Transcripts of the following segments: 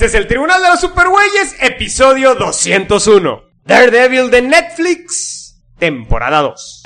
Este es el Tribunal de los Supergüeyes, episodio 201. Daredevil de Netflix, temporada 2.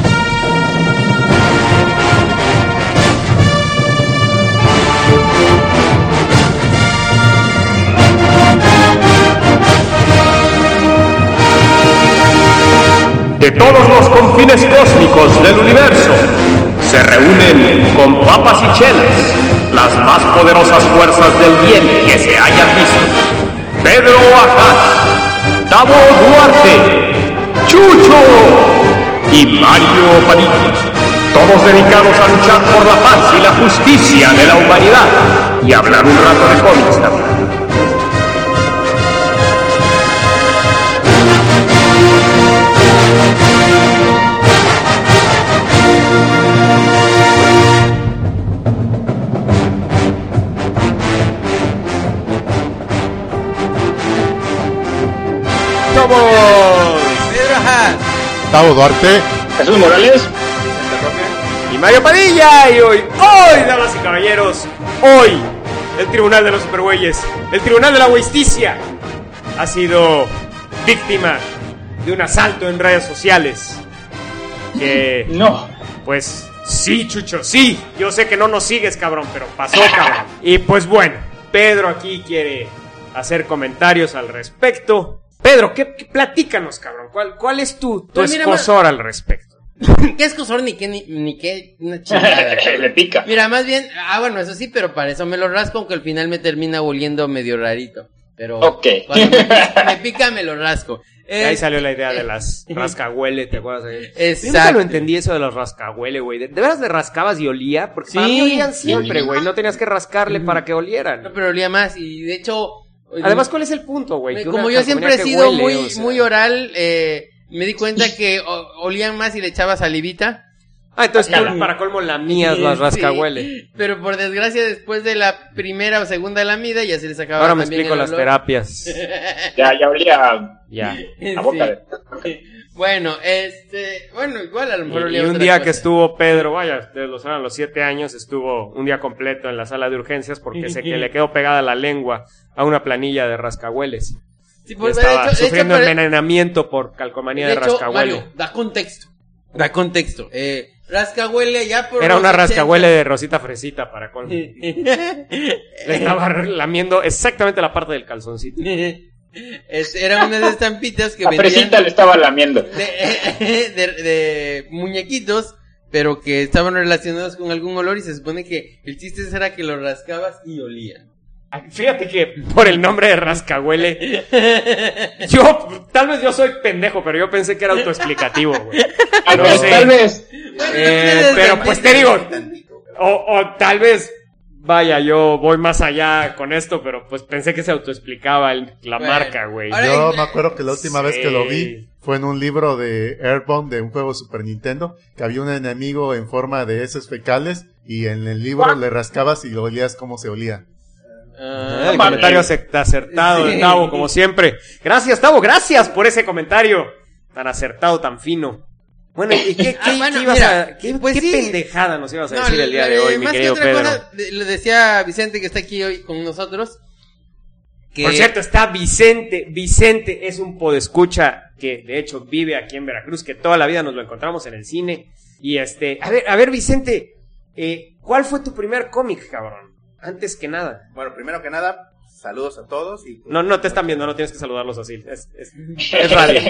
De todos los confines cósmicos del universo se reúnen con papas y chelas las más poderosas fuerzas del bien que se hayan visto. Pedro Ajas, Tavo Duarte, Chucho y Mario Padilla, todos dedicados a luchar por la paz y la justicia de la humanidad y hablar un rato de cómics también. Pedro Ajas, Tavo Duarte, Jesús Morales y Mario Padilla. Y hoy, damas y caballeros, hoy el Tribunal de los Supergüeyes, el Tribunal de la Justicia, ha sido víctima de un asalto en redes sociales. Que no. Pues sí, Chucho, sí. Yo sé que no nos sigues, cabrón, pero pasó, cabrón. Y pues bueno, Pedro aquí quiere hacer comentarios al respecto. Pedro, platícanos, cabrón. ¿Cuál es tu escozor al respecto? ¿Qué escozor ni qué? Una chingada. Le pica. Mira, más bien, bueno, eso sí, pero para eso me lo rasco, aunque al final me termina oliendo medio rarito. Pero ok. Cuando me pica, me lo rasco. Ahí salió la idea de las rascahuele, ¿te acuerdas? Exacto. Yo nunca lo entendí eso de los rascahuele, güey. ¿De veras le rascabas y olía? Porque para mí olían siempre, güey. No tenías que rascarle para que olieran. No, pero olía más y de hecho... Además, ¿cuál es el punto, güey? Como yo siempre he sido muy oral, me di cuenta que olían más y le echaba salivita. Ah, entonces tú, para colmo, lamías las rascahuele. Sí, pero por desgracia, después de la primera o segunda lamida, ya se les acababa. Ahora me explico las terapias. Ya olía ya a boca Bueno, igual a lo mejor olía y un otra día cosa. que estuvo Pedro, desde los 7 años, estuvo un día completo en la sala de urgencias porque que le quedó pegada la lengua a una planilla de rascahueles. Sí, pues, estaba sufriendo envenenamiento por calcomanía de rascahuele. Mario, da contexto. Rascahuele ya por era una 80. rascahuele de Rosita Fresita para colmo. Le estaba lamiendo exactamente la parte del calzoncito. Era una de estampitas que la vendían fresita le estaba lamiendo de muñequitos, pero que estaban relacionados con algún olor y se supone que el chiste era que lo rascabas y olían. Fíjate que por el nombre de rascahuele, tal vez yo soy pendejo, pero yo pensé que era autoexplicativo, güey. Tal vez. Pero pues te digo, o tal vez, vaya, yo voy más allá con esto, pero pues pensé que se autoexplicaba la marca, güey. Yo me acuerdo que la última vez que lo vi fue en un libro de Airborne de un juego Super Nintendo, que había un enemigo en forma de heces fecales y en el libro le rascabas y lo olías como se olía. El comentario acertado de Tavo, como siempre. Gracias, Tavo, gracias por ese comentario tan acertado, tan fino. Bueno, ¿y qué pendejada nos ibas a decir el día de hoy, mi querido Pedro? Le decía a Vicente, que está aquí hoy con nosotros, que... Por cierto, está Vicente. Vicente es un podescucha que de hecho vive aquí en Veracruz, que toda la vida nos lo encontramos en el cine. Y a ver Vicente, ¿cuál fue tu primer cómic, cabrón? Antes que nada. Bueno, primero que nada, saludos a todos y... No te están viendo, no tienes que saludarlos así. Es radio.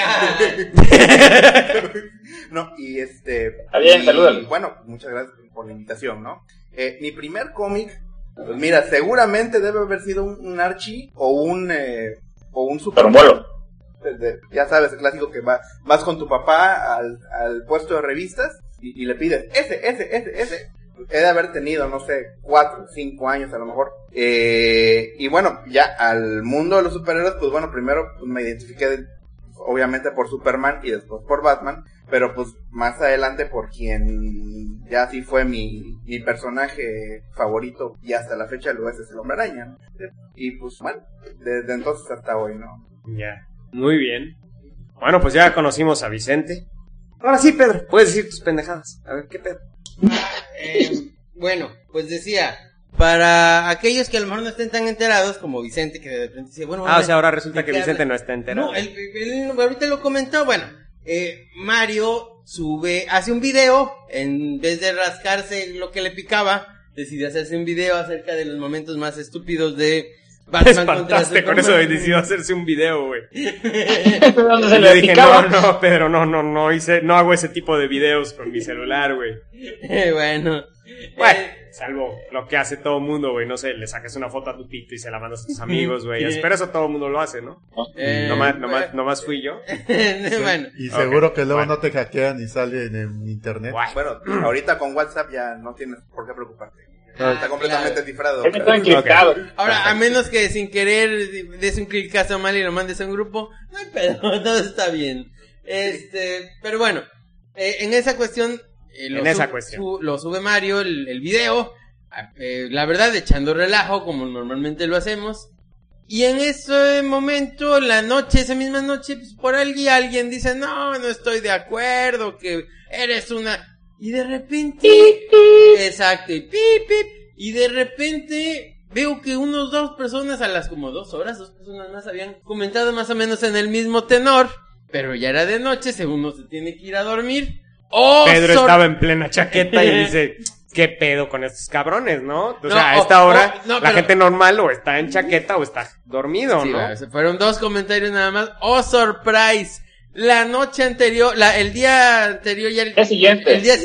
No, y Está bien, salúdalo. Bueno, muchas gracias por la invitación, ¿no? Mi primer cómic, pues mira, seguramente debe haber sido un Archie o un super... Pero un vuelo. Ya sabes, el clásico que vas con tu papá al puesto de revistas y le pides ese. He de haber tenido, no sé, 4, 5 años a lo mejor. Y bueno, ya al mundo de los superhéroes, pues bueno, primero pues, me identifiqué obviamente por Superman y después por Batman, pero pues más adelante por quien ya sí fue mi personaje favorito y hasta la fecha lo es el Hombre Araña, ¿no? Y pues bueno, desde entonces hasta hoy, ¿no? Ya, muy bien. Bueno, pues ya conocimos a Vicente. Ahora sí, Pedro, puedes decir tus pendejadas. A ver, ¿qué pedo? Bueno, pues decía, para aquellos que a lo mejor no estén tan enterados, como Vicente, que de repente dice, bueno... O sea, ahora resulta ¿de que qué Vicente habla? no está enterado. No, él ahorita lo comentó, bueno, Mario hace un video, en vez de rascarse lo que le picaba, decidió hacerse un video acerca de los momentos más estúpidos de Me Batman contra espantaste con eso Superman. de decidió hacerse un video, güey. ¿Dónde se Y le le dije, picaba? no, Pedro, no hago ese tipo de videos con mi celular, güey. Bueno. Bueno, salvo lo que hace todo mundo, güey, no sé, le sacas una foto a tu pito y se la mandas a tus amigos, güey. Pero eso todo el mundo lo hace, ¿no? Nomás fui yo. Bueno. Y seguro Ok, que luego bueno. no te hackean y salen en internet. Bueno. Bueno, ahorita con WhatsApp ya no tienes por qué preocuparte. Ah, Está completamente claro. cifrado. Él está encriptado. Ahora, a menos que sin querer des un clicazo mal y lo mandes a un grupo, no hay pedo, todo está bien. Pero bueno, en esa cuestión, lo sube Mario, el video, la verdad, echando relajo, como normalmente lo hacemos. Y en ese momento, esa misma noche, pues, por alguien dice, no estoy de acuerdo, que eres una... Y de repente... Exacto, y y de repente veo que dos personas a las como 2 horas, 2 personas más habían comentado más o menos en el mismo tenor, pero ya era de noche, según uno se tiene que ir a dormir. Pedro estaba en plena chaqueta y dice, ¿qué pedo con estos cabrones, no? O sea, a No, esta hora la pero- gente normal o está en chaqueta o está dormido, Sí, ¿no? va, fueron 2 comentarios nada más. ¡Oh, surprise! La noche anterior, el día anterior ya... El día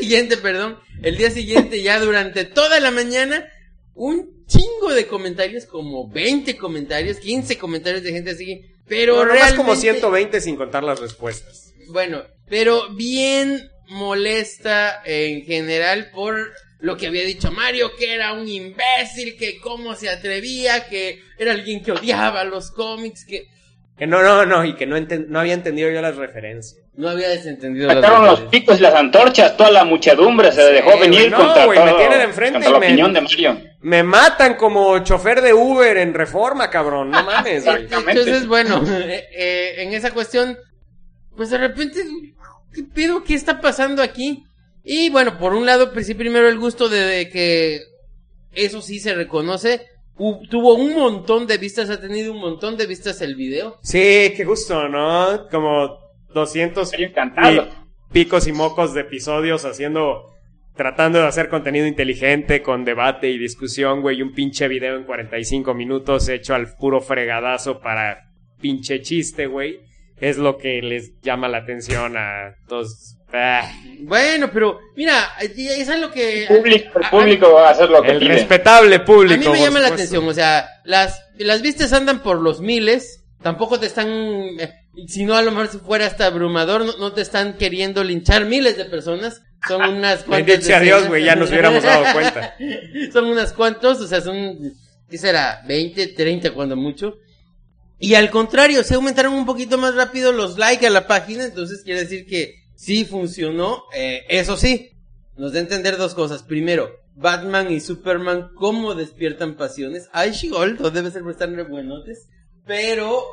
siguiente ya durante toda la mañana, un chingo de comentarios, como 20 comentarios, 15 comentarios de gente así, pero Bueno, realmente... más como 120 sin contar las respuestas. Bueno, pero bien molesta en general por lo que había dicho Mario, que era un imbécil, que cómo se atrevía, que era alguien que odiaba los cómics, que... Que no, y que no había entendido yo las referencias. No había desentendido las Sacaron los referencias. picos y las antorchas, toda la muchedumbre se dejó güey, venir no, contra güey, me tienen enfrente contra y la me- opinión de Mario. Me matan como chofer de Uber en Reforma, cabrón, no mames, güey. Entonces, bueno, en esa cuestión, pues de repente, ¿qué pedo? ¿Qué está pasando aquí? Y bueno, por un lado, pues sí, primero el gusto de que eso sí se reconoce. Tuvo un montón de vistas, ha tenido un montón de vistas el video. Sí, qué gusto, ¿no? Como 200 Estoy encantado. picos y mocos de episodios tratando de hacer contenido inteligente con debate y discusión, güey, y un pinche video en 45 minutos hecho al puro fregadazo para pinche chiste, güey. Es lo que les llama la atención a todos. Bueno, pero mira, es algo que... El público va a hacer lo que El pide. respetable público. A mí me por llama la supuesto. atención, o sea, las vistas andan por los miles, tampoco te están, si no a lo mejor si fuera hasta abrumador, no te están queriendo linchar miles de personas, son unas cuantas. Bendito sea Dios, decenas. güey, ya nos hubiéramos dado cuenta. Son unas cuantos, o sea, son, ¿qué será? 20, 30 cuando mucho. Y al contrario, se aumentaron un poquito más rápido los likes a la página, entonces quiere decir que sí funcionó. Eso sí, nos da a entender 2 cosas. Primero, Batman y Superman, cómo despiertan pasiones. Ay, She-Hulk, no debe ser por estar re buenotes. Pero,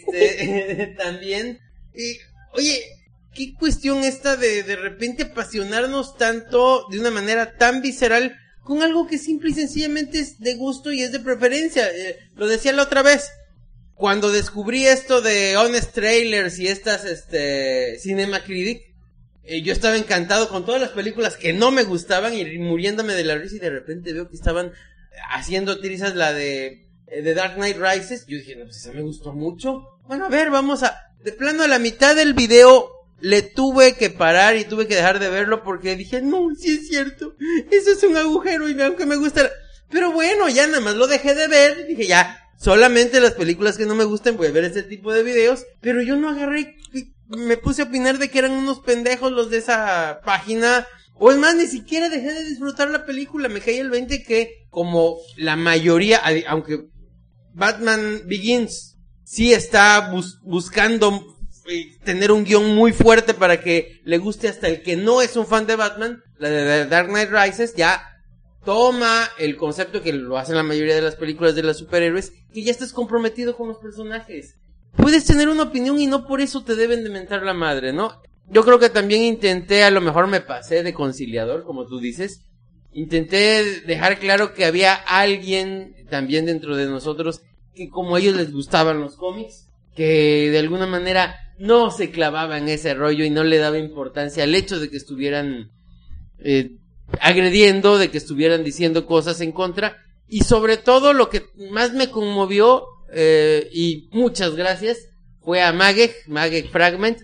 también, oye, qué cuestión esta de repente apasionarnos tanto, de una manera tan visceral, con algo que simple y sencillamente es de gusto y es de preferencia. Lo decía la otra vez. Cuando descubrí esto de Honest Trailers y estas, Cinema Critic, yo estaba encantado con todas las películas que no me gustaban y muriéndome de la risa, y de repente veo que estaban haciendo trizas la de Dark Knight Rises. Yo dije, no, pues esa me gustó mucho. Bueno, a ver, de plano a la mitad del video le tuve que parar y tuve que dejar de verlo porque dije, no, sí es cierto, eso es un agujero y aunque me gusta... Pero bueno, ya nada más lo dejé de ver, dije ya... Solamente las películas que no me gusten voy a ver este tipo de videos, pero yo no agarré, me puse a opinar de que eran unos pendejos los de esa página, o es más, ni siquiera dejé de disfrutar la película, me caí el 20 que como la mayoría, aunque Batman Begins sí está buscando tener un guión muy fuerte para que le guste hasta el que no es un fan de Batman, la de Dark Knight Rises ya toma el concepto que lo hacen la mayoría de las películas de los superhéroes, que ya estás comprometido con los personajes. Puedes tener una opinión y no por eso te deben de mentar la madre, ¿no? Yo creo que también intenté, a lo mejor me pasé de conciliador, como tú dices, intenté dejar claro que había alguien también dentro de nosotros que como a ellos les gustaban los cómics, que de alguna manera no se clavaba en ese rollo y no le daba importancia al hecho de que estuvieran agrediendo, de que estuvieran diciendo cosas en contra, y sobre todo lo que más me conmovió, y muchas gracias, fue a Magek Fragment,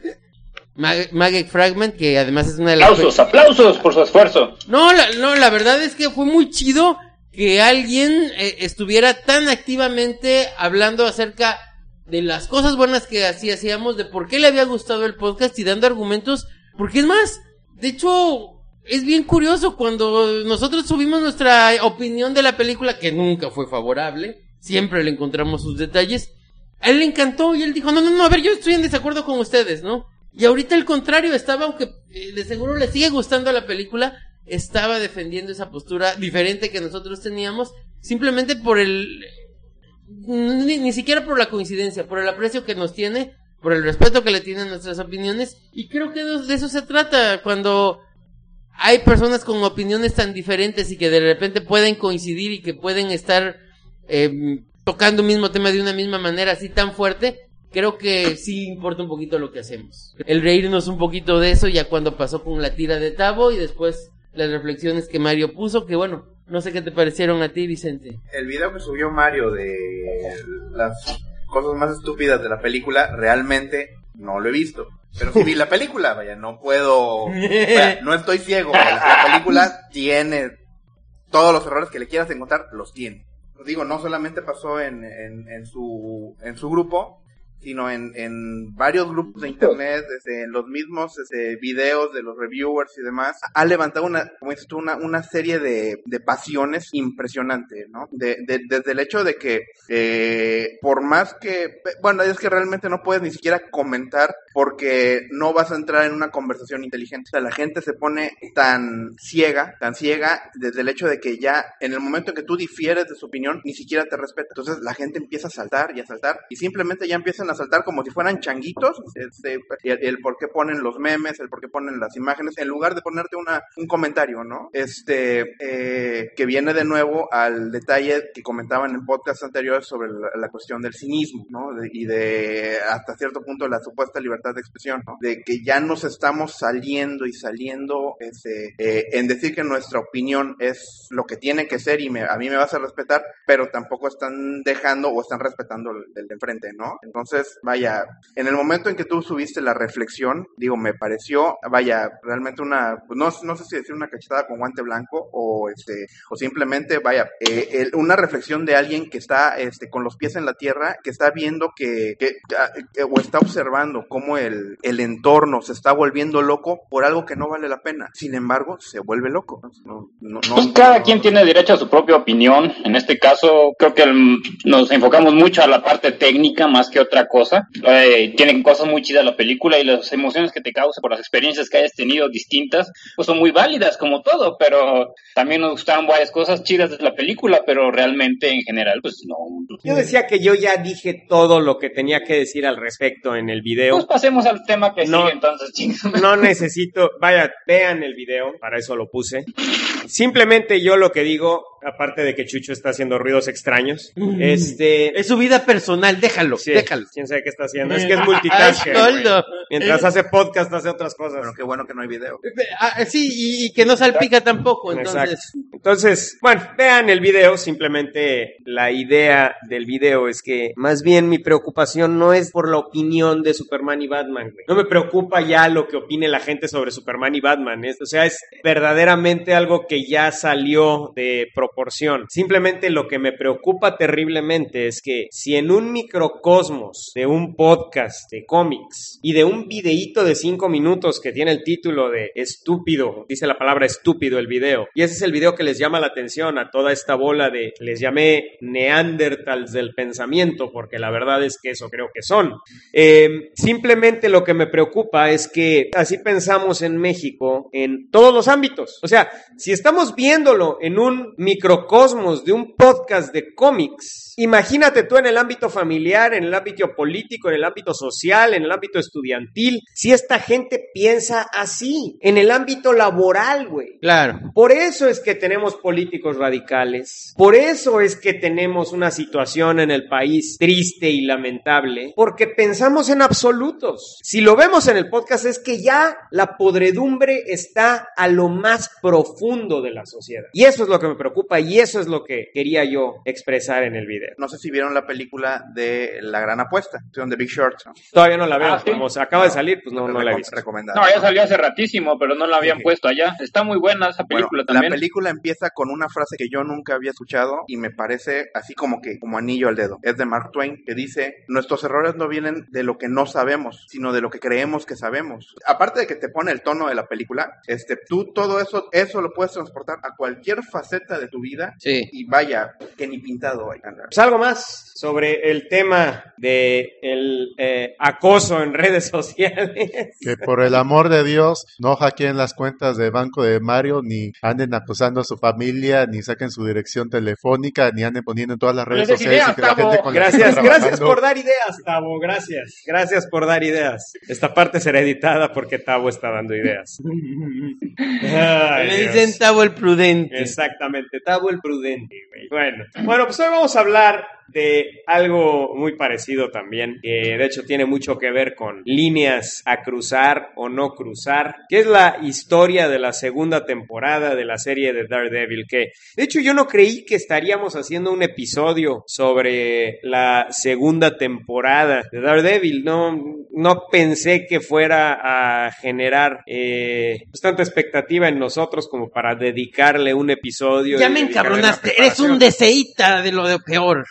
que además es una de las... Aplausos por su esfuerzo. No, la verdad es que fue muy chido que alguien estuviera tan activamente hablando acerca de las cosas buenas que así hacíamos, de por qué le había gustado el podcast y dando argumentos, porque es más, de hecho, es bien curioso cuando nosotros subimos nuestra opinión de la película, que nunca fue favorable, siempre le encontramos sus detalles, a él le encantó y él dijo, no, a ver, yo estoy en desacuerdo con ustedes, ¿no? Y ahorita al contrario, estaba, aunque de seguro le sigue gustando la película, estaba defendiendo esa postura diferente que nosotros teníamos, simplemente por ni siquiera por la coincidencia, por el aprecio que nos tiene, por el respeto que le tienen nuestras opiniones, y creo que de eso se trata, cuando hay personas con opiniones tan diferentes y que de repente pueden coincidir y que pueden estar tocando un mismo tema de una misma manera así tan fuerte. Creo que sí importa un poquito lo que hacemos. El reírnos un poquito de eso ya cuando pasó con la tira de Tavo y después las reflexiones que Mario puso, que bueno, no sé qué te parecieron a ti, Vicente. El video que subió Mario de las cosas más estúpidas de la película, realmente no lo he visto. Pero sí vi la película, vaya, no puedo... Vaya, no estoy ciego. La película tiene todos los errores que le quieras encontrar, los tiene. Digo, no solamente pasó en su grupo, sino en varios grupos de internet, en los mismos videos de los reviewers y demás, ha levantado como dices tú, una serie de pasiones impresionante, ¿no? Desde el hecho de que, por más que, bueno, es que realmente no puedes ni siquiera comentar porque no vas a entrar en una conversación inteligente. O sea, la gente se pone tan ciega desde el hecho de que ya en el momento en que tú difieres de su opinión, ni siquiera te respeta. Entonces la gente empieza a saltar y simplemente ya empiezan a saltar como si fueran changuitos, el por qué ponen los memes, el por qué ponen las imágenes, en lugar de ponerte un comentario, ¿no? Que viene de nuevo al detalle que comentaban en podcasts anteriores sobre la cuestión del cinismo, ¿no? Y de hasta cierto punto la supuesta libertad de expresión, ¿no? De que ya nos estamos saliendo en decir que nuestra opinión es lo que tiene que ser y a mí me vas a respetar, pero tampoco están dejando o están respetando el de enfrente, ¿no? Entonces, vaya, en el momento en que tú subiste la reflexión, digo, me pareció, vaya, realmente no sé si decir una cachetada con guante blanco o simplemente, vaya, una reflexión de alguien que está con los pies en la tierra, que está viendo o está observando cómo el entorno se está volviendo loco por algo que no vale la pena. Sin embargo, se vuelve loco. Pues cada quien tiene derecho a su propia opinión. En este caso, creo que nos enfocamos mucho a la parte técnica más que otra cosa. Tienen cosas muy chidas la película y las emociones que te causa por las experiencias que hayas tenido distintas, pues son muy válidas como todo, pero también nos gustaron varias cosas chidas de la película, pero realmente en general, pues no. Yo decía que yo ya dije todo lo que tenía que decir al respecto en el video. Pues pasemos al tema que sigue entonces, chicos. No necesito, vaya, vean el video, para eso lo puse. Simplemente yo lo que digo, aparte de que Chucho está haciendo ruidos extraños, es su vida personal, déjalo. Quién sabe qué está haciendo, es que es multitasker. Mientras hace podcast hace otras cosas. Pero qué bueno que no hay video. Sí, y que no salpica tampoco, entonces. Exacto. Entonces, bueno, vean el video, simplemente la idea del video es que más bien mi preocupación no es por la opinión de Superman y Batman, güey. No me preocupa ya lo que opine la gente sobre Superman y Batman, es verdaderamente algo que ya salió de proporción. Simplemente lo que me preocupa terriblemente es que si en un microcosmos de un podcast de cómics y de un videíto de 5 minutos que tiene el título de estúpido, dice la palabra estúpido el video, y ese es el video que les llama la atención a toda esta bola de, les llamé neandertals del pensamiento, porque la verdad es que eso creo que son. Simplemente lo que me preocupa es que así pensamos en México en todos los ámbitos. O sea, si estamos viéndolo en un microcosmos de un podcast de cómics, imagínate tú en el ámbito familiar, en el ámbito político, en el ámbito social, en el ámbito estudiantil, si esta gente piensa así, en el ámbito laboral, güey. Claro. Por eso es que tenemos políticos radicales, por eso es que tenemos una situación en el país triste y lamentable, porque pensamos en absolutos. Si lo vemos en el podcast es que ya la podredumbre está a lo más profundo de la sociedad. Y eso es lo que me preocupa y eso es lo que quería yo expresar en el video. No sé si vieron la película de La Gran Apuesta, de Big Short, ¿no? Todavía no la veo, ¿sí? como se acaba de salir, pues no la he visto. Recomendada. No, ya salió hace ratísimo, pero no la habían puesto allá. Está muy buena esa película también. La película empieza con una frase que yo nunca había escuchado y me parece así como anillo al dedo. Es de Mark Twain, que dice: nuestros errores no vienen de lo que no sabemos, sino de lo que creemos que sabemos. Aparte de que te pone el tono de la película, tú todo eso lo puedes transportar a cualquier faceta de tu vida. Sí. Y vaya, que ni pintado hay. Pues algo más sobre el tema de el acoso en redes sociales. Que por el amor de Dios no hackeen las cuentas de banco de Mario, ni anden acosando a su familia, ni saquen su dirección telefónica, ni anden poniendo en todas las redes Pues des sociales ideas, y que la gente Tavo. con la que está Gracias trabajando- por dar ideas, Tavo, gracias por dar ideas. Esta parte será editada porque Tavo está dando ideas. Ay, Le Dios. dicen Tavo el prudente. Exactamente, Tavo el prudente, güey. Bueno, pues hoy vamos a hablar de algo muy parecido también, que de hecho tiene mucho que ver con líneas a cruzar o no cruzar, que es la historia de la segunda temporada de la serie de Daredevil, que de hecho yo no creí que estaríamos haciendo un episodio sobre la segunda temporada de Daredevil, no pensé que fuera a generar pues tanta expectativa en nosotros como para dedicarle un episodio. Ya y me dedicarle una encabronaste, eres un preparación. deseíta de lo de peor.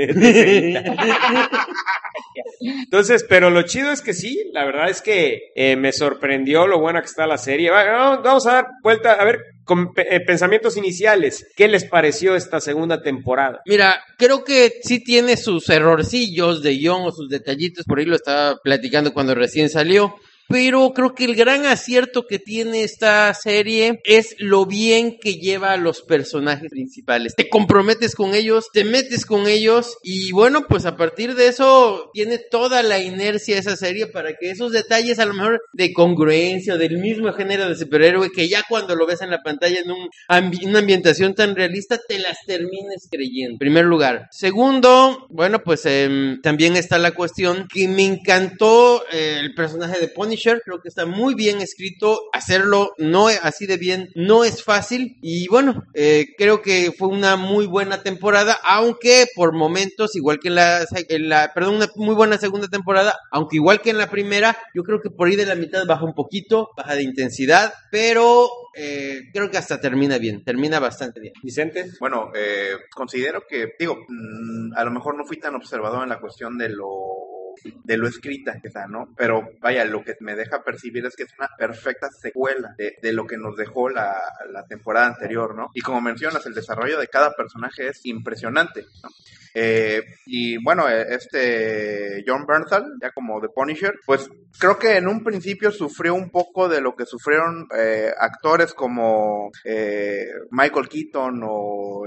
Entonces, pero lo chido es que sí, la verdad es que me sorprendió lo buena que está la serie. Vamos a dar vuelta, a ver, con pensamientos iniciales, ¿qué les pareció esta segunda temporada? Mira, creo que sí tiene sus errorcillos de guión o sus detallitos, por ahí lo estaba platicando cuando recién salió. Pero creo que el gran acierto que tiene esta serie es lo bien que lleva a los personajes principales. Te comprometes con ellos, te metes con ellos y bueno, pues a partir de eso tiene toda la inercia esa serie para que esos detalles a lo mejor de congruencia o del mismo género de superhéroe que ya cuando lo ves en la pantalla en una ambientación tan realista te las termines creyendo. En primer lugar. Segundo, bueno, pues también está la cuestión que me encantó el personaje de Punisher. Creo que está muy bien escrito, hacerlo no así de bien no es fácil y bueno, creo que fue una muy buena temporada, aunque por momentos, igual que una muy buena segunda temporada, aunque igual que en la primera, yo creo que por ahí de la mitad baja un poquito, baja de intensidad, pero creo que hasta termina bien, termina bastante bien. Vicente. Bueno, considero que, a lo mejor no fui tan observador en la cuestión de lo escrita, quizá, ¿no? Pero vaya, lo que me deja percibir es que es una perfecta secuela de lo que nos dejó la temporada anterior, ¿no? Y como mencionas, el desarrollo de cada personaje es impresionante, ¿no? Y bueno, John Bernthal, ya como The Punisher, pues creo que en un principio sufrió un poco de lo que sufrieron actores como Michael Keaton o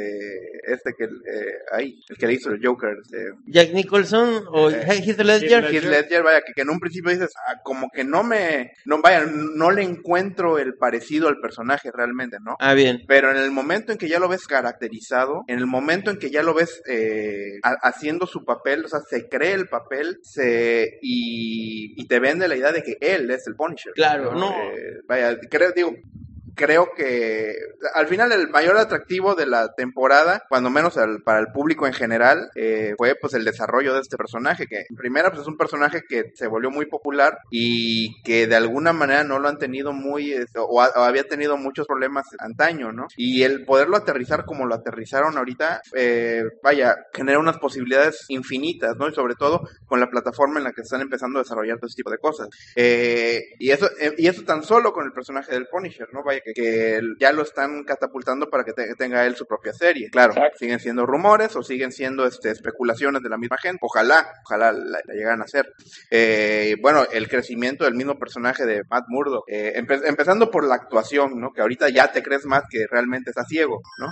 el que le hizo el Joker, Jack Nicholson o Heath Ledger. Heath Ledger, vaya, que en un principio dices, como que no le encuentro el parecido al personaje realmente, ¿no? Ah, bien. Pero en el momento en que ya lo ves caracterizado, en el momento en que ya lo ves haciendo su papel, o sea, se cree el papel, y te vende la idea de que él es el Punisher. Claro, no. Vaya, creo que al final el mayor atractivo de la temporada, cuando menos para el público en general, fue pues el desarrollo de este personaje, que en primera pues es un personaje que se volvió muy popular y que de alguna manera no lo han tenido o había tenido muchos problemas antaño, ¿no? Y el poderlo aterrizar como lo aterrizaron ahorita, vaya, genera unas posibilidades infinitas, ¿no? Y sobre todo con la plataforma en la que están empezando a desarrollar todo ese tipo de cosas. Y eso tan solo con el personaje del Punisher, ¿no? Vaya, que ya lo están catapultando para que tenga él su propia serie. Claro, exacto. Siguen siendo rumores o siguen siendo especulaciones de la misma gente. Ojalá la llegaran a hacer. Bueno, el crecimiento del mismo personaje de Matt Murdock, empezando por la actuación, ¿no? Que ahorita ya te crees más que realmente está ciego, ¿no?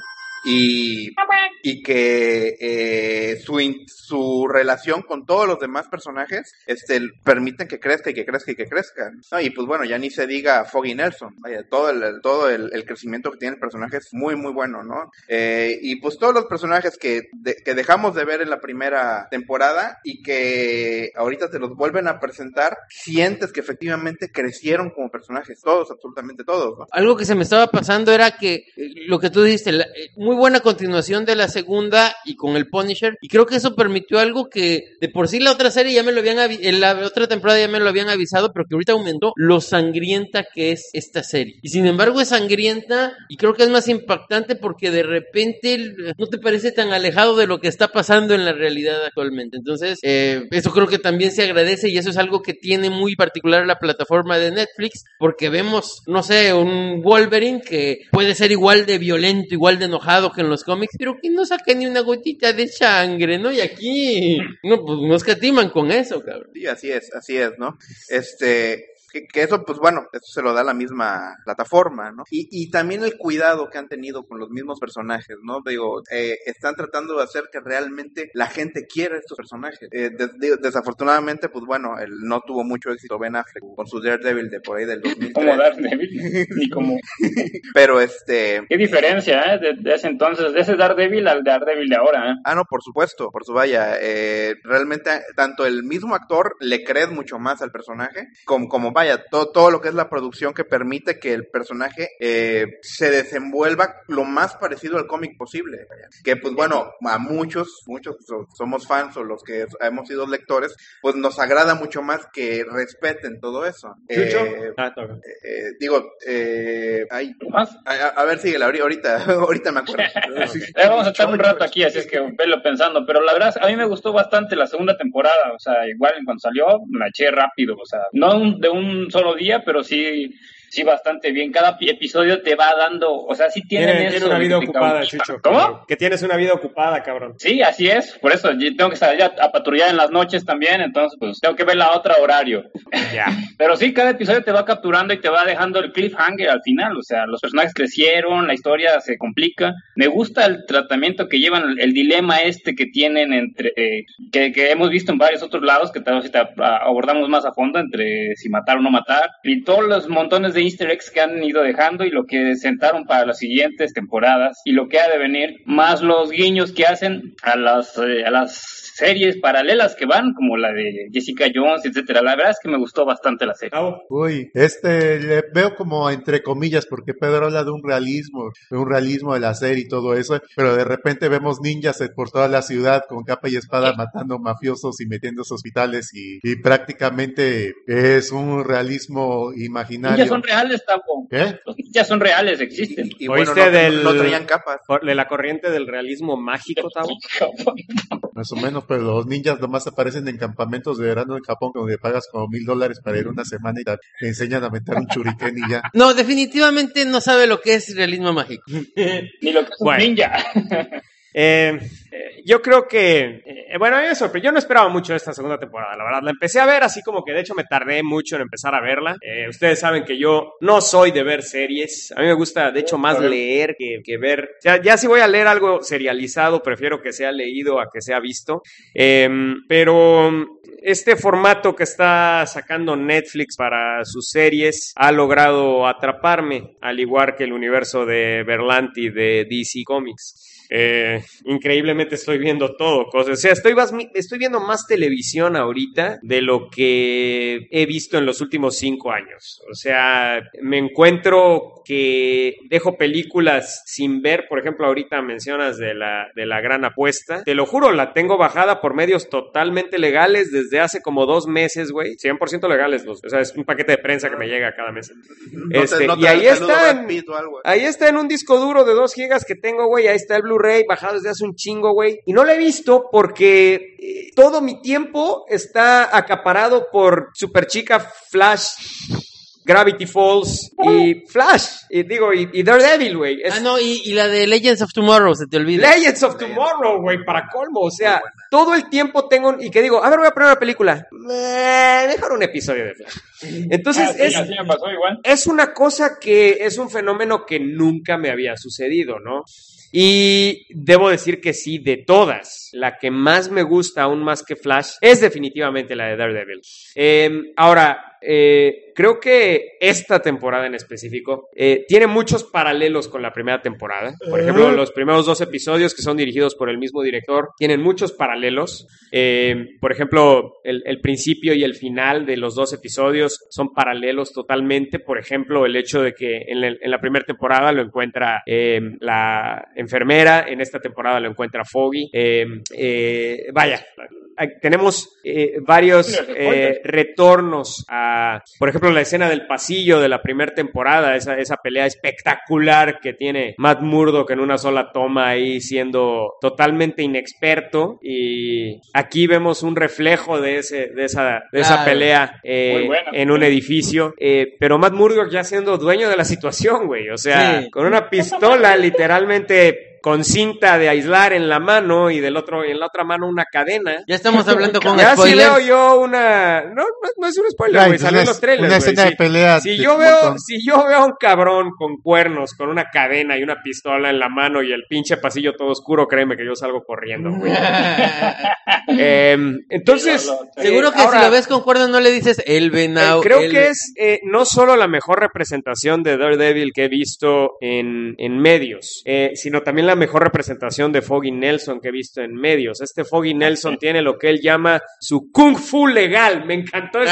y que su relación con todos los demás personajes permiten que crezca y que crezca y que crezca, ¿no? Y pues bueno, ya ni se diga Foggy Nelson, vaya, todo el crecimiento que tiene el personaje es muy muy bueno, ¿no? Y pues todos los personajes que dejamos de ver en la primera temporada y que ahorita te los vuelven a presentar, sientes que efectivamente crecieron como personajes, todos, absolutamente todos, ¿no? Algo que se me estaba pasando era que lo que tú dijiste, muy buena continuación de la segunda y con el Punisher, y creo que eso permitió algo que de por sí la otra serie ya me lo habían en la otra temporada ya me lo habían avisado, pero que ahorita aumentó lo sangrienta que es esta serie. Y sin embargo es sangrienta y creo que es más impactante porque de repente no te parece tan alejado de lo que está pasando en la realidad actualmente. Entonces, eso creo que también se agradece y eso es algo que tiene muy particular la plataforma de Netflix, porque vemos, no sé, un Wolverine que puede ser igual de violento, igual de enojado que en los cómics, pero que no saca ni una gotita de sangre, ¿no? Y aquí, no, pues nos catiman con eso, cabrón. Sí, así es, ¿no? Que eso, pues bueno, eso se lo da la misma plataforma, ¿no? Y también el cuidado que han tenido con los mismos personajes, ¿no? Digo, están tratando de hacer que realmente la gente quiera estos personajes. Desafortunadamente, pues bueno, él no tuvo mucho éxito Ben Affleck con su Daredevil de por ahí del 2003. Como Daredevil, y como... Pero Qué diferencia, de ese entonces, de ese Daredevil al Daredevil de ahora, ¿eh? Ah, no, por supuesto, vaya, realmente tanto el mismo actor le crees mucho más al personaje, como vaya, todo lo que es la producción que permite que el personaje se desenvuelva lo más parecido al cómic posible, vaya. Que pues bueno, a muchos somos fans o los que hemos sido lectores, pues nos agrada mucho más que respeten todo eso. A ver, síguela, ahorita me acuerdo. Vamos a estar un rato aquí, así es que velo pensando, pero la verdad, a mí me gustó bastante la segunda temporada, o sea, igual en cuanto salió, me eché rápido, o sea, no de un solo día, pero sí bastante bien. Cada episodio te va dando, o sea, sí tiene una vida ocupada, Chucho. ¿Cómo? Que tienes una vida ocupada, cabrón. Sí, así es, por eso yo tengo que salir a patrullar en las noches también, entonces pues tengo que ver la otra horario. Ya. Pero sí, cada episodio te va capturando y te va dejando el cliffhanger al final, o sea, los personajes crecieron, la historia se complica. Me gusta el tratamiento que llevan, el dilema que tienen entre, que hemos visto en varios otros lados, que tal vez abordamos más a fondo, entre si matar o no matar, y todos los montones de easter eggs que han ido dejando y lo que sentaron para las siguientes temporadas y lo que ha de venir, más los guiños que hacen a las series paralelas que van, como la de Jessica Jones, etcétera. La verdad es que me gustó bastante la serie. Uy, le veo como entre comillas, porque Pedro habla de un realismo de la serie y todo eso, pero de repente vemos ninjas por toda la ciudad con capa y espada matando mafiosos y metiéndose hospitales y prácticamente es un realismo imaginario. Ninjas son reales, Tavo. ¿Qué? Los ninjas son reales, existen. Y bueno, no traían capas. De la corriente del realismo mágico, Tavo. Más o menos, pero los ninjas nomás aparecen en campamentos de verano en Japón donde pagas como $1,000 para ir una semana y te enseñan a meter un shuriken y ya. No, definitivamente no sabe lo que es realismo mágico. Ni lo que es un ninja. Yo creo que, bueno, a mí me sorprendió. Yo no esperaba mucho de esta segunda temporada, la verdad. La empecé a ver así como que de hecho me tardé mucho en empezar a verla. Ustedes saben que yo no soy de ver series. A mí me gusta, de hecho, más leer que ver. Ya si voy a leer algo serializado, prefiero que sea leído a que sea visto. Pero este formato que está sacando Netflix para sus series ha logrado atraparme, al igual que el universo de Berlanti de DC Comics. Increíblemente estoy viendo todo, cosas. O sea, estoy viendo más televisión ahorita de lo que he visto en los últimos 5 años. O sea, me encuentro que dejo películas sin ver. Por ejemplo, ahorita mencionas de la Gran Apuesta. Te lo juro, la tengo bajada por medios totalmente legales desde hace como 2 meses, güey. 100% legales. O sea, es un paquete de prensa que me llega cada mes. Y ahí está en un disco duro de 2 gigas que tengo, güey. Ahí está el Blu-ray bajado desde hace un chingo, güey. Y no lo he visto porque todo mi tiempo está acaparado por Superchica, Flash, Gravity Falls y Flash, y Daredevil, güey. Y la de Legends of Tomorrow, se te olvida. Legends of Tomorrow, güey, para colmo, o sea, todo el tiempo tengo, y que digo, a ver, voy a poner una película. Mejor un episodio de Flash. Entonces, así me pasó igual. Es una cosa que es un fenómeno que nunca me había sucedido, ¿no? Y debo decir que sí, de todas, la que más me gusta, aún más que Flash, es definitivamente la de Daredevil. Ahora, creo que esta temporada en específico tiene muchos paralelos con la primera temporada. Por ejemplo, los primeros 2 episodios que son dirigidos por el mismo director tienen muchos paralelos. Por ejemplo, el principio y el final de los 2 episodios son paralelos totalmente. Por ejemplo, el hecho de que en la primera temporada lo encuentra la enfermera, en esta temporada lo encuentra Foggy. Tenemos varios retornos a, por ejemplo, la escena del pasillo de la primera temporada, esa pelea espectacular que tiene Matt Murdock en una sola toma ahí siendo totalmente inexperto, y aquí vemos un reflejo de esa pelea en un edificio, pero Matt Murdock ya siendo dueño de la situación, güey, o sea, con una pistola literalmente con cinta de aislar en la mano y en la otra mano una cadena. Ya estamos hablando con ya spoilers. Ya si veo yo una... No es un spoiler, güey, salió en los trailers, una escena de pelea. Si yo veo a un cabrón con cuernos, con una cadena y una pistola en la mano y el pinche pasillo todo oscuro, créeme que yo salgo corriendo, güey. Entonces... seguro que ahora, si lo ves con cuernos no le dices el venado. Creo que es no solo la mejor representación de Daredevil que he visto en medios, sino también la mejor representación de Foggy Nelson que he visto en medios. Este Foggy Nelson tiene lo que él llama su Kung Fu legal. Me encantó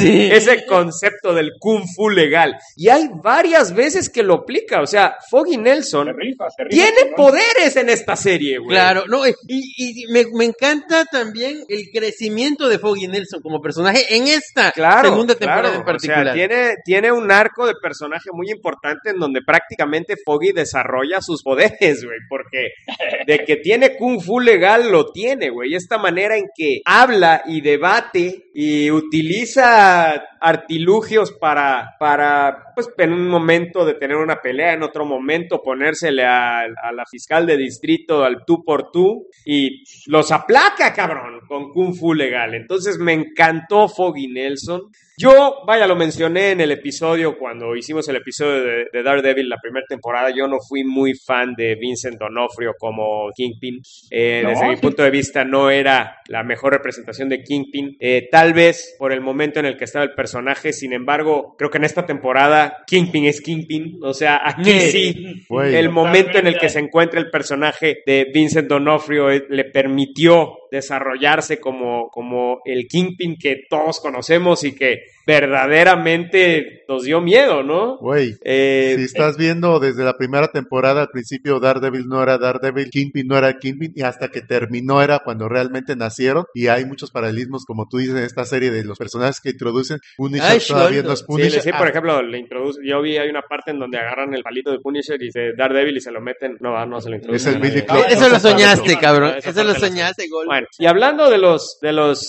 ese concepto del Kung Fu legal. Y hay varias veces que lo aplica. O sea, Foggy Nelson se rifa, tiene poderes en esta serie, güey. Claro, no, y me encanta también el crecimiento de Foggy Nelson como personaje en esta segunda temporada en particular. O sea, tiene un arco de personaje muy importante en donde prácticamente Foggy desarrolla sus poderes, güey. Porque de que tiene Kung Fu legal, lo tiene, güey. Esta manera en que habla y debate y utiliza artilugios para pues en un momento detener una pelea, en otro momento ponérsele a la fiscal de distrito al tú por tú y los aplaca, cabrón, con Kung Fu legal. Entonces me encantó Foggy Nelson. Yo, lo mencioné en el episodio, cuando hicimos el episodio de Daredevil, la primera temporada, yo no fui muy fan de Vincent D'Onofrio como Kingpin. Desde mi punto de vista no era la mejor representación de Kingpin. Tal vez por el momento en el que estaba el personaje, sin embargo, creo que en esta temporada Kingpin es Kingpin. O sea, aquí sí, el momento en el que se encuentra el personaje de Vincent D'Onofrio le permitió desarrollarse como el Kingpin que todos conocemos y que verdaderamente nos dio miedo, ¿no? Güey, si estás viendo desde la primera temporada, al principio Daredevil no era Daredevil, Kingpin no era Kingpin, y hasta que terminó era cuando realmente nacieron, y hay muchos paralelismos, como tú dices, en esta serie de los personajes que introducen. Punisher todavía no es Punisher. Sí, por ejemplo, le introduce, yo vi, hay una parte en donde agarran el palito de Punisher y de Daredevil y se lo meten, no se lo introducen. Es el Billy Club. Eso lo soñaste, cabrón, eso lo soñaste, gol. Bueno, y hablando de los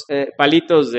palitos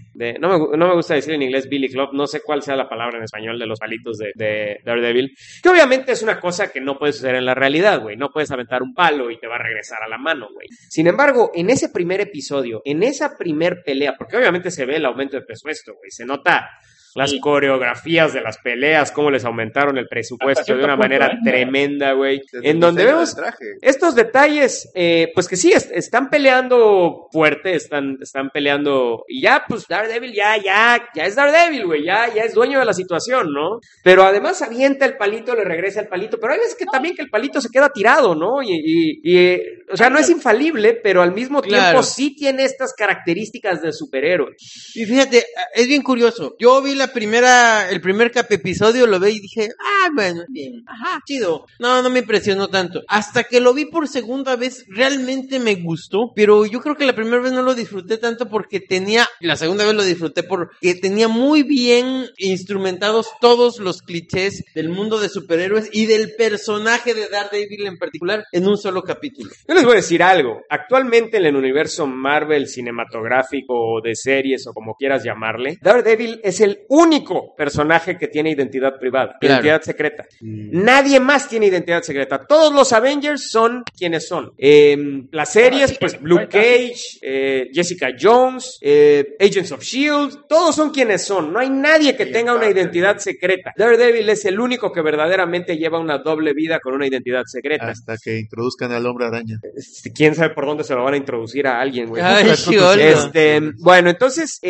no me gusta decir en inglés Billy Club, no sé cuál sea la palabra en español de los palitos de Daredevil, que obviamente es una cosa que no puede suceder en la realidad, güey, no puedes aventar un palo y te va a regresar a la mano, güey. Sin embargo, en ese primer episodio, en esa primer pelea, porque obviamente se ve el aumento de presupuesto, güey, se nota las coreografías de las peleas, cómo les aumentaron el presupuesto de una manera tremenda, güey. En donde vemos estos detalles, pues que sí, están peleando fuerte, están peleando, y ya, pues Daredevil ya es Daredevil, güey, ya es dueño de la situación, ¿no? Pero además avienta el palito, le regresa el palito, pero hay veces que también que el palito se queda tirado, ¿no? Y o sea, no es infalible, pero al mismo tiempo sí tiene estas características de superhéroe. Y fíjate, es bien curioso. Yo vi el primer episodio, lo vi y dije, bueno, bien, chido. No me impresionó tanto. Hasta que lo vi por segunda vez, realmente me gustó, pero yo creo que la primera vez no lo disfruté tanto porque la segunda vez lo disfruté porque tenía muy bien instrumentados todos los clichés del mundo de superhéroes y del personaje de Daredevil en particular en un solo capítulo. Yo les voy a decir algo. Actualmente en el universo Marvel cinematográfico o de series o como quieras llamarle, Daredevil es el único personaje que tiene identidad privada, Claro. identidad secreta. Nadie más tiene identidad secreta. Todos los Avengers son quienes son. Las series, pues Luke Cage, Jessica Jones, Agents of S.H.I.E.L.D., todos son quienes son. No hay nadie que tenga una identidad secreta. Daredevil es el único que verdaderamente lleva una doble vida con una identidad secreta. Hasta que introduzcan al Hombre Araña. Quién sabe por dónde se lo van a introducir a alguien, güey. Ay, chiolo. Bueno, entonces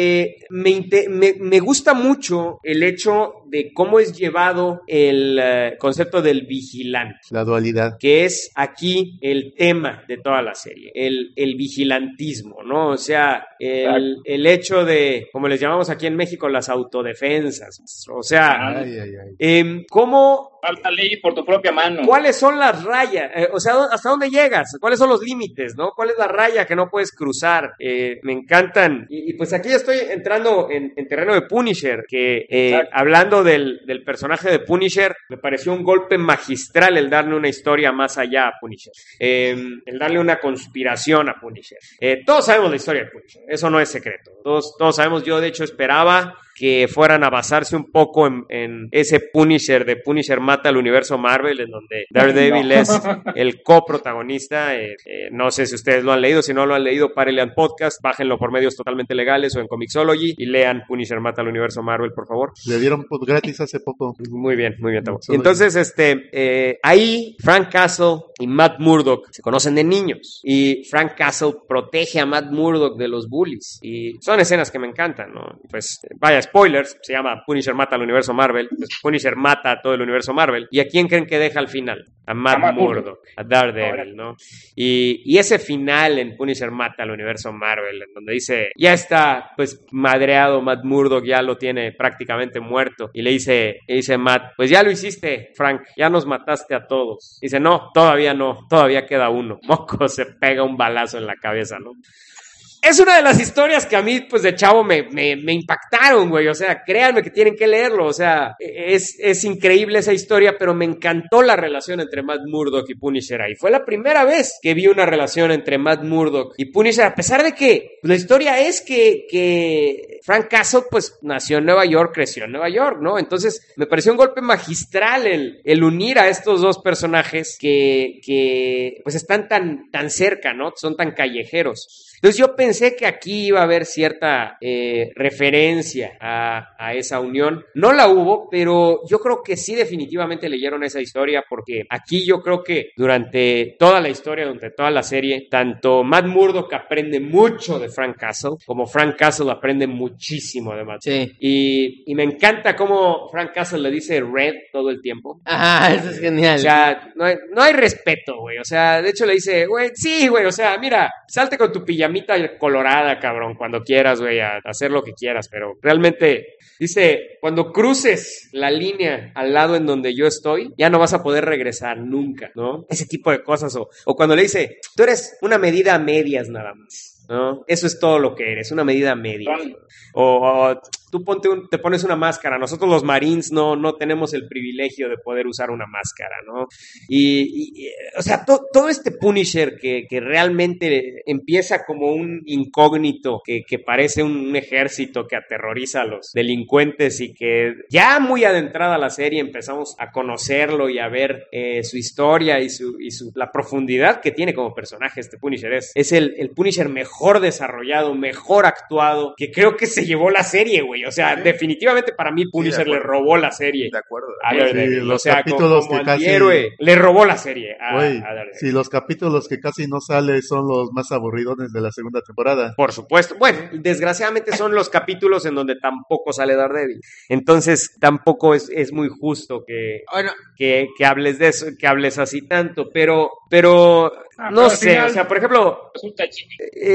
me gusta mucho el hecho de cómo es llevado el concepto del vigilante, La dualidad. que es aquí el tema de toda la serie, el vigilantismo, ¿no? O sea, el hecho de, como les llamamos aquí en México, las autodefensas. O sea, Ay, ay, ay. cómo... Falta ley por tu propia mano. ¿Cuáles son las rayas? O sea, ¿hasta dónde llegas? ¿Cuáles son los límites, no? ¿Cuál es la raya que no puedes cruzar? Me encantan. Y pues aquí estoy entrando en terreno de Punisher, que hablando del personaje de Punisher, me pareció un golpe magistral el darle una historia más allá a Punisher. El darle una conspiración a Punisher. Todos sabemos la historia de Punisher, eso no es secreto. Todos sabemos, yo de hecho esperaba que fueran a basarse un poco en ese Punisher de Punisher mata al universo Marvel, en donde Daredevil es el coprotagonista. No sé si ustedes lo han leído, si no lo han leído, párenle al podcast, bájenlo por medios totalmente legales o en Comixology y lean Punisher mata al universo Marvel, por favor. Le dieron gratis hace poco. Muy bien, Tabo. Entonces, ahí Frank Castle y Matt Murdock se conocen de niños y Frank Castle protege a Matt Murdock de los bullies y son escenas que me encantan, ¿no? Pues vaya, spoilers, se llama Punisher mata al universo Marvel, pues Punisher mata a todo el universo Marvel. ¿Y a quién creen que deja al final? A Matt Murdock, a Daredevil, ¿no? Y ese final en Punisher mata al universo Marvel, en donde dice, ya está pues madreado Matt Murdock, ya lo tiene prácticamente muerto, y le dice Matt, pues ya lo hiciste, Frank, ya nos mataste a todos. Dice, no, todavía queda uno. Moco se pega un balazo en la cabeza, ¿no? Es una de las historias que a mí, pues, de chavo me impactaron, güey. O sea, créanme que tienen que leerlo. O sea, es increíble esa historia, pero me encantó la relación entre Matt Murdock y Punisher ahí. Fue la primera vez que vi una relación entre Matt Murdock y Punisher, a pesar de que la historia es que Frank Castle, pues, nació en Nueva York, creció en Nueva York, ¿no? Entonces, me pareció un golpe magistral el unir a estos dos personajes que pues, están tan cerca, ¿no? Son tan callejeros. Entonces yo pensé que aquí iba a haber cierta referencia a esa unión. No la hubo, pero yo creo que sí definitivamente leyeron esa historia, porque aquí yo creo que durante toda la historia, durante toda la serie, tanto Matt Murdock aprende mucho de Frank Castle, como Frank Castle aprende muchísimo de Matt. Sí. Y me encanta cómo Frank Castle le dice Red todo el tiempo. Ah, eso es genial. O sea, no hay respeto, güey. O sea, de hecho le dice, güey, sí, güey, o sea, mira, salte con tu pijamita colorada, cabrón, cuando quieras, güey, a hacer lo que quieras, pero realmente, dice, cuando cruces la línea al lado en donde yo estoy, ya no vas a poder regresar nunca, ¿no? Ese tipo de cosas, o cuando le dice, tú eres una medida a medias nada más, ¿no? Eso es todo lo que eres, una medida a medias. O tú te pones una máscara. Nosotros los Marines no tenemos el privilegio de poder usar una máscara, ¿no? Y o sea, todo este Punisher que realmente empieza como un incógnito que parece un ejército que aterroriza a los delincuentes, y que ya muy adentrada la serie empezamos a conocerlo y a ver su historia y la profundidad que tiene como personaje este Punisher. Es el Punisher mejor desarrollado, mejor actuado, que creo que se llevó la serie, güey. O sea, definitivamente para mí Punisher le robó la serie. De acuerdo. A Daredevil. los o sea, capítulos como que casi- antihéroe, le robó la serie a Daredevil. Sí, los capítulos que casi no sale son los más aburridones de la segunda temporada. Por supuesto. Bueno, desgraciadamente son los capítulos en donde tampoco sale Daredevil. Entonces, tampoco es muy justo Bueno, que hables de eso, que hables así tanto, pero no al sé, final- o sea, por ejemplo, Resulta chido.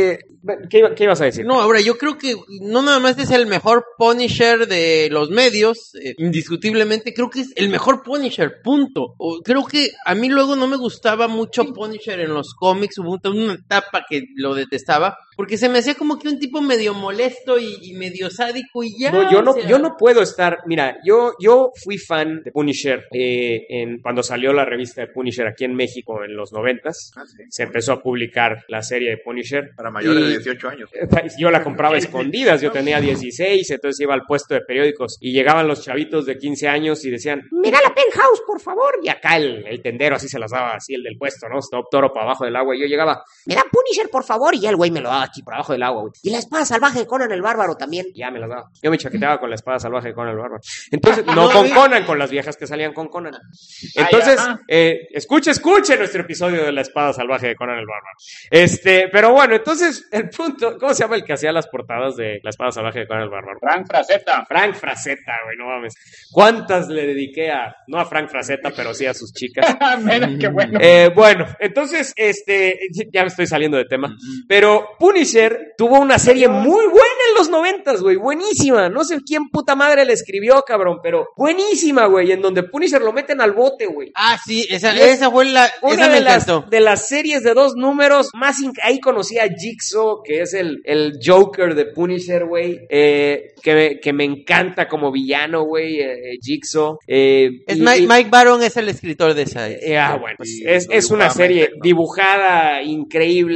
¿qué ibas a decir? no, ahora yo creo que no nada más es el mejor Punisher de los medios, indiscutiblemente creo que es el mejor Punisher, punto. Creo que a mí luego no me gustaba mucho Punisher en los cómics, hubo una etapa que lo detestaba, porque se me hacía como que un tipo medio molesto y medio sádico y ya. No, o sea, yo no puedo estar. Mira, yo fui fan de Punisher cuando salió la revista de Punisher aquí en México en los 90s. Se empezó a publicar la serie de Punisher. Para mayores Y- de 18 años. Yo la compraba a escondidas, yo tenía 16, entonces iba al puesto de periódicos y llegaban los chavitos de 15 años y decían, mira la Penthouse, por favor, y acá el tendero así se las daba, así el del puesto, ¿no? Stop Toro para abajo del agua, y yo llegaba, me da Punisher, por favor, y ya el güey me lo daba aquí por abajo del agua, güey. Y la espada salvaje de Conan el Bárbaro también, y ya me las daba. Yo me chaqueteaba con la espada salvaje de Conan el Bárbaro. Entonces, no con Conan, con las viejas que salían con Conan. Entonces, escuche nuestro episodio de la espada salvaje de Conan el Bárbaro. Pero bueno, entonces, el punto, ¿cómo se llama el que hacía las portadas de la espada salvaje de Conan el Bárbaro? Frank Frazetta. Frank Frazetta, güey, no mames. ¿Cuántas le dediqué no a Frank Frazetta, pero sí a sus chicas? Mira, qué bueno. Bueno, entonces, ya me estoy saliendo de tema, pero Punisher tuvo una serie muy buena en los 90s, güey, buenísima. No sé quién puta madre le escribió, cabrón, pero buenísima, güey, en donde Punisher lo meten al bote, güey. Ah, sí, esa fue una me encantó. de las series de 2 números más ahí conocí a Jigsaw, que es el Joker de Punisher, güey, que me encanta como villano, güey, Jigsaw. Mike Baron es el escritor de esa. Bueno, pues es una serie dibujada increíble,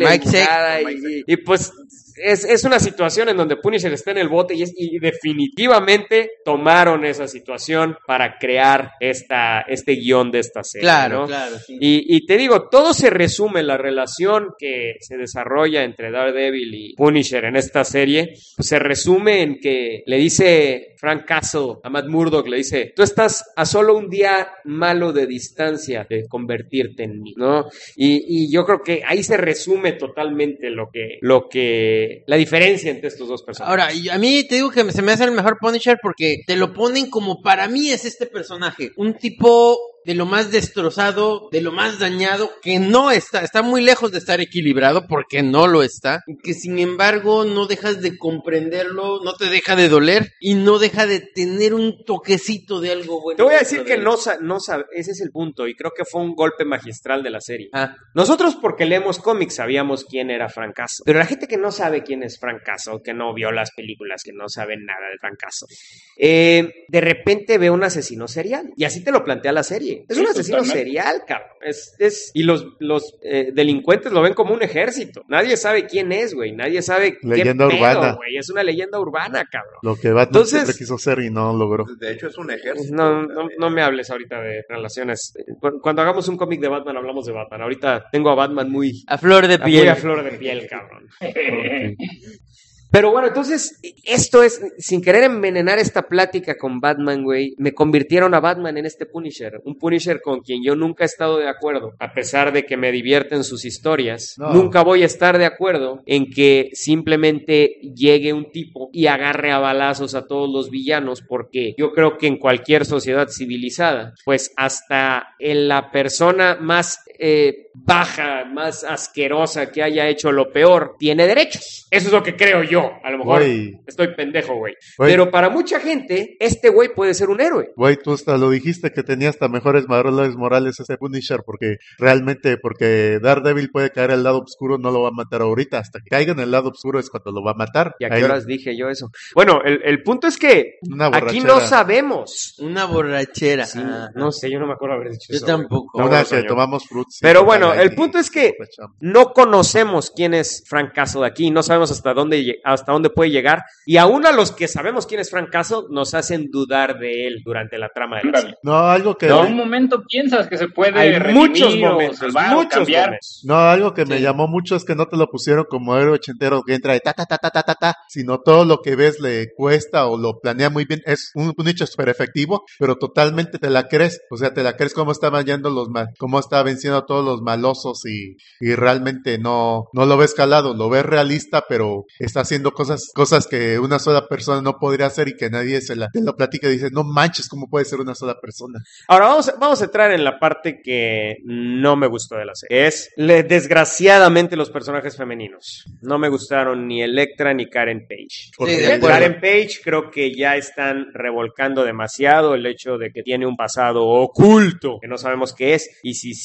y pues es una situación en donde Punisher está en el bote y definitivamente tomaron esa situación para crear este guión de esta serie, claro, ¿no? Claro, sí. Y te digo, todo se resume, la relación que se desarrolla entre Daredevil y Punisher en esta serie, pues se resume en que le dice Frank Castle a Matt Murdock, le dice, tú estás a solo un día malo de distancia de convertirte en mí, ¿no? Y yo creo que ahí se resume totalmente la diferencia entre estos dos personajes. Ahora, a mí te digo que se me hace el mejor Punisher porque te lo ponen como para mí es este personaje. Un tipo de lo más destrozado, de lo más dañado, que no está muy lejos de estar equilibrado porque no lo está, y que sin embargo no dejas de comprenderlo, no te deja de doler y no deja de tener un toquecito de algo bueno. Te voy a decir que no sabe, ese es el punto, y creo que fue un golpe magistral de la serie. Nosotros, porque leemos cómics, sabíamos quién era Frank Castle, pero la gente que no sabe quién es Frank Castle, que no vio las películas, que no sabe nada de Frank Castle, de repente ve un asesino serial, y así te lo plantea la serie. Es un asesino serial, cabrón. Y los delincuentes lo ven como un ejército. Nadie sabe quién es, güey. Nadie sabe leyenda qué pedo, urbana, güey. Es una leyenda urbana, cabrón. Lo que Batman siempre quiso ser y no logró. De hecho, es un ejército. No me hables ahorita de relaciones. Cuando hagamos un cómic de Batman, hablamos de Batman. Ahorita tengo a Batman muy a flor de piel. Muy a flor de piel, cabrón. Okay. Pero bueno, entonces, esto es, sin querer envenenar esta plática con Batman, güey, me convirtieron a Batman en este Punisher. Un Punisher con quien yo nunca he estado de acuerdo, a pesar de que me divierten sus historias. No. Nunca voy a estar de acuerdo en que simplemente llegue un tipo y agarre a balazos a todos los villanos, porque yo creo que en cualquier sociedad civilizada, pues hasta en la persona más baja, más asquerosa que haya hecho lo peor, tiene derechos. Eso es lo que creo yo. A lo mejor estoy pendejo, güey. Pero para mucha gente, este güey puede ser un héroe. Güey, tú hasta lo dijiste que tenía hasta mejores valores morales ese Punisher, porque Daredevil puede caer al lado oscuro, no lo va a matar ahorita. Hasta que caiga en el lado oscuro es cuando lo va a matar. ¿Y a qué horas dije yo eso? Bueno, el punto es que aquí no sabemos. Una borrachera. Sí, no sé, yo no me acuerdo haber dicho eso. Yo tampoco. Una que tomamos fruits. Pero bueno, el punto es que no conocemos quién es Frank Castle aquí, no sabemos hasta dónde puede llegar, y aún a los que sabemos quién es Frank Castle nos hacen dudar de él durante la trama de la serie. No, algo que... ¿En un momento piensas que se puede hay muchos momentos, salvar, muchos momentos. No, algo que me llamó mucho es que no te lo pusieron como héroe ochentero que entra de ta, sino todo lo que ves le cuesta o lo planea muy bien. Es un hecho súper efectivo, pero totalmente te la crees. O sea, te la crees cómo está cómo está venciendo a todos los malosos y realmente no lo ves calado, lo ves realista, pero está haciendo cosas que una sola persona no podría hacer y que nadie te lo platica y dice, no manches, ¿cómo puede ser una sola persona? Ahora vamos a entrar en la parte que no me gustó de la serie. Desgraciadamente los personajes femeninos. No me gustaron ni Elektra ni Karen Page. Karen Page creo que ya están revolcando demasiado el hecho de que tiene un pasado oculto que no sabemos qué es, y si siguen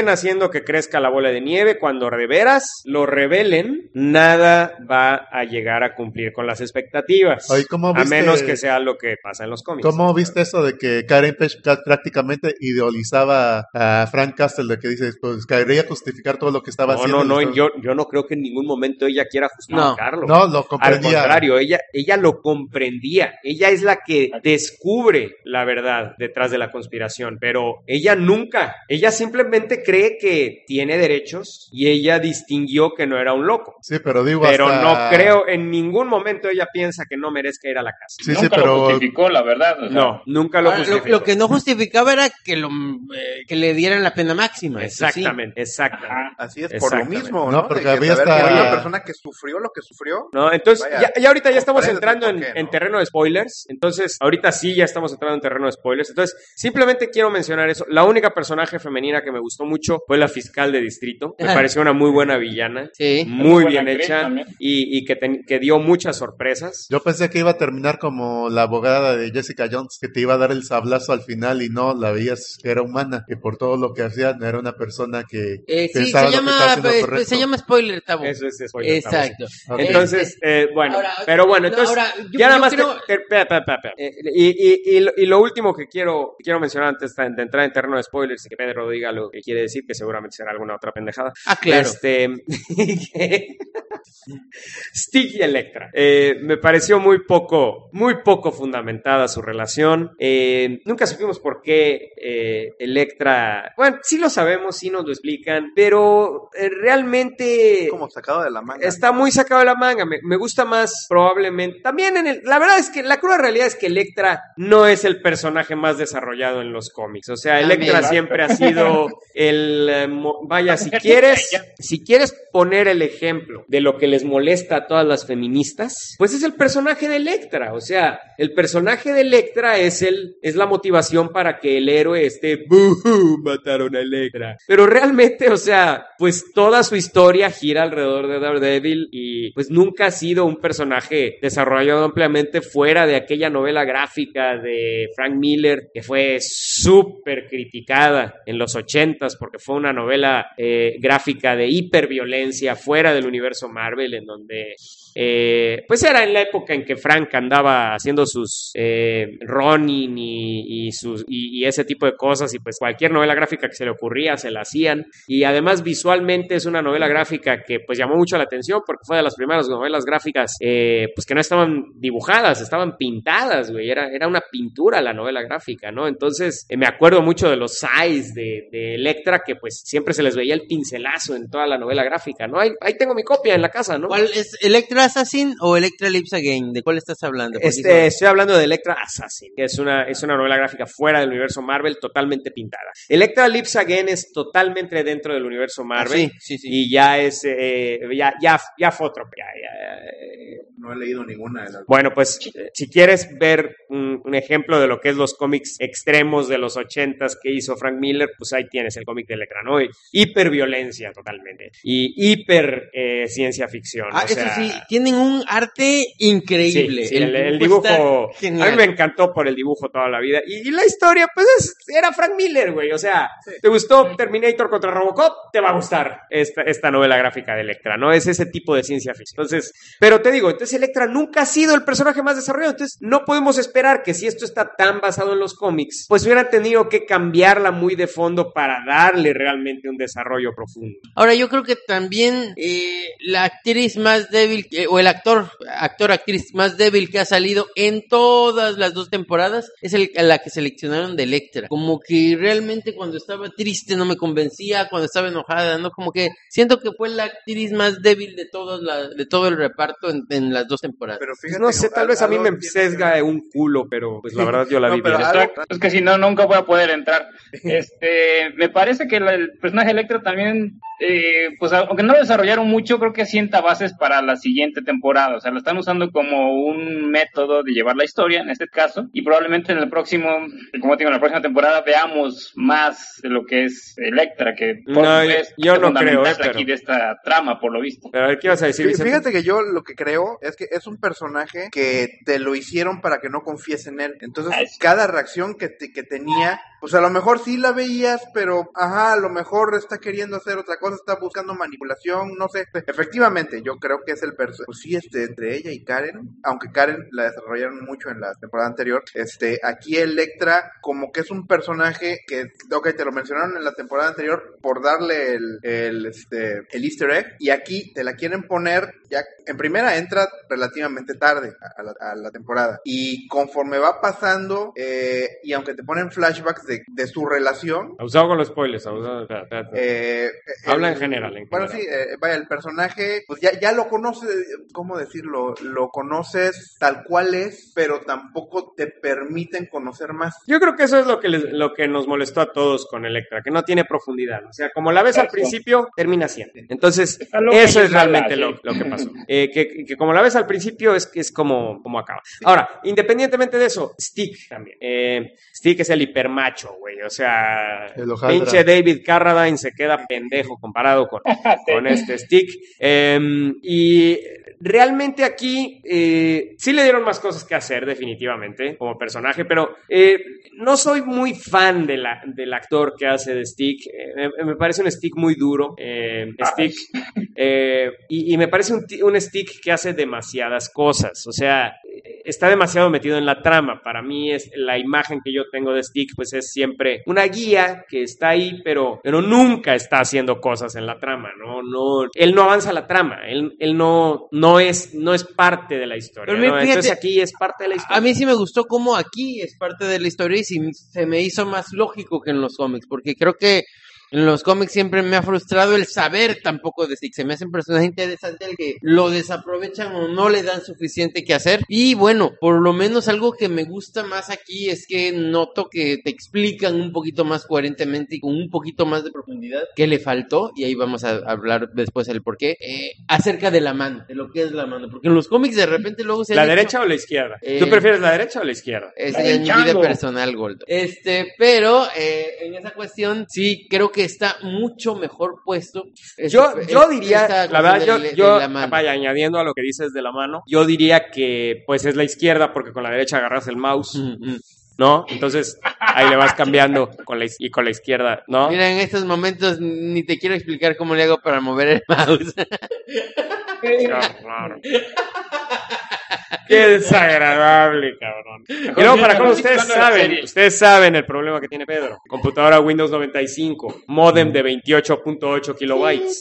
estén haciendo que crezca la bola de nieve, cuando de veras lo revelen, nada va a llegar a cumplir con las expectativas. Oye, ¿cómo a viste- menos que sea lo que pasa en los cómics. ¿Cómo viste eso de que Karen Page prácticamente idealizaba a Frank Castle, de que dice, pues quería justificar todo lo que estaba haciendo? yo no creo que en ningún momento ella quiera justificarlo. No, lo Al comprendía. contrario, ella lo comprendía. Ella es la que descubre la verdad detrás de la conspiración, pero ella simplemente cree que tiene derechos y ella distinguió que no era un loco. Sí, pero digo Pero hasta... no creo, en ningún momento ella piensa que no merezca ir a la casa. Sí, Nunca pero... lo justificó, la verdad. O sea, No, nunca lo Ahora, justificó. lo que no justificaba era que le dieran la pena máxima. eso sí. Exactamente. Ajá. Así es, por lo Exactamente. mismo, No, ¿no? porque De que había saber hasta- que una persona que sufrió lo que sufrió. No, entonces, Vaya, ya ahorita ya estamos comprendes entrando el porqué, en ¿no? terreno de spoilers. Entonces, ahorita sí ya estamos entrando en terreno de spoilers. Entonces, simplemente quiero mencionar eso. La única personaje femenina que me gustó mucho fue la fiscal de distrito. Me pareció una muy buena villana. Sí. Muy buena bien actriz hecha. también. Y que dio muchas sorpresas. Yo pensé que iba a terminar como la abogada de Jessica Jones, que te iba a dar el sablazo al final y no, la veías que era humana, que por todo lo que hacía no era una persona que Sí, pensaba lo que estaba haciendo correcto. se llama spoiler, Tabo. Eso es spoiler. Exacto. Ok. Entonces, bueno, Ahora, pero bueno, entonces, ahora, yo- ya nada yo más creo- espera. Y lo último que quiero mencionar antes de entrar en terreno de spoilers y que Pedro diga lo que quiere decir, que seguramente será alguna otra pendejada. Ah, claro. Stig y Electra. Me pareció muy poco fundamentada su relación. Nunca supimos por qué Electra. Bueno, sí lo sabemos, sí nos lo explican, pero realmente Como sacado de la manga. está muy sacado de la manga. Me gusta más probablemente. También la verdad es que la cruda realidad es que Electra no es el personaje más desarrollado en los cómics. O sea, También. Electra siempre ha sido vaya, si quieres poner el ejemplo de lo que les molesta a todas las feministas, pues es el personaje de Electra. O sea, el personaje de Electra es la motivación para que el héroe esté ¡buh! Mataron a Electra. Pero realmente, o sea, pues toda su historia gira alrededor de Daredevil y pues nunca ha sido un personaje desarrollado ampliamente fuera de aquella novela gráfica de Frank Miller que fue súper criticada en los 80s porque fue una novela gráfica de hiperviolencia fuera del universo Marvel, en donde pues era en la época en que Frank andaba haciendo sus Ronin y ese tipo de cosas, y pues cualquier novela gráfica que se le ocurría se la hacían, y además visualmente es una novela gráfica que pues llamó mucho la atención porque fue de las primeras novelas gráficas pues que no estaban dibujadas, estaban pintadas, güey, era una pintura la novela gráfica, ¿no? Entonces me acuerdo mucho de los size de Electra, que pues siempre se les veía el pincelazo en toda la novela gráfica, ¿no? Ahí tengo mi copia en la casa, ¿no? ¿Cuál es Electra Assassin o Electra Lives Again? ¿De cuál estás hablando? Porque Estoy hablando de Electra Assassin, que es una novela gráfica fuera del universo Marvel, totalmente pintada. Electra Lives Again es totalmente dentro del universo Marvel. sí. Y ya es, ya fue otro. No he leído ninguna de las. Bueno, pues si quieres ver un ejemplo de lo que es los cómics extremos de los 80s que hizo Frank Miller, pues ahí tienes el cómic de Electra, ¿no? Hiperviolencia totalmente. Y hiper ciencia ficción. O eso sea, sí, tienen un arte increíble. Sí, el dibujo, está genial. a mí me encantó por el dibujo toda la vida. Y la historia, pues era Frank Miller, güey. O sea, ¿te gustó Terminator contra Robocop? Te va a gustar esta novela gráfica de Electra, ¿no? Es ese tipo de ciencia ficción. Entonces, pero te digo, entonces Electra nunca ha sido el personaje más desarrollado. Entonces, no podemos esperar que si esto está tan basado en los cómics, pues hubieran tenido que cambiarla muy de fondo para darle realmente un desarrollo profundo. Ahora, yo creo que también la actriz más débil, o el actriz más débil que ha salido en todas las dos temporadas es la que seleccionaron de Electra. Como que realmente cuando estaba triste no me convencía, cuando estaba enojada, ¿no? Como que siento que fue la actriz más débil de todo el reparto en las dos temporadas. Pero fíjate, No sé, tal vez a mí me algo tiene sesga que- un culo, pero pues la verdad yo la vi pero bien. algo- Es que si no, nunca voy a poder entrar. Me parece que el personaje Electra también, pues aunque no lo desarrollaron mucho, creo que sienta bases para la siguiente temporada. O sea, lo están usando como un método de llevar la historia, en este caso, y probablemente en el próximo, como te digo, en la próxima temporada veamos más de lo que es Electra, que por No, supuesto, yo es no creo, fundamental pero- aquí de esta trama, por lo visto. Pero a ver, ¿qué ibas a decir, Vicente? Fíjate que yo lo que creo creo es que es un personaje que te lo hicieron para que no confíes en él. Entonces, cada reacción que tenía, pues a lo mejor sí la veías, pero a lo mejor está queriendo hacer otra cosa, está buscando manipulación, no sé. Efectivamente, yo creo que es el personaje, pues sí, entre ella y Karen, aunque Karen la desarrollaron mucho en la temporada anterior, aquí Electra como que es un personaje que, te lo mencionaron en la temporada anterior por darle el easter egg, y aquí te la quieren poner, ya en primera entra relativamente tarde a la temporada, y conforme va pasando, y aunque te ponen flashbacks de su relación. Abusado con los spoilers, habla en general. Bueno, sí, el personaje, pues ya lo conoces, ¿cómo decirlo? Lo conoces tal cual es, pero tampoco te permiten conocer más. Yo creo que eso es lo que nos molestó a todos con Electra, que no tiene profundidad. O sea, como la ves al principio, termina siendo. Entonces, eso es realmente lo que pasó. Que como la ves al principio, es como acaba. Ahora, independientemente de eso, Stick también. Stick es el hipermacho, güey. O sea, pinche David Carradine se queda pendejo comparado con este Stick. Y realmente aquí sí le dieron más cosas que hacer, definitivamente, como personaje, pero no soy muy fan del actor que hace de Stick. Me parece un Stick muy duro. Y me parece un Stick que hace demasiadas cosas. O sea, está demasiado metido en la trama. Para mí es la imagen que yo tengo de Stick, pues es siempre una guía que está ahí, pero nunca está haciendo cosas en la trama, ¿no? Él no avanza la trama, él no es parte de la historia, pero ¿no? fíjate, entonces aquí es parte de la historia. A mí sí me gustó cómo aquí es parte de la historia y sí se me hizo más lógico que en los cómics, porque creo que en los cómics siempre me ha frustrado el saber tampoco de Stick. Se me hace un personaje interesante el que lo desaprovechan o no le dan suficiente que hacer. Y bueno, por lo menos algo que me gusta más aquí es que noto que te explican un poquito más coherentemente y con un poquito más de profundidad que le faltó, y ahí vamos a hablar después del por qué, acerca de la mano, de lo que es la mano. Porque en los cómics de repente luego se ¿La derecha o la izquierda? ¿Tú prefieres la derecha o la izquierda? Es en mi vida personal, Goldo. Pero en esa cuestión sí creo que está mucho mejor puesto. Yo diría, la verdad, yo vaya, añadiendo a lo que dices de la mano, yo diría que pues es la izquierda, porque con la derecha agarras el mouse, ¿no? Entonces ahí le vas cambiando con la izquierda, ¿no? Mira, en estos momentos ni te quiero explicar cómo le hago para mover el mouse. Claro. Qué desagradable, cabrón. Y luego, para cómo ustedes saben el problema que tiene Pedro. Computadora Windows 95, módem de 28.8 kilobytes.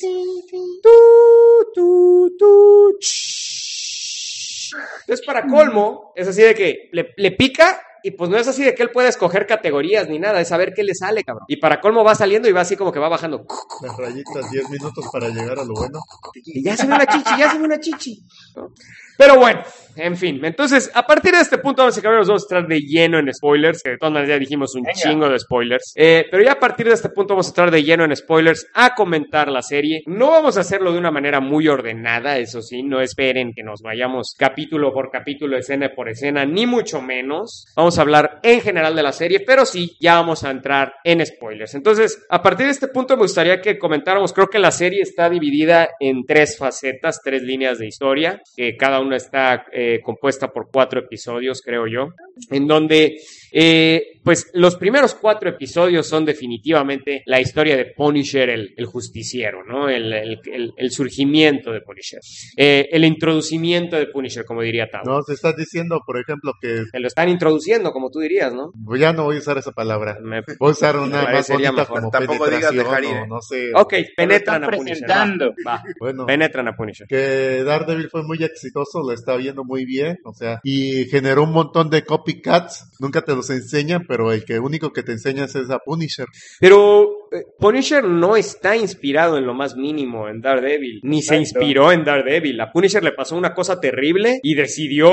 Entonces, para colmo, es así de que le pica. Y pues no es así de que él pueda escoger categorías ni nada, es saber qué le sale, cabrón. Y para colmo va saliendo y va así como que va bajando. Las rayitas, 10 minutos para llegar a lo bueno. Y ya se ve una chichi, ¿no? Pero bueno, en fin. Entonces, a partir de este punto, vamos a entrar de lleno en spoilers, que de todas maneras ya dijimos un chingo de spoilers. Pero ya a partir de este punto vamos a entrar de lleno en spoilers, a comentar la serie. No vamos a hacerlo de una manera muy ordenada, eso sí, no esperen que nos vayamos capítulo por capítulo, escena por escena, ni mucho menos. Vamos a hablar en general de la serie, pero sí, ya vamos a entrar en spoilers. Entonces, a partir de este punto me gustaría que comentáramos, creo que la serie está dividida en 3 facetas, 3 líneas de historia, que cada una está compuesta por 4 episodios, creo yo, en donde pues los primeros 4 episodios son definitivamente la historia de Punisher, el justiciero, ¿no? El surgimiento de Punisher, el introducimiento de Punisher, como diría Tavo. No, te estás diciendo, por ejemplo, que te lo están introduciendo, como tú dirías, ¿no? Ya no voy a usar esa palabra. Voy a usar una más bonita mejor. como Tampoco penetración digas o no sé. Ok, penetran a Punisher. Bueno, penetran a Punisher. Que Daredevil fue muy exitoso, lo está viendo muy bien, o sea, y generó un montón de copycats. Nunca te los enseñan, pero el único que te enseñas es a Punisher. Pero Punisher no está inspirado en lo más mínimo en Daredevil, ni se inspiró en Daredevil. A Punisher le pasó una cosa terrible y decidió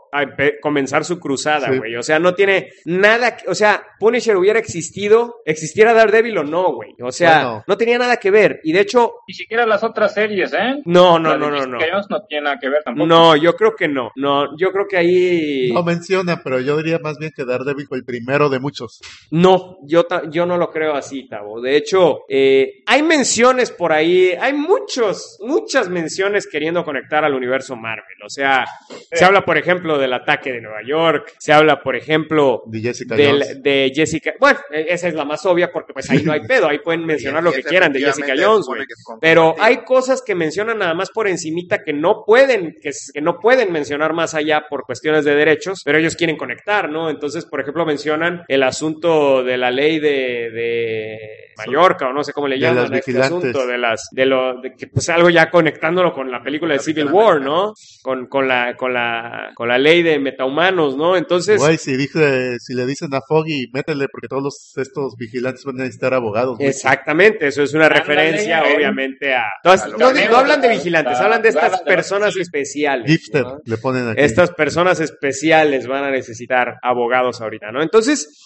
comenzar su cruzada, Sí. güey. O sea, no tiene nada, o sea, Punisher hubiera existiera Daredevil o no, güey. O sea, Bueno. no tenía nada que ver. Y de hecho, Ni siquiera las otras series, ¿eh? no. La de Jessica Jones no tiene nada que ver tampoco. No, yo creo que no. No, yo creo que ahí... No menciona, pero yo diría más bien que Daredevil fue el primero de muchos. No, yo no lo creo así, Tavo. De hecho, hay menciones por ahí, hay muchas menciones queriendo conectar al universo Marvel. O sea, se habla, por ejemplo, del ataque de Nueva York, se habla, por ejemplo, De Jessica Jones. de Jessica. Bueno, esa es la más obvia porque pues ahí no hay pedo, ahí pueden mencionar lo que quieran de Jessica Jones, güey. Pero hay cosas que mencionan nada más por encimita que no pueden mencionar más allá por cuestiones de derechos, pero ellos quieren conectar, ¿no? Entonces, por ejemplo, mencionan el asunto de la ley de Mallorca, o no sé cómo le De llaman las a este vigilantes. asunto, de que pues algo ya conectándolo con la película de Civil War, ¿no? Con la ley de metahumanos, ¿no? Entonces, Güey, si le dicen a Foggy, métele porque todos estos vigilantes van a necesitar abogados. güey. exactamente, eso es una Ándale, referencia, güey. obviamente, a... Entonces, A no, los no hablan de amigos, vigilantes, a- hablan de estas a- personas sí. especiales. Gifted, ¿no? le ponen aquí. Estas personas especiales van a necesitar abogados ahorita, ¿no? Entonces,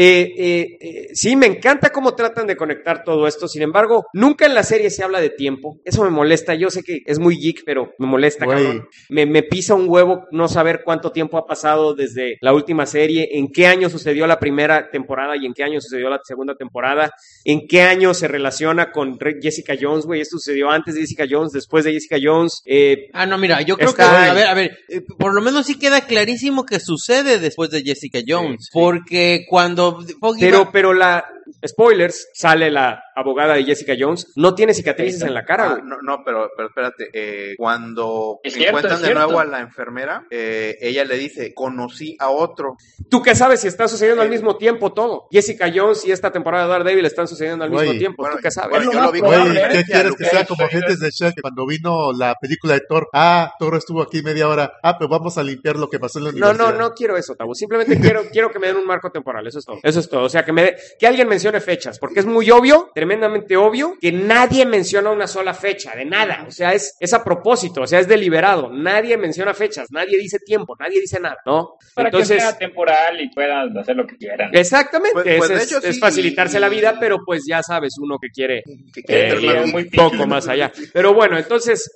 sí, me encanta cómo tratan de conectar todo esto. Sin embargo, nunca en la serie se habla de tiempo. Eso me molesta. Yo sé que es muy geek, pero me molesta, Güey. cabrón. Me pisa un huevo no saber cuánto tiempo ha pasado desde la última serie, en qué año sucedió la primera temporada y en qué año sucedió la segunda temporada, en qué año se relaciona con Jessica Jones, güey. Esto sucedió antes de Jessica Jones, después de Jessica Jones. No, mira, yo creo Está- que, a ver, por lo menos sí queda clarísimo que sucede después de Jessica Jones, porque cuando Foggy Pero la... Spoilers, sale la abogada de Jessica Jones, no tiene cicatrices en la cara, güey. No, pero espérate. Cuando Es cierto, encuentran es de cierto. nuevo a la enfermera, ella le dice, conocí a otro. ¿Tú qué sabes si está sucediendo al mismo tiempo todo? Jessica Jones y esta temporada de Daredevil están sucediendo al mismo Güey, tiempo. bueno, ¿Tú qué sabes? bueno, yo más lo vi Güey, como ¿qué referencia a quieres lo que que sea es como agentes de Shell? Cuando vino la película de Thor, Thor estuvo aquí media hora, pero vamos a limpiar lo que pasó en la universidad. No quiero eso, Tabo. Simplemente quiero que me den un marco temporal. Eso es todo. Eso es todo. O sea, que alguien mencione fechas, porque es muy obvio, tremendamente obvio, que nadie menciona una sola fecha, de nada. O sea, es a propósito, o sea, es deliberado. Nadie menciona fechas, nadie dice tiempo, nadie dice nada, ¿no? Para Entonces, que sea temporal y puedan hacer lo que quieran. exactamente, Pues de es hecho, es sí, facilitarse y- la vida, pero pues ya sabes, uno que quiere que quiere Sí, tener es muy un poco más allá. Pero bueno, entonces,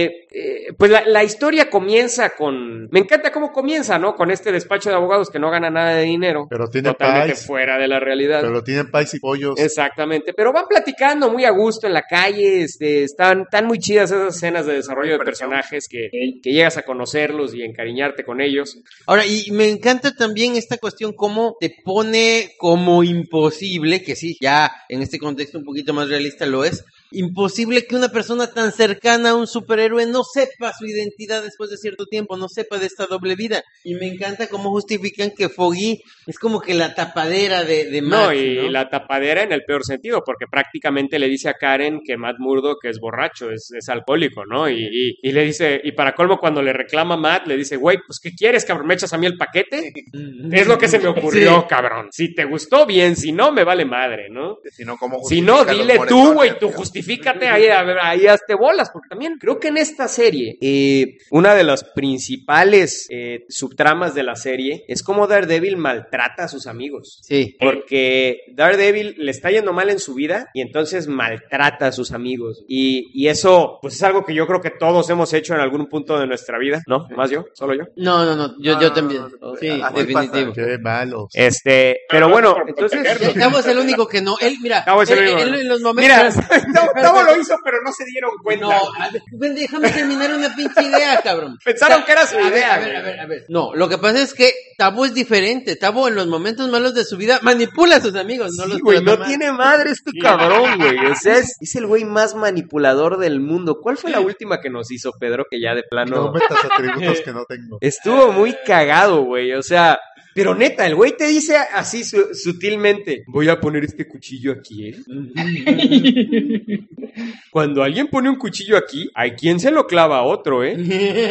pues la historia comienza con... Me encanta cómo comienza, ¿no? Con este despacho de abogados que no gana nada de dinero. Pero tiene Totalmente pais, fuera de la realidad. pero tienen pais y pollos. Exactamente, pero van platicando muy a gusto en la calle, están muy chidas esas escenas de desarrollo de personajes que llegas a conocerlos y encariñarte con ellos. Ahora, y me encanta también esta cuestión cómo te pone como imposible, que sí, ya en este contexto un poquito más realista lo es, imposible que una persona tan cercana a un superhéroe no sepa su identidad después de cierto tiempo, no sepa de esta doble vida. Y me encanta cómo justifican que Foggy es como que la tapadera de Matt, No, y ¿no? la tapadera en el peor sentido, porque prácticamente le dice a Karen que Matt Murdock es borracho, es alcohólico, ¿no? Y le dice, y para colmo cuando le reclama a Matt, le dice, güey, pues ¿qué quieres, cabrón? ¿Me echas a mí el paquete? Es lo que se me ocurrió, Sí. cabrón. Si te gustó, bien, si no, me vale madre, ¿no? Si no, ¿cómo Si no, justifica los dile tú, moretones, güey, tú tío? justifícate ahí hazte bolas, porque también creo que en esta serie, una de las principales subtramas de la serie es cómo Daredevil maltrata a sus amigos. Sí. Porque Daredevil le está yendo mal en su vida y entonces maltrata a sus amigos. Y eso, pues es algo que yo creo que todos hemos hecho en algún punto de nuestra vida, ¿no? ¿Más yo? ¿Solo yo? No, yo también. no, Sí, así definitivo. Qué malos. Pero bueno, por entonces... protegerlo. Cabo es el único que no. Él, mira, Cabo es el único. él en los momentos. Mira, Tavo lo hizo, pero no se dieron cuenta. No, a ver, ven, déjame terminar una pinche idea, cabrón. Pensaron que era su a ver, idea, a ver, güey. a ver. No, lo que pasa es que Tabo es diferente. Tabo en los momentos malos de su vida manipula a sus amigos, no los Sí, güey, trata no mal. tiene madre este cabrón, güey. O sea, es el güey más manipulador del mundo. ¿Cuál fue la última que nos hizo, Pedro? Que ya de No plano... metas atributos que no tengo. Estuvo muy cagado, güey. O sea, Pero neta, el güey te dice así sutilmente, voy a poner este cuchillo aquí, ¿eh? Cuando alguien pone un cuchillo aquí, hay quien se lo clava a otro, ¿eh?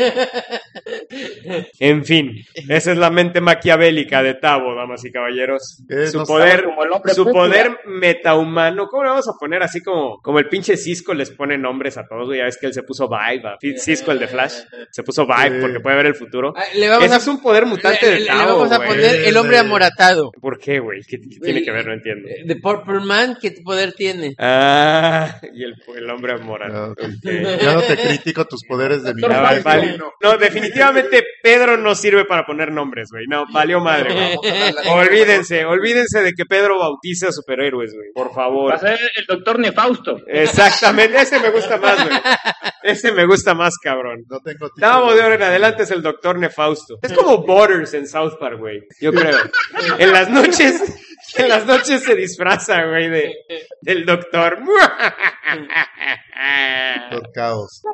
En fin, esa es la mente maquiavélica de Tavo, damas y caballeros. Su no poder, como el hombre su púrpura. poder metahumano. ¿Cómo le vamos a poner así como el pinche Cisco les pone nombres a todos? Ya ves que él se puso Vibe, Cisco el de Flash, se puso Vibe porque puede ver el futuro. Ese es un poder mutante de Tavo, le vamos a güey. poner el hombre amoratado. ¿Por qué, güey? ¿Qué tiene que ver? No entiendo. De Purple Man, ¿qué poder tiene? Y el hombre morado. Ok. Ya no te critico tus poderes de mi No, definitivamente Pedro no sirve para poner nombres, güey. No, valió madre, güey. Olvídense de que Pedro bautice a superhéroes, güey. Por favor. Va a ser el doctor Nefausto. Exactamente, ese me gusta más, güey. Ese me gusta más, cabrón. No tengo título. Tavo de ahora en adelante es el doctor Nefausto. Es como Borders en South Park, güey. Yo creo. En las noches se disfraza, güey, del doctor. Por caos.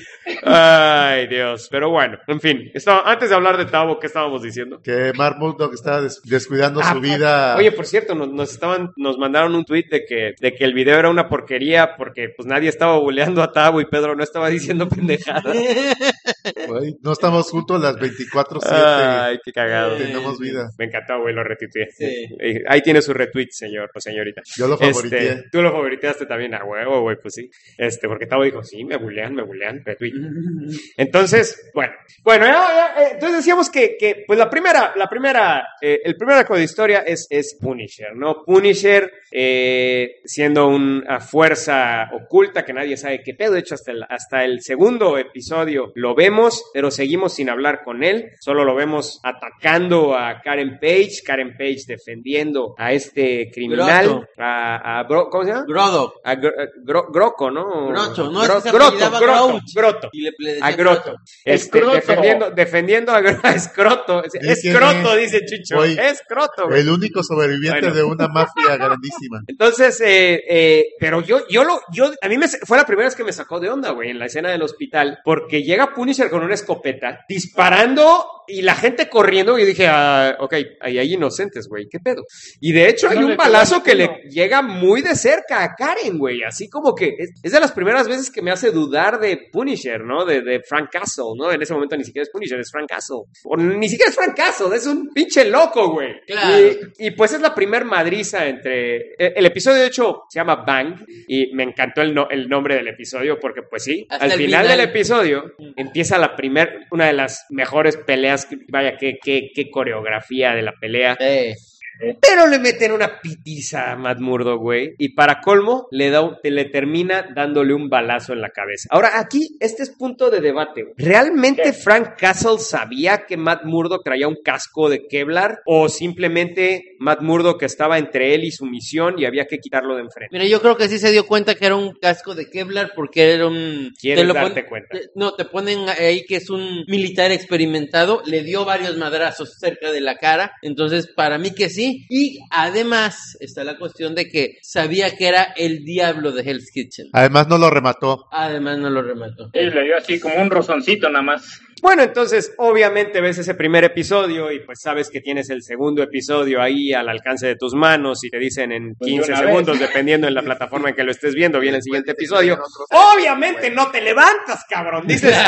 Ay, Dios. Pero bueno, en fin. Antes de hablar de Tavo, ¿qué estábamos diciendo? Que Mark Murdock está descuidando su vida. Oye, por cierto, nos mandaron un tweet de que el video era una porquería porque pues nadie estaba buleando a Tavo y Pedro no estaba diciendo pendejadas. Güey, no estamos juntos las 24/7. Ay, qué cagado. Tenemos vida. Me encantó, güey, lo retuiteé. Sí. Ahí tiene su retweet, señor o señorita. Yo lo favoriteé. Tú lo favoriteaste también a huevo, güey, pues sí. Porque Tavo dijo, sí, me bulean, retweet. Entonces, bueno, entonces decíamos que pues el primer arco de historia es Punisher, ¿no? Punisher siendo una fuerza oculta que nadie sabe qué pedo. De hecho, hasta el segundo episodio lo vemos, pero seguimos sin hablar con él. Solo lo vemos atacando a Karen Page defendiendo a este criminal. ¿Cómo se llama? Grodo. Groco, ¿no? Grocho, no, es que se apellidaba Groto. Y le decían A Groto. Defendiendo a Escroto. Escroto, dice Chucho. Oye, Escroto, güey. El único sobreviviente de una mafia grandísima. Entonces, pero a mí fue la primera vez que me sacó de onda, güey, en la escena del hospital, porque llega Punisher con una escopeta, disparando y la gente corriendo, y dije, ok, ahí hay inocentes, güey, ¿qué pedo? Y de hecho hay un balazo que le llega muy de cerca a Karen, güey, así como que es de las primeras veces que me hace dudar de Punisher, ¿no? De Frank Castle, ¿no? En ese momento ni siquiera es Punisher, es Frank Castle. O ni siquiera es Frank Castle, es un pinche loco, güey. Claro. Y pues es la primer madriza entre... El episodio, de hecho, se llama Bang, y me encantó el nombre del episodio, porque pues sí, hasta al el final del episodio empieza una de las mejores peleas, vaya, qué coreografía de la pelea. Pero le meten una pitiza a Matt Murdock, güey. Y para colmo, le termina dándole un balazo en la cabeza. Ahora, aquí, este es punto de debate, güey. ¿Realmente Frank Castle sabía que Matt Murdock traía un casco de Kevlar? ¿O simplemente Matt Murdock estaba entre él y su misión y había que quitarlo de enfrente? Mira, yo creo que sí se dio cuenta que era un casco de Kevlar porque era un... ¿Quieres darte cuenta? No, te ponen ahí que es un militar experimentado. Le dio varios madrazos cerca de la cara. Entonces, para mí que sí. Y además está la cuestión de que sabía que era el diablo de Hell's Kitchen. Además no lo remató. Él le dio así como un rozoncito nada más. Bueno, entonces, obviamente ves ese primer episodio y pues sabes que tienes el segundo episodio ahí al alcance de tus manos y te dicen en 15 segundos, dependiendo en la plataforma en que lo estés viendo, viene el siguiente episodio. Obviamente no te levantas, cabrón.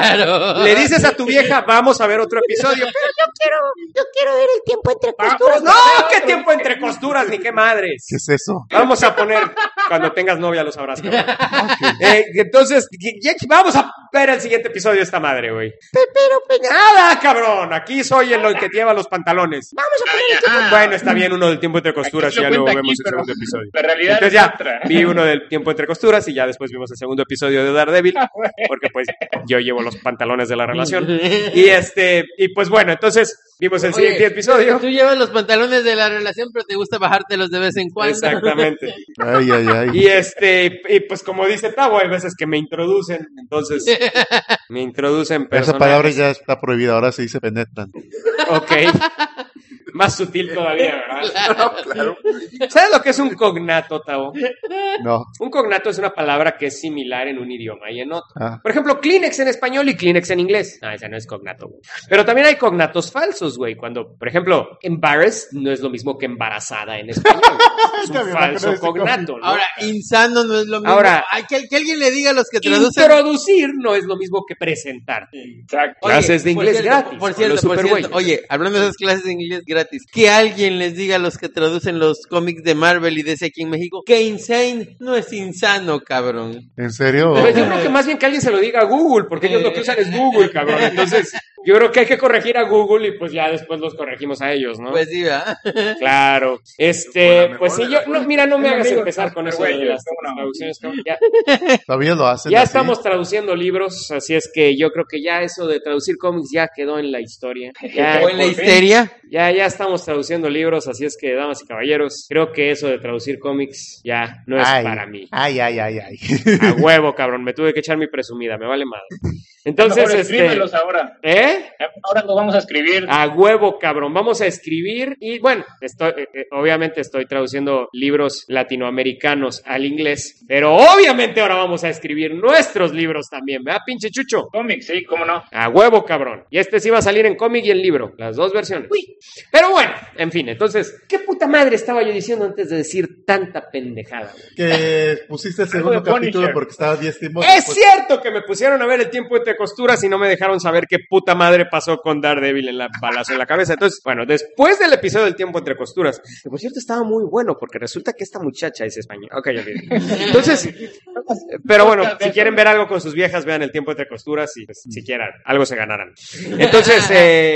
Le dices a tu vieja, vamos a ver otro episodio. Pero yo quiero ver el tiempo entre costuras. ¡No! ¿Qué tiempo entre costuras? Ni qué madres. ¿Qué es eso? Vamos a poner, cuando tengas novia lo sabrás, cabrón. Entonces, vamos a ver el siguiente episodio de esta madre, güey. Pero, ¡Nada, cabrón! Aquí soy el que lleva los pantalones. Vamos a poner el tiempo. Bueno, está bien uno del tiempo entre costuras y ya luego vemos el segundo episodio. La realidad Entonces es ya otra. vi uno del tiempo entre costuras y ya después vimos el segundo episodio de Daredevil, porque pues yo llevo los pantalones de la relación. Y pues bueno, entonces vimos el siguiente episodio. Tú llevas los pantalones de la relación, pero te gusta bajártelos de vez en cuando. Exactamente. Ay. Y pues como dice Tavo, hay veces que me introducen, entonces me introducen personajes. Esa palabra ya está prohibida, ahora se dice penetran. Ok. Más sutil todavía, ¿verdad? No, claro. ¿Sabes lo que es un cognato, Tavo? No. Un cognato es una palabra que es similar en un idioma y en otro. Ah. Por ejemplo, Kleenex en español y Kleenex en inglés. No, ese no es cognato, güey. Pero también hay cognatos falsos, güey. Cuando, por ejemplo, embarrassed no es lo mismo que embarazada en español. Es un falso cognato, ¿no? Ahora, insano no es lo mismo. Ahora, Hay que alguien le diga a los que traducen. Introducir no es lo mismo que presentar. Exacto. Clases de inglés gratis. Por con cierto, los por cierto. supergüeyes. Oye, hablando de esas clases de inglés gratis, que alguien les diga a los que traducen los cómics de Marvel y DC aquí en México que Insane no es insano, cabrón. ¿En serio? Pues yo creo que más bien que alguien se lo diga a Google, porque ellos lo que usan es Google, cabrón. Entonces, yo creo que hay que corregir a Google y pues ya después los corregimos a ellos, ¿no? Pues sí, ¿verdad? Claro. Pues sí, yo, no, mira, no me hagas empezar con eso de las traducciones. Ya, Todavía lo hacen ya así. estamos traduciendo libros, así es que yo creo que ya eso de traducir cómics ya quedó en la historia. Ya, O en la histeria. ya estamos traduciendo libros, así es que, damas y caballeros, creo que eso de traducir cómics ya no es para mí. Ay. A huevo, cabrón, me tuve que echar mi presumida, me vale madre. Entonces, Mejor escríbelos ahora. ¿eh? Ahora los vamos a escribir. A huevo, cabrón, vamos a escribir y bueno, obviamente estoy traduciendo libros latinoamericanos al inglés, pero obviamente ahora vamos a escribir nuestros libros también, ¿verdad, pinche Chucho? Cómics, sí, cómo no. A huevo, cabrón. Y este sí va a salir en cómic y en libro, las dos versiones. Uy. Pero bueno, en fin, entonces, ¿qué puta madre estaba yo diciendo antes de decir tanta pendejada, güey? Que pusiste el segundo Algo de capítulo Punisher. porque estaba 10 tiempos. Es cierto que me pusieron a ver El tiempo entre costuras y no me dejaron saber qué puta madre pasó con Daredevil en la balazo en la cabeza. Entonces, bueno, después del episodio del tiempo entre costuras, que por cierto estaba muy bueno porque resulta que esta muchacha es española. Ok, ya vi. Entonces, pero bueno, si quieren ver algo con sus viejas, vean El tiempo entre costuras y pues, si quieran, algo se ganarán. Entonces,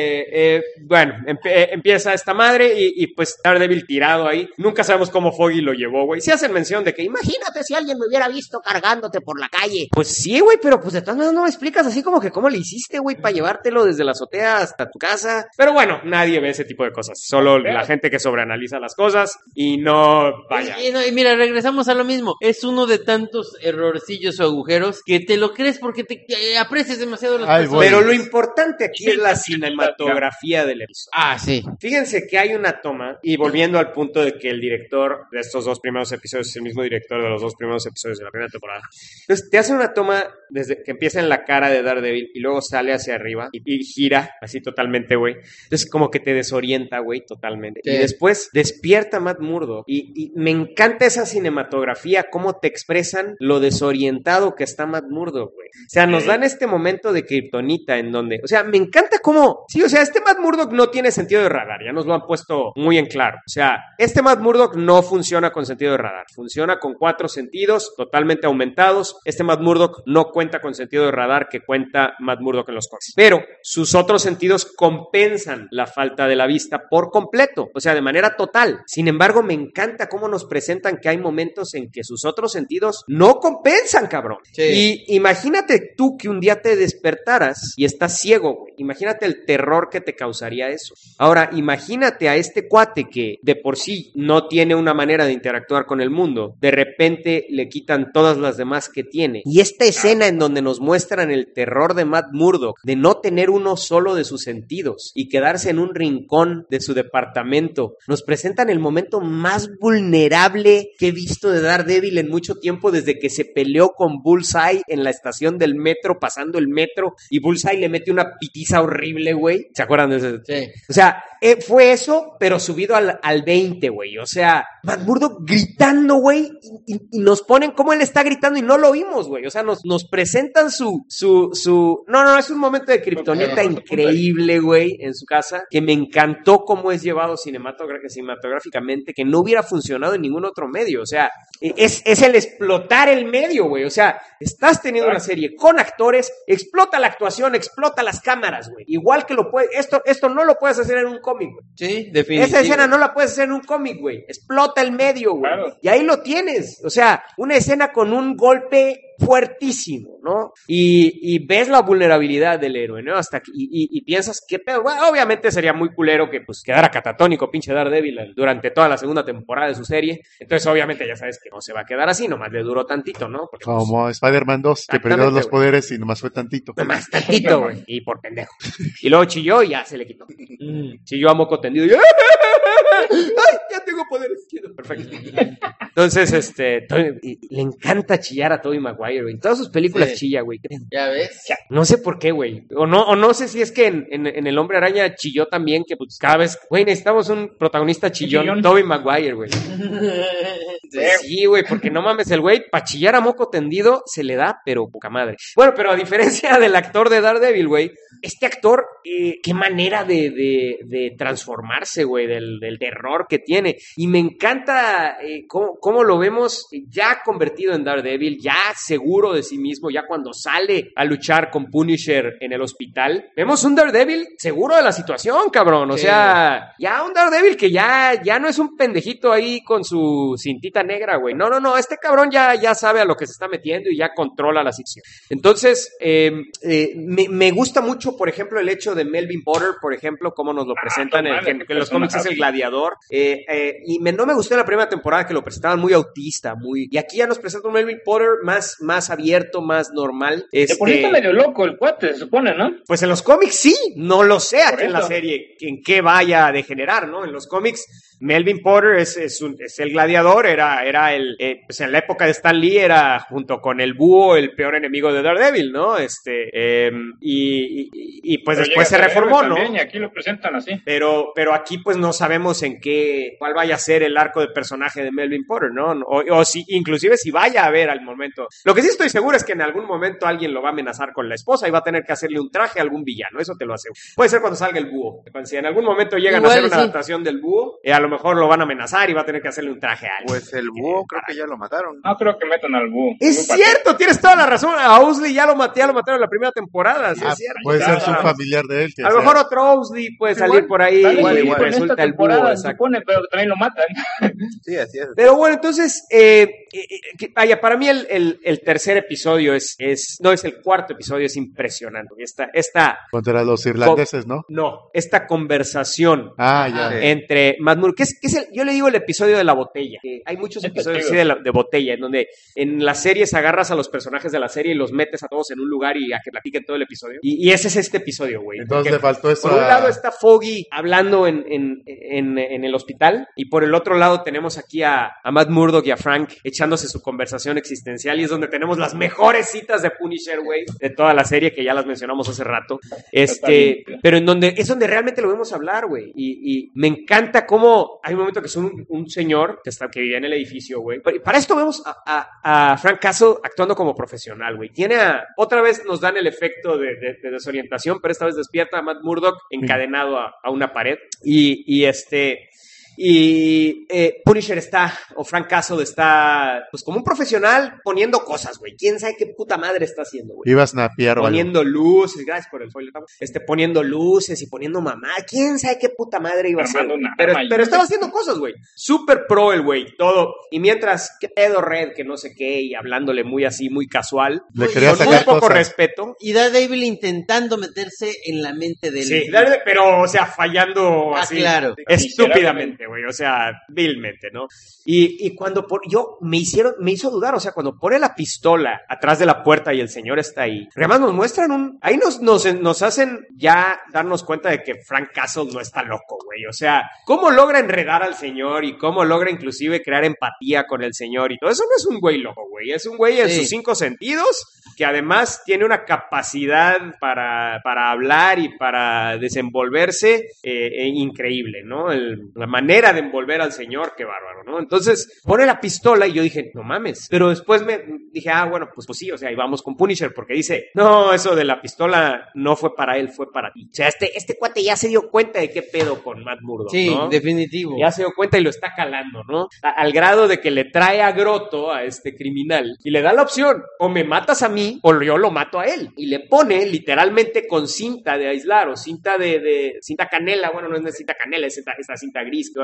bueno, empieza esta madre y pues Daredevil tirado ahí. Nunca sabemos cómo Foggy lo llevó, güey. Si hacen mención de que Imagínate si alguien me hubiera visto cargándote por la calle. pues sí, güey, pero pues de todas maneras no me explicas así como que cómo le hiciste, güey, para llevártelo desde la azotea hasta tu casa. Pero bueno, nadie ve ese tipo de cosas. Solo la gente que sobreanaliza las cosas y no vaya. Y mira, regresamos a lo mismo. Es uno de tantos errorcillos o agujeros que te lo crees porque te aprecias demasiado las Ay, cosas. voy. Pero lo importante aquí es la cinematografía del episodio. Ah, sí. Fíjense que hay una toma, y volviendo al punto de que el director de estos dos primeros episodios es el mismo director de los dos primeros episodios de la primera temporada. Entonces, te hacen una toma desde que empieza en la cara de Daredevil y luego sale hacia arriba y gira así totalmente, güey. Entonces, como que te desorienta, güey, totalmente. Sí. Y después despierta Matt Murdock y me encanta esa cinematografía, cómo te expresan lo desorientado que está Matt Murdock, güey. O sea, nos dan este momento de kriptonita en donde, o sea, me encanta cómo, sí, o sea, este Matt Murdock no tiene sentido de radar, ya nos lo han puesto muy en claro. O sea, este Matt Murdock no funciona con sentido de radar, funciona con 4 sentidos totalmente aumentados. Este Matt Murdock no cuenta con sentido de radar que cuenta Matt Murdock en los cómics, pero sus otros sentidos compensan la falta de la vista por completo, o sea, de manera total. Sin embargo, me encanta cómo nos presentan que hay momentos en que sus otros sentidos no compensan, cabrón. Sí. Y imagínate tú que un día te despertaras y estás ciego, güey. Imagínate el terror que te causaría eso. Ahora, imagínate a este cuate que de por sí no tiene una manera de interactuar con el mundo. De repente le quitan todas las demás que tiene. Y esta escena en donde nos muestran el terror de Matt Murdock, de no tener uno solo de sus sentidos y quedarse en un rincón de su departamento, nos presentan el momento más vulnerable que he visto de Daredevil en mucho tiempo, desde que se peleó con Bullseye en la estación del metro, pasando el metro, y Bullseye le mete una pitiza horrible, güey. ¿Se acuerdan de ese? Sí. O sea, fue eso, pero subido al 20, güey. O sea, Matt Murdock gritando, güey, y nos ponen cómo él está gritando y no lo oímos, güey. O sea, nos presentan su... No, es un momento de kriptonita increíble, güey, en su casa, que me encantó cómo es llevado cinematográficamente, que no hubiera funcionado en ningún otro medio. O sea, es el explotar el medio, güey. O sea, estás teniendo una serie con actores, explota la actuación, explota las cámaras, güey. Igual que lo puedes... Esto no lo puedes hacer en un cómic, güey. Sí, definitivamente. Esa escena no la puedes hacer en un cómic, güey. Explota el medio, güey. Claro. Y ahí lo tienes. O sea, una escena con un golpe fuertísimo, ¿no? Y ves la vulnerabilidad del héroe, ¿no? Hasta y piensas, ¿qué pedo? Bueno, obviamente sería muy culero que pues quedara catatónico pinche Daredevil durante toda la segunda temporada de su serie. Entonces, obviamente, ya sabes que no se va a quedar así, nomás le duró tantito, ¿no? Porque, Como Spider-Man 2, que perdió los poderes y nomás fue tantito. Nomás tantito, güey. Y por pendejo. Y luego chilló y ya se le quitó. Chilló a moco tendido y... ¡ay, ya tengo poderes! Perfecto. Entonces, le encanta chillar a Tobey Maguire, güey. En todas sus películas chilla, güey. ¿Ya ves? No sé por qué, güey. O no sé si es que en El Hombre Araña chilló también, que pues cada vez, güey, necesitamos un protagonista chillón. Tobey Maguire, güey. Pues sí, güey, porque no mames, el güey, para chillar a moco tendido se le da, pero poca madre. Bueno, pero a diferencia del actor de Daredevil, güey, este actor, qué manera de transformarse, güey, del terror que tiene. Y me encanta cómo lo vemos ya convertido en Daredevil, ya seguro de sí mismo, ya cuando sale a luchar con Punisher en el hospital. Vemos un Daredevil seguro de la situación, cabrón. O sea, ya un Daredevil que ya no es un pendejito ahí con su cintita negra, güey. No, este cabrón ya sabe a lo que se está metiendo y ya controla la situación. Entonces, me gusta mucho, por ejemplo, el hecho de Melvin Potter, por ejemplo, cómo nos lo presentan, que en los cómics es el gladiador. No me gustó en la primera temporada que lo presentaban muy autista, y aquí ya nos presenta un Melvin Potter más abierto, más normal. Te poniste medio loco el cuate, se supone, ¿no? Pues en los cómics sí, no lo sé aquí en la serie en qué vaya a degenerar, ¿no? En los cómics Melvin Potter es el gladiador, era pues en la época de Stan Lee era junto con el búho el peor enemigo de Daredevil, ¿no? Y pues pero después se reformó, ¿no? También, y aquí lo presentan así. Pero aquí pues no sabemos cuál vaya a ser el arco de personaje de Melvin Potter, ¿no? O si, inclusive si vaya a haber al momento. Lo que sí estoy seguro es que en algún momento alguien lo va a amenazar con la esposa y va a tener que hacerle un traje a algún villano, eso te lo aseguro. Puede ser cuando salga el búho. Si en algún momento llegan a hacer una adaptación del búho, a lo mejor lo van a amenazar y va a tener que hacerle un traje a alguien. Pues el búho creo que ya lo mataron. No creo que metan al búho. Es cierto, tienes toda la razón. A Owsley ya lo mataron en la primera temporada. Sí, es cierto. Puede ser un familiar de él. A lo mejor otro Owsley puede salir por ahí y resulta el búho. Se supone, pero también lo matan. Sí, así es. Pero bueno, entonces, vaya, para mí el tercer episodio es el cuarto episodio, es impresionante. Esta contra los irlandeses, ¿no? No, esta conversación entre Matt Murdock, yo le digo el episodio de la botella. Hay muchos episodios así de botella, en donde en las series agarras a los personajes de la serie y los metes a todos en un lugar y a que platiquen todo el episodio. Y ese es este episodio, güey. Entonces le faltó eso. Por un lado está Foggy hablando en el hospital y por el otro lado tenemos aquí a Matt Murdock y a Frank echándose su conversación existencial y es donde tenemos las mejores citas de Punisher, güey, de toda la serie que ya las mencionamos hace rato. Pero es donde realmente lo vemos hablar, güey. Y me encanta cómo hay un momento que es un señor que vive en el edificio, güey. Para esto vemos a Frank Castle actuando como profesional, güey. Otra vez nos dan el efecto de desorientación, pero esta vez despierta a Matt Murdock encadenado a una pared. Y Punisher o Frank Castle está, pues como un profesional poniendo cosas, güey. ¿Quién sabe qué puta madre está haciendo, güey? Iba a snapear, poniendo luces, gracias por el foil. Poniendo luces y poniendo mamá. ¿Quién sabe qué puta madre iba a hacer? Pero estaba haciendo cosas, güey. Súper pro el güey, todo. Y mientras, qué pedo Red, que no sé qué, y hablándole muy así, muy casual. Le quería con muy poco respeto. Y Daredevil intentando meterse en la mente del... Sí, pero, o sea, fallando así. Claro. Estúpidamente, güey, o sea, vilmente, ¿no? Y cuando me hizo dudar, o sea, cuando pone la pistola atrás de la puerta y el señor está ahí, además nos muestran ahí nos hacen ya darnos cuenta de que Frank Castle no está loco, güey, o sea, cómo logra enredar al señor y cómo logra inclusive crear empatía con el señor y todo eso no es un güey loco, güey, es un güey en sus 5 sentidos que además tiene una capacidad para hablar y para desenvolverse increíble, ¿no? La manera de envolver al señor, qué bárbaro, ¿no? Entonces, pone la pistola y yo dije, no mames, pero después me dije, bueno, pues sí, o sea, y vamos con Punisher, porque dice, no, eso de la pistola no fue para él, fue para ti. O sea, este cuate ya se dio cuenta de qué pedo con Matt Murdock, sí, ¿no? Definitivo. Ya se dio cuenta y lo está calando, ¿no? Al grado de que le trae a Grotto, a este criminal, y le da la opción, o me matas a mí, o yo lo mato a él. Y le pone literalmente con cinta de aislar, o cinta cinta canela, bueno, no es de cinta canela, es esta cinta gris que ahora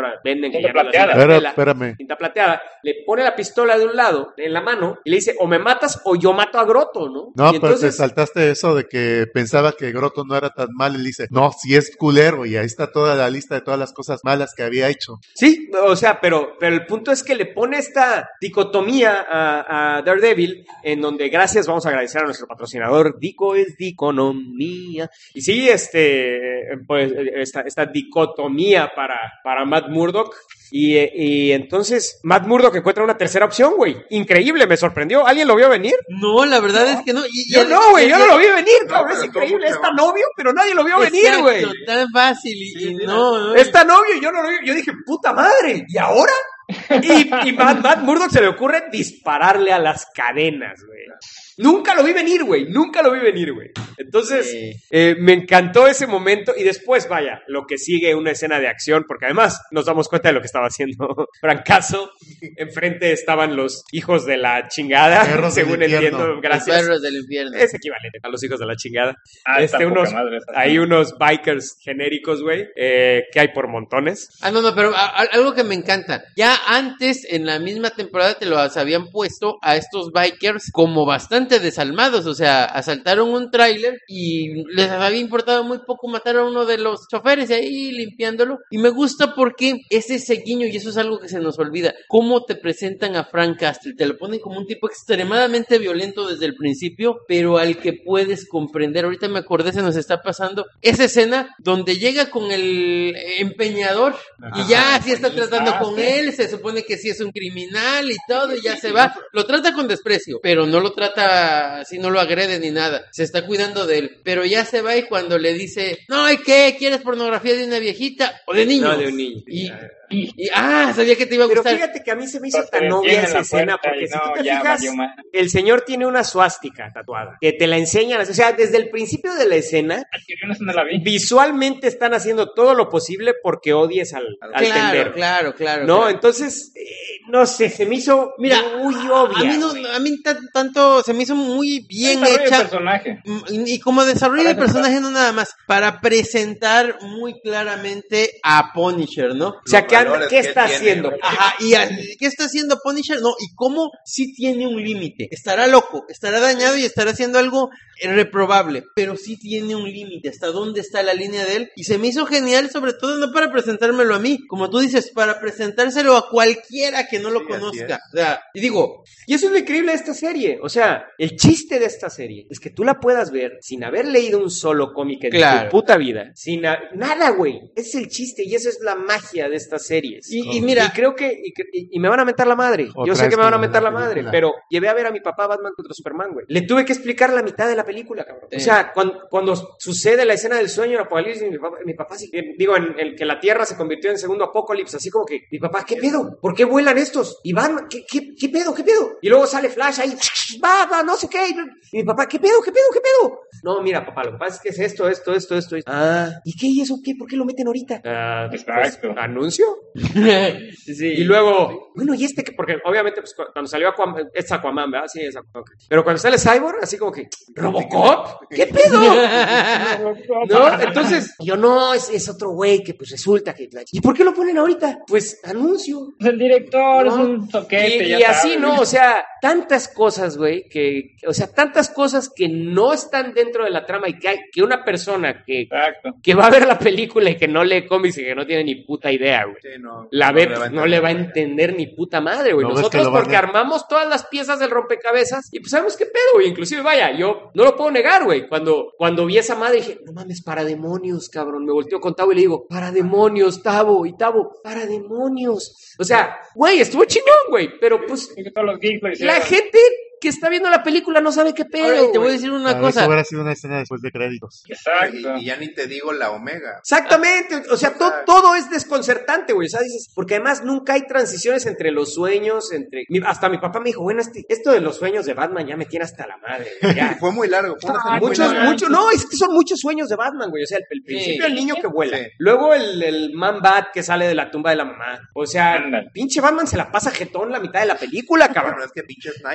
ahora venden, que Tinta ya no es la plateada. cinta Pero, tela, espérame. tinta plateada, le pone la pistola de un lado, en la mano, y le dice, o me matas o yo mato a Grotto, ¿no? No, Y pero te saltaste eso de que pensaba que Grotto no era tan mal. Él dice, no, si es culero, y ahí está toda la lista de todas las cosas malas que había hecho. Sí, o sea, pero el punto es que le pone esta dicotomía a Daredevil, en donde, gracias, vamos a agradecer a nuestro patrocinador, Dico es Diconomía. Y sí, pues, esta dicotomía para Matt Murdock. Y entonces, Matt Murdock encuentra una tercera opción, güey. Increíble, me sorprendió. ¿Alguien lo vio venir? No, la verdad es que no. Yo no, güey, yo no lo vi venir, No, cabrón. pero Es increíble, ¿cómo es tan obvio, pero nadie lo vio venir, Exacto, güey. tan fácil y no. Es tan obvio, yo no lo vi. Yo dije, puta madre, ¿y ahora? Y Matt Murdock se le ocurre dispararle a las cadenas, güey. Nunca lo vi venir, güey. Entonces, me encantó ese momento. Y después, vaya, lo que sigue una escena de acción, porque además nos damos cuenta de lo que estaba haciendo Francazo. Enfrente estaban los hijos de la chingada, Perros del según infierno. entiendo. Los Gracias. perros del infierno. Es equivalente a los hijos de la chingada. Está poca madre esa. Hay unos bikers genéricos, güey, que hay por montones. No, pero algo que me encanta. Ya antes, en la misma temporada, te los habían puesto a estos bikers como bastante desalmados. O sea, asaltaron un tráiler y les había importado muy poco matar a uno de los choferes y ahí limpiándolo. Y me gusta porque es ese guiño, y eso es algo que se nos olvida. Cómo te presentan a Frank Castle. Te lo ponen como un tipo extremadamente violento desde el principio, pero al que puedes comprender. Ahorita me acordé, se nos está pasando esa escena donde llega con el empeñador y ya así está tratando con él. Se supone que sí es un criminal y todo, y ya se va. Lo trata con desprecio, pero no lo trata así, no lo agrede ni nada. Se está cuidando de él, pero ya se va, y cuando le dice, no, ¿y qué? ¿Quieres pornografía de una viejita o de niños? No, de un niño. Sabía que te iba a Pero gustar. fíjate que a mí se me hizo Entonces, tan obvia tiene esa la escena, puerta porque y si no, tú te ya fijas, valió más. el señor tiene una suástica tatuada, que te la enseñan, o sea, desde el principio de la escena, Yo no la vi. visualmente están haciendo todo lo posible porque odies al tendero. Claro. ¿No? claro. Entonces, no sé, se me hizo muy obvia. A mí tanto se me hizo muy bien Desarrollo de hecha. personaje. Y como desarrollo de personaje, no nada más, para presentar muy claramente a Punisher, ¿no? O sea, Los valores ¿qué que está tiene, haciendo? güey. Ajá, ¿qué está haciendo Punisher? No, y cómo sí tiene un límite. Estará loco, estará dañado y estará haciendo algo reprobable, pero sí tiene un límite. ¿Hasta dónde está la línea de él? Y se me hizo genial, sobre todo no para presentármelo a mí, como tú dices, para presentárselo a cualquiera que no lo Sí, conozca. así O sea, y digo, Y eso es lo increíble de esta serie. O sea, el chiste de esta serie es que tú la puedas ver sin haber leído un solo cómic en Claro. tu puta vida. Nada, güey. Ese es el chiste y esa es la magia de estas series. y mira, Y creo que y me van a mentar la madre. Yo Otra sé que vez me van a como mentar la la madre, película. pero llevé a ver a mi papá Batman contra Superman, güey. Le tuve que explicar la mitad de la película, cabrón. Sí. O sea, cuando sucede la escena del sueño en Apocalipsis, mi papá sí, digo, en el que la Tierra se convirtió en segundo Apocalipsis, así como que, mi papá, ¿qué pedo? ¿Por qué vuelan estos? Y Batman, ¿qué pedo? Y luego sale Flash ahí, va, no sé qué. Y mi papá, ¿qué pedo? No, mira, papá, lo que pasa es que es esto. Ah, ¿y qué? ¿Y eso qué? ¿Por qué lo meten ahorita? Exacto. Pues, ¿anuncio? sí. Y luego, bueno, ¿y este qué? Porque obviamente, pues, cuando salió Aquaman, es Aquaman, ¿verdad? Sí, es Aquaman. Pero cuando sale Cyborg, así como que, ¿Robocop? ¿Qué pedo? ¿No? Entonces, yo no, es otro güey que pues resulta que... ¿Y por qué lo ponen ahorita? Pues anuncio. El director es ¿No? un toquete, Y ya así, sabes. ¿no? O sea, tantas cosas, güey, tantas cosas que no están dentro de la trama y que una persona Exacto. que va a ver la película y que no lee cómics y que no tiene ni puta idea, güey. Sí, no, La no ve, le va a no le va a entender. entender ni puta madre, güey. No, ves que Nosotros lo van porque a- armamos todas las piezas del rompecabezas y pues sabemos qué pedo, güey. Inclusive, vaya, yo no lo puedo negar, güey. Cuando vi esa madre dije, no mames, para demonios, cabrón. Me volteo con Tavo y le digo, para demonios, Tavo. Y Tavo, para demonios. O sea, güey, estuvo chingón, güey. Pero pues Y que todos los geeks lo la hicieron. gente que está viendo la película no sabe qué pedo. Ahora, y te voy a güey. decir una Eso cosa. hubiera sido una escena después de créditos. Exacto. Y ya ni te digo la Omega. Exactamente, o sea, todo es desconcertante, güey, o sea, dices, porque además nunca hay transiciones entre los sueños, hasta mi papá me dijo, bueno, esto de los sueños de Batman ya me tiene hasta la madre, güey, ya. Y fue muy largo. Fue una serie muy larga. No, es que son muchos sueños de Batman, güey, o sea, el principio el niño que vuela, Sí. luego el Man-Bat que sale de la tumba de la mamá, o sea, Ándale. pinche Batman se la pasa jetón la mitad de la película, Cabrón, cabrón. es que pinche Snyder.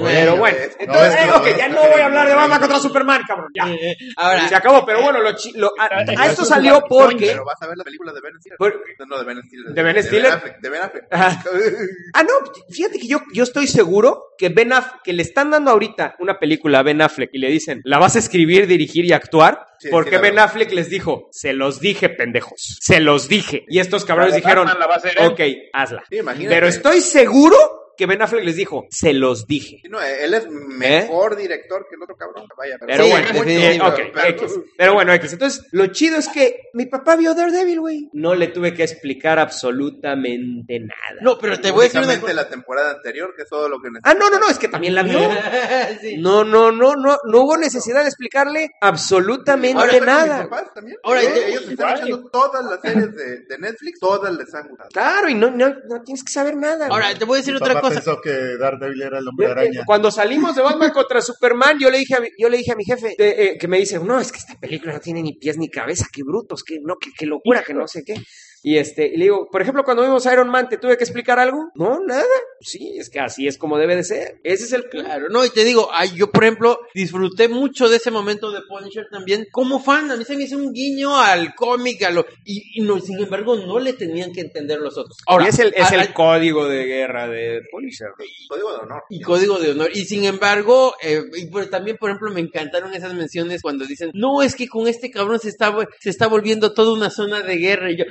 Pero bueno, entonces ok, ya no voy a hablar de Batman contra Superman, cabrón. Ya. Ahora, Se acabó, pero bueno, a esto salió porque... Pero vas a ver la película de Ben Stiller. No, de Ben Stiller. ¿De Ben Stiller? De Ben Affleck. No, fíjate que yo estoy seguro que que le están dando ahorita una película a Ben Affleck y le dicen, ¿la vas a escribir, dirigir y actuar? Sí, Porque claro. Ben Affleck les dijo, se los dije, pendejos. Se los dije. Y estos cabrones La de dijeron, Batman la va a hacer él. ok, hazla. Sí, imagínate. Pero estoy seguro que Ben Affleck les dijo, se los dije. No, él es mejor director que el otro cabrón. Vaya, Pero Sí, bueno, definitivo. ok, X. Pero bueno, X. Entonces, lo chido es que mi papá vio Daredevil, güey. No le tuve que explicar absolutamente nada. no, pero te voy a decir una Únicamente cosa. la temporada anterior, que es todo lo que necesita. No, es que también la vio. Sí. No hubo necesidad de explicarle absolutamente Ahora está con mis nada. papás también. Ahora, Ellos están echando todas las series de Netflix, todas les han gustado. Claro, y no tienes que saber nada. Ahora, güey. te voy a decir Mi otra papá cosa. pensó que Daredevil era el hombre araña. Cuando salimos de Batman contra Superman, yo le dije a mi jefe que me dice, no, es que esta película no tiene ni pies ni cabeza, qué brutos, qué locura, que no sé qué. Y le digo, por ejemplo, cuando vimos Iron Man, ¿te tuve que explicar algo? No, nada. Sí, es que así es como debe de ser. Ese es el plan. Claro, no, y te digo, yo por ejemplo disfruté mucho de ese momento de Punisher también como fan, a mí se me hizo un guiño al cómic, y no, sin embargo no le tenían que entender los otros. Ahora, Y es el código de guerra de Punisher. Código de honor. y código de honor, y sin embargo, también por ejemplo me encantaron esas menciones cuando dicen, no, es que con este cabrón se está volviendo toda una zona de guerra, y yo,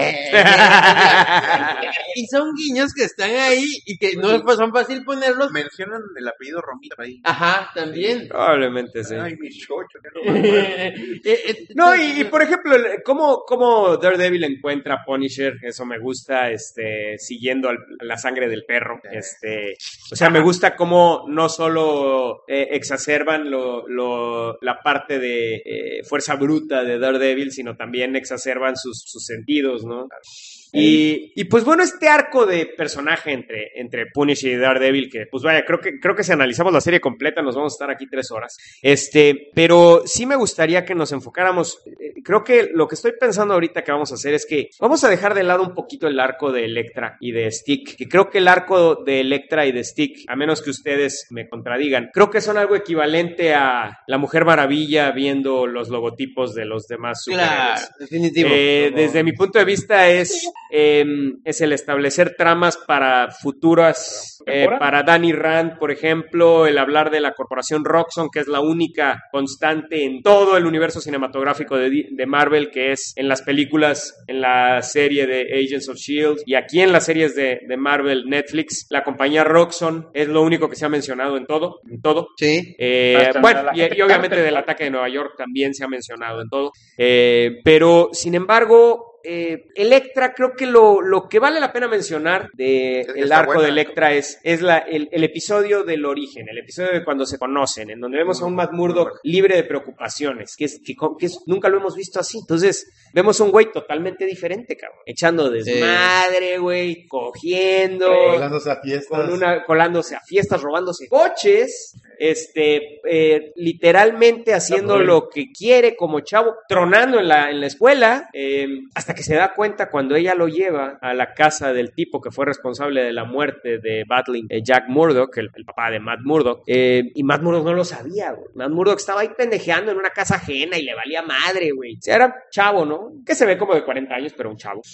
y son guiños que están ahí y que no son fácil ponerlos. Mencionan el apellido Romita ahí. Ajá, también. Probablemente sí. Ay, mi chocho. Que no me acuerdo. No, y por ejemplo, cómo Daredevil encuentra a Punisher, eso me gusta, siguiendo la sangre del perro, o sea, me gusta cómo no solo exacerban la parte de fuerza bruta de Daredevil, sino también exacerban sus sentidos, ¿no? Y pues bueno, este arco de personaje entre Punisher y Daredevil, que pues vaya, creo que si analizamos la serie completa nos vamos a estar aquí 3 horas. Pero sí me gustaría que nos enfocáramos, creo que lo que estoy pensando ahorita que vamos a hacer es que vamos a dejar de lado un poquito el arco de Elektra y de Stick, que creo que el arco de Elektra y de Stick, a menos que ustedes me contradigan, creo que son algo equivalente a la Mujer Maravilla viendo los logotipos de los demás superhéroes. Claro, definitivo. Desde mi punto de vista es el establecer tramas para futuras, para Danny Rand, por ejemplo, el hablar de la corporación Roxxon, que es la única constante en todo el universo cinematográfico de Marvel, que es en las películas, en la serie de Agents of S.H.I.E.L.D. y aquí en las series de Marvel Netflix, la compañía Roxxon es lo único que se ha mencionado en todo. Sí. Bueno, y obviamente del ataque de Nueva York también se ha mencionado en todo. Pero, sin embargo, Elektra, creo que lo que vale la pena mencionar del arco de Elektra es el episodio del origen, el episodio de cuando se conocen, en donde vemos a un Matt Murdock libre de preocupaciones, que nunca lo hemos visto así. Entonces, vemos a un güey totalmente diferente, cabrón, echando desmadre, güey, cogiendo, colándose a fiestas, robándose coches, literalmente haciendo lo que quiere como chavo, tronando en la escuela, hasta que se da cuenta cuando ella lo lleva a la casa del tipo que fue responsable de la muerte de Battling, Jack Murdock, el papá de Matt Murdock, y Matt Murdock no lo sabía, güey. Matt Murdock estaba ahí pendejeando en una casa ajena y le valía madre, güey. O sea, era chavo, ¿no? Que se ve como de 40 años, pero un chavo.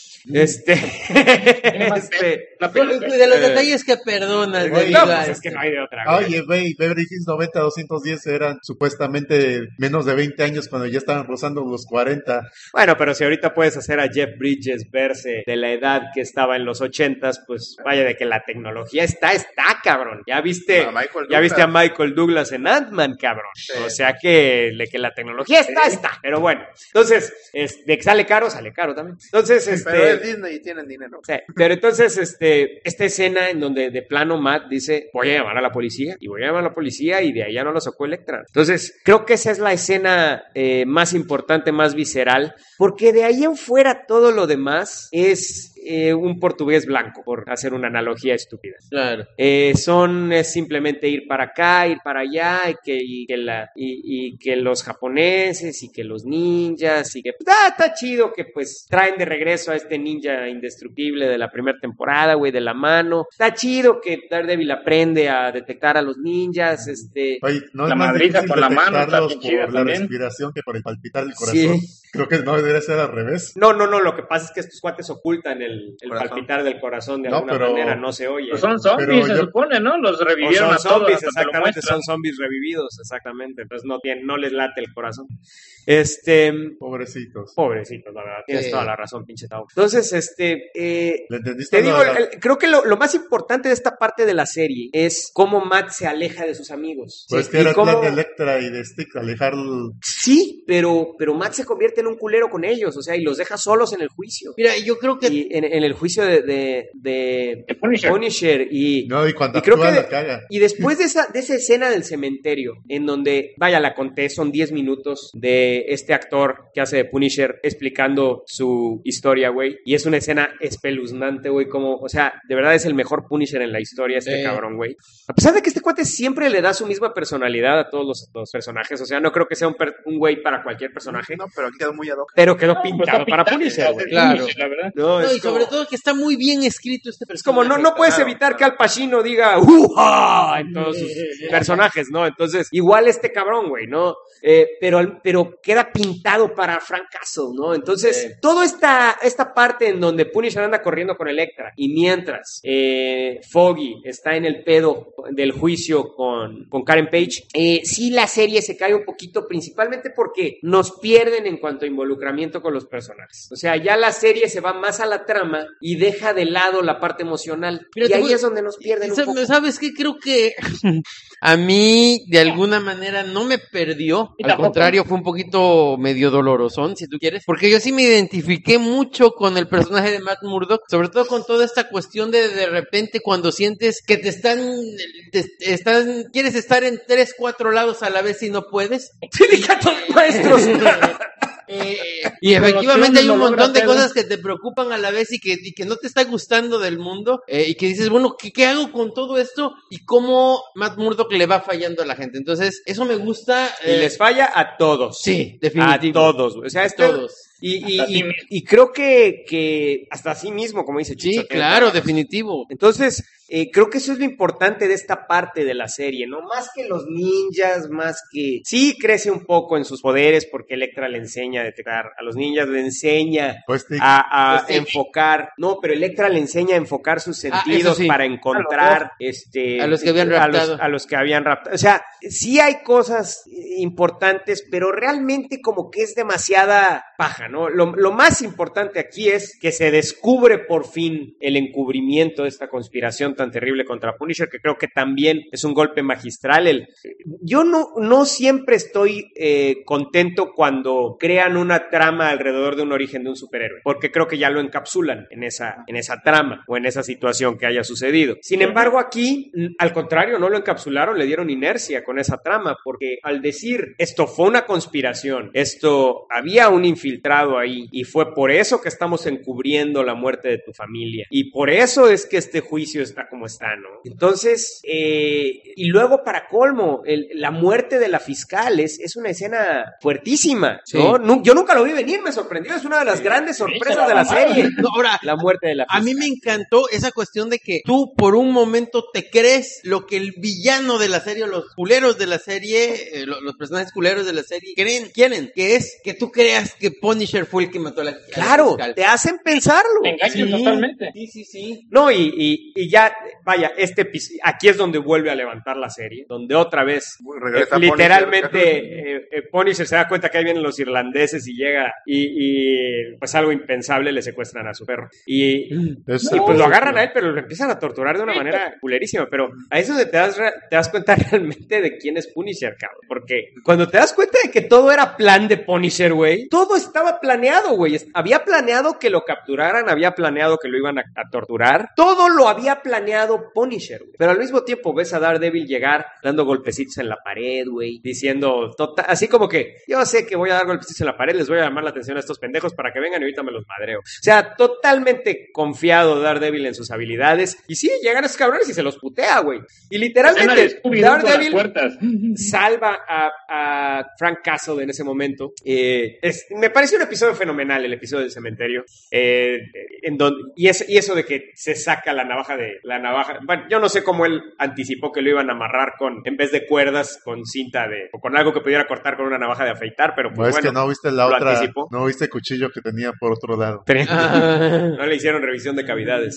De los detalles que perdonas, Oye, no, pues es que no hay de otra, güey. Oye, güey, Beverly Hills 90-210 eran supuestamente menos de 20 años cuando ya estaban rozando los 40. Bueno, pero si ahorita puedes hacer a Jeff Bridges verse de la edad que estaba en los 80s, pues vaya de que la tecnología está, cabrón. Ya viste a Michael Douglas en Ant-Man, cabrón. Sí. O sea que la tecnología está. Pero bueno, entonces, de que sale caro también. Entonces, pero es Disney y tienen dinero. Sí, pero entonces, esta escena en donde de plano Matt dice, voy a llamar a la policía, y de allá no lo sacó Elektra. Entonces, creo que esa es la escena más importante, más visceral, porque de ahí en fuera todo lo demás es un portugués blanco, por hacer una analogía estúpida. Claro. Es simplemente ir para acá, ir para allá, y que los japoneses y que los ninjas y que está chido que pues traen de regreso a este ninja indestructible de la primera temporada, güey, de la mano. Está chido que Daredevil aprende a detectar a los ninjas, Oye, no La es más madriza difícil con la mano está detectarlos bien chida por la también. respiración que por el palpitar del corazón. Sí. Creo que no debería ser al revés. No, lo que pasa es que estos cuates ocultan el Corazón. palpitar del corazón de No, alguna pero- manera, no se oye. Pues son Pero zombies, se yo- supone, ¿no? Los O revivieron son a todos. zombies, hasta te lo exactamente, muestran. son zombies revividos, exactamente. Entonces no les late el corazón. Pobrecitos. Pobrecitos, la verdad. Tienes Sí. toda la razón, pinche Tao. Entonces, ¿Le entendiste? te digo, Lo de la- creo que lo más importante de esta parte de la serie es cómo Matt se aleja de sus amigos. Pues Sí, que era y el cómo- plan de Electra y de Stick, alejar el... Sí, pero Matt se convierte en un culero con ellos, o sea, y los deja solos en el juicio. Mira, yo creo que Y en el juicio de The Punisher. Punisher y... No, y cuando Y creo actúa que la caga. Y después de esa escena del cementerio, en donde, vaya, la conté, son 10 minutos de este actor que hace de Punisher explicando su historia, güey. Y es una escena espeluznante, güey, como, o sea, de verdad es el mejor Punisher en la historia, este cabrón, güey. A pesar de que este cuate siempre le da su misma personalidad a todos los personajes, o sea, no creo que sea un güey para cualquier personaje, No, pero aquí quedó muy ad hoc. pero quedó No, pues pintado está para pintado, Punisher, güey. Claro. La verdad. No, no, es y sobre como- todo que está muy bien escrito este es personaje. como no puedes claro, evitar claro. que Al Pacino diga ¡uja! En todos sus personajes, ¿no? Entonces, igual este cabrón, güey, ¿no? Pero queda pintado para Frank Castle, ¿no? Entonces, toda esta parte en donde Punisher anda corriendo con Electra y mientras Foggy está en el pedo del juicio con Karen Page, sí la serie se cae un poquito, principalmente porque nos pierden en cuanto a involucramiento con los personajes. O sea, ya la serie se va más a la trama y deja de lado la parte emocional. Mira, y te ahí voy- es donde nos pierden un poco. ¿Sabes qué? Creo que a mí, de alguna manera, no me perdió. Y Al tampoco. contrario, fue un poquito medio dolorosón, si tú quieres. Porque yo sí me identifiqué mucho con el personaje de Matt Murdock. Sobre todo con toda esta cuestión de repente cuando sientes que quieres estar en 3, 4 lados a la vez y no puedes. ¡Sindicatos maestros! Y efectivamente hay un lo logra montón de hacer, ¿no? cosas que te preocupan a la vez y que no te está gustando del mundo y que dices, bueno, ¿qué hago con todo esto? Y cómo Matt Murdock le va fallando a la gente. Entonces, eso me gusta. Y les falla a todos. Sí, A definitivo. todos. O sea, Todos. Hasta a ti mismo. Y creo que hasta así mismo, como dice Sí, Chucho. claro, definitivo. Entonces, creo que eso es lo importante de esta parte de la serie, ¿no? Más que los ninjas, más que... Sí, crece un poco en sus poderes porque Electra le enseña a detectar a los ninjas, le enseña Pues Stick. a Pues sí. enfocar... No, pero Electra le enseña a enfocar sus eso sentidos sí. para encontrar A los que habían raptado. a los que habían raptado. O sea, sí hay cosas importantes, pero realmente como que es demasiada paja, ¿no? Lo más importante aquí es que se descubre por fin el encubrimiento de esta conspiración tan terrible contra Punisher, que creo que también es un golpe magistral. Yo no siempre estoy contento cuando crean una trama alrededor de un origen de un superhéroe, porque creo que ya lo encapsulan en esa trama o en esa situación que haya sucedido. Sin embargo, aquí, al contrario, no lo encapsularon, le dieron inercia con esa trama, porque al decir esto fue una conspiración, esto había un infiltrado ahí, y fue por eso que estamos encubriendo la muerte de tu familia, y por eso es que este juicio está como está, ¿no? Entonces, y luego para colmo, la muerte de la fiscal es una escena fuertísima, ¿no? Yo nunca lo vi venir, me sorprendió, es una de las grandes sorpresas de la serie. No, ahora, La muerte de la a fiscal. mí me encantó esa cuestión de que tú por un momento te crees lo que el villano de la serie, los culeros de la serie, los personajes culeros de la serie quieren, que es que tú creas que Punisher fue el que mató a la Claro, fiscal. te hacen pensarlo. Te engañan totalmente. Sí. No, y ya, vaya, aquí es donde vuelve a levantar la serie, donde otra vez, Regresa literalmente, Punisher se da cuenta que ahí vienen los irlandeses y llega, y pues algo impensable, le secuestran a su perro. Y pues lo agarran a él, pero lo empiezan a torturar de una manera culerísima, pero ahí es donde te das cuenta realmente de quién es Punisher, cabrón, porque cuando te das cuenta de que todo era plan de Punisher, güey, todo estaba estaba planeado, güey. Había planeado que lo capturaran, había planeado que lo iban a torturar. Todo lo había planeado Punisher, güey. Pero al mismo tiempo ves a Daredevil llegar dando golpecitos en la pared, güey. Diciendo, así como que, yo sé que voy a dar golpecitos en la pared, les voy a llamar la atención a estos pendejos para que vengan y ahorita me los madreo. O sea, totalmente confiado Daredevil en sus habilidades. Y sí, llegan esos cabrones y se los putea, güey. Y literalmente, Daredevil salva a Frank Castle en ese momento. Me pareció un episodio fenomenal, el episodio del cementerio. Y eso de que se saca la navaja. Bueno, yo no sé cómo él anticipó que lo iban a amarrar en vez de cuerdas, con cinta o con algo que pudiera cortar con una navaja de afeitar, pero pues no, es que no viste la otra, anticipó. No viste el cuchillo que tenía por otro lado. No le hicieron revisión de cavidades.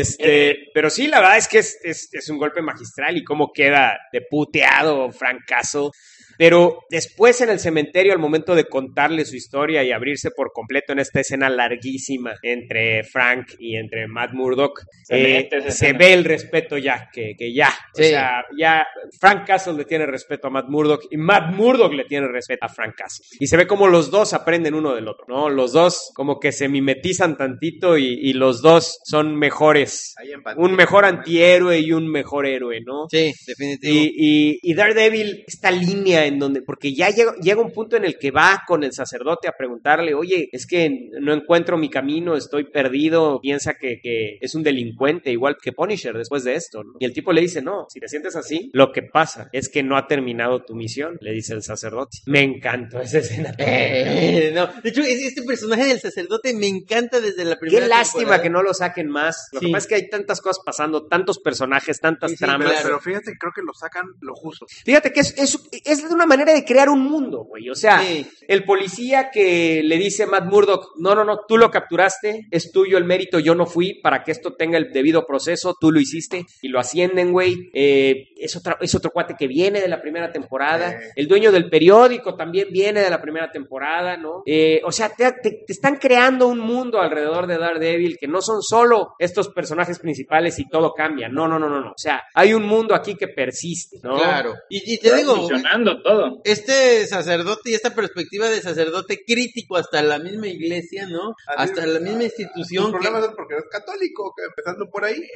Pero sí, la verdad es que es un golpe magistral y cómo queda de puteado Frank Castle. Pero después en el cementerio, al momento de contarle su historia y abrirse por completo en esta escena larguísima entre Frank y entre Matt Murdock, se ve el respeto ya, que ya. Sí. O sea, ya Frank Castle le tiene respeto a Matt Murdock y Matt Murdock le tiene respeto a Frank Castle. Y se ve como los dos aprenden uno del otro, ¿no? Los dos como que se mimetizan tantito y los dos son mejores. Un mejor antihéroe y un mejor héroe, ¿no? Sí, definitivo. Y Daredevil, esta línea en donde, porque ya llega un punto en el que va con el sacerdote a preguntarle, oye, es que no encuentro mi camino, estoy perdido, piensa que es un delincuente igual que Punisher después de esto, ¿no? Y el tipo le dice, no, si te sientes así, lo que pasa es que no ha terminado tu misión, le dice el sacerdote. Me encantó esa escena. No, de hecho, este personaje del sacerdote me encanta desde la primera temporada. Qué lástima temporada. Que no lo saquen más. Lo que pasa es que hay tantas cosas pasando, tantos personajes, tantas tramas. Pero fíjate, creo que lo sacan lo justo. Fíjate que es de una manera de crear un mundo, güey. O sea, el policía que le dice a Matt Murdock, no, tú lo capturaste, es tuyo el mérito, yo no fui, para que esto tenga el debido proceso, tú lo hiciste, y lo ascienden, güey. Es otro cuate que viene de la primera temporada. El dueño del periódico también viene de la primera temporada, ¿no? O sea, te están creando un mundo alrededor de Daredevil que no son solo estos personajes principales y todo cambia. No. O sea, hay un mundo aquí que persiste, ¿no? Claro. Y te digo, funcionando todo. Este sacerdote y esta perspectiva de sacerdote crítico hasta la misma iglesia, ¿no? Hasta la misma institución. El problema es porque es católico, empezando por ahí.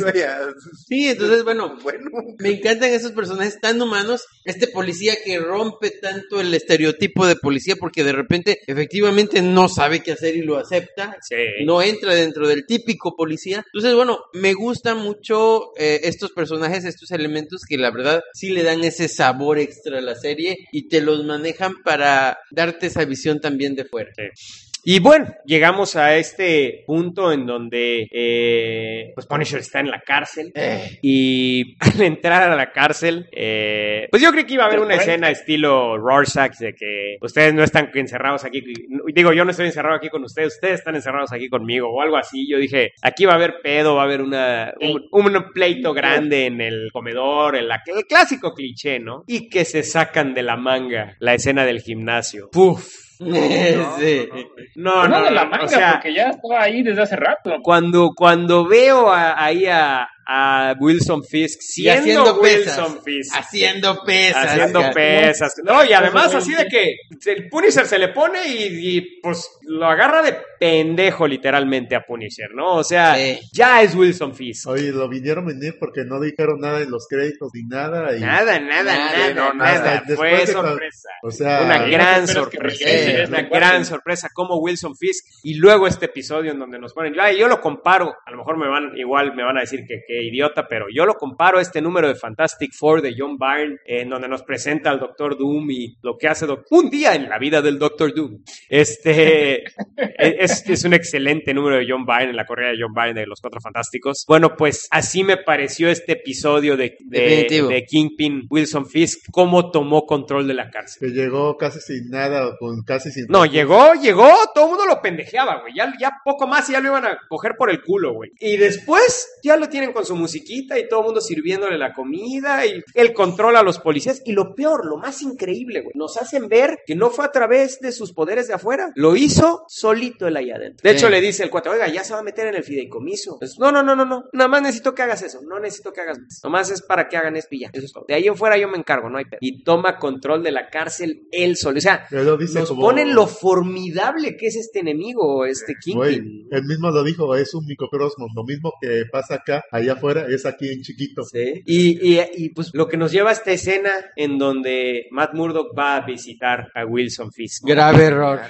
Sí, entonces, bueno, me encantan esos personajes tan humanos. Este policía que rompe tanto el estereotipo de policía porque de repente efectivamente no sabe qué hacer y lo acepta. Sí. No entra dentro del típico policía. Entonces, bueno, me gustan mucho estos personajes, estos elementos que la verdad sí le dan ese sabor extra a la serie y te los manejan para darte esa visión también de fuera. Sí. Y bueno, llegamos a este punto en donde pues Punisher está en la cárcel y al entrar a la cárcel pues yo creí que iba a haber una escena estilo Rorschach de que ustedes no están encerrados aquí, digo, yo no estoy encerrado aquí con ustedes están encerrados aquí conmigo o algo así. Yo dije, aquí va a haber pedo, va a haber un pleito grande en el comedor, el clásico cliché, ¿no? Y que se sacan de la manga la escena del gimnasio. ¡Puf! No, No de la manga, o sea, porque ya estaba ahí desde hace rato. Cuando veo ahí a Wilson Fisk haciendo Wilson Fisk haciendo pesas. No, y además así de que el Punisher se le pone y pues lo agarra de pendejo literalmente a Punisher, ¿no? O sea, ya es Wilson Fisk. Oye, lo vinieron a venir porque no dijeron nada en los créditos ni nada. Y... Nada. Fue sorpresa. O sea, una gran sorpresa como Wilson Fisk. Y luego este episodio en donde nos ponen, yo lo comparo, a lo mejor me van a decir que idiota, pero yo lo comparo a este número de Fantastic Four de John Byrne, en donde nos presenta al Doctor Doom y lo que hace un día en la vida del Doctor Doom. Es un excelente número de John Byrne, en la corrida de John Byrne de los Cuatro Fantásticos. Bueno, pues así me pareció este episodio de Kingpin, Wilson Fisk, cómo tomó control de la cárcel. Que llegó casi sin nada, casi sin... No, llegó, todo el mundo lo pendejeaba, güey. Ya poco más y ya lo iban a coger por el culo, güey. Y después ya lo tienen con su musiquita y todo el mundo sirviéndole la comida y él controla a los policías. Y lo peor, lo más increíble, güey, nos hacen ver que no fue a través de sus poderes de afuera. Lo hizo solito él ahí adentro. De hecho, le dice el cuate, oiga, ya se va a meter en el fideicomiso. Entonces, no. Nada más necesito que hagas eso. No necesito que hagas más. Nomás es para que hagan esto y ya. Eso es todo. De ahí en fuera yo me encargo, no hay pedo. Y toma control de la cárcel él solo. O sea, nos ponen lo formidable que es este enemigo, este Kingpin. Él mismo lo dijo, es un microcosmos. Lo mismo que pasa acá, allá afuera, es aquí en chiquito. Sí. Y pues lo que nos lleva a esta escena en donde Matt Murdock va a visitar a Wilson Fisk. Grave error.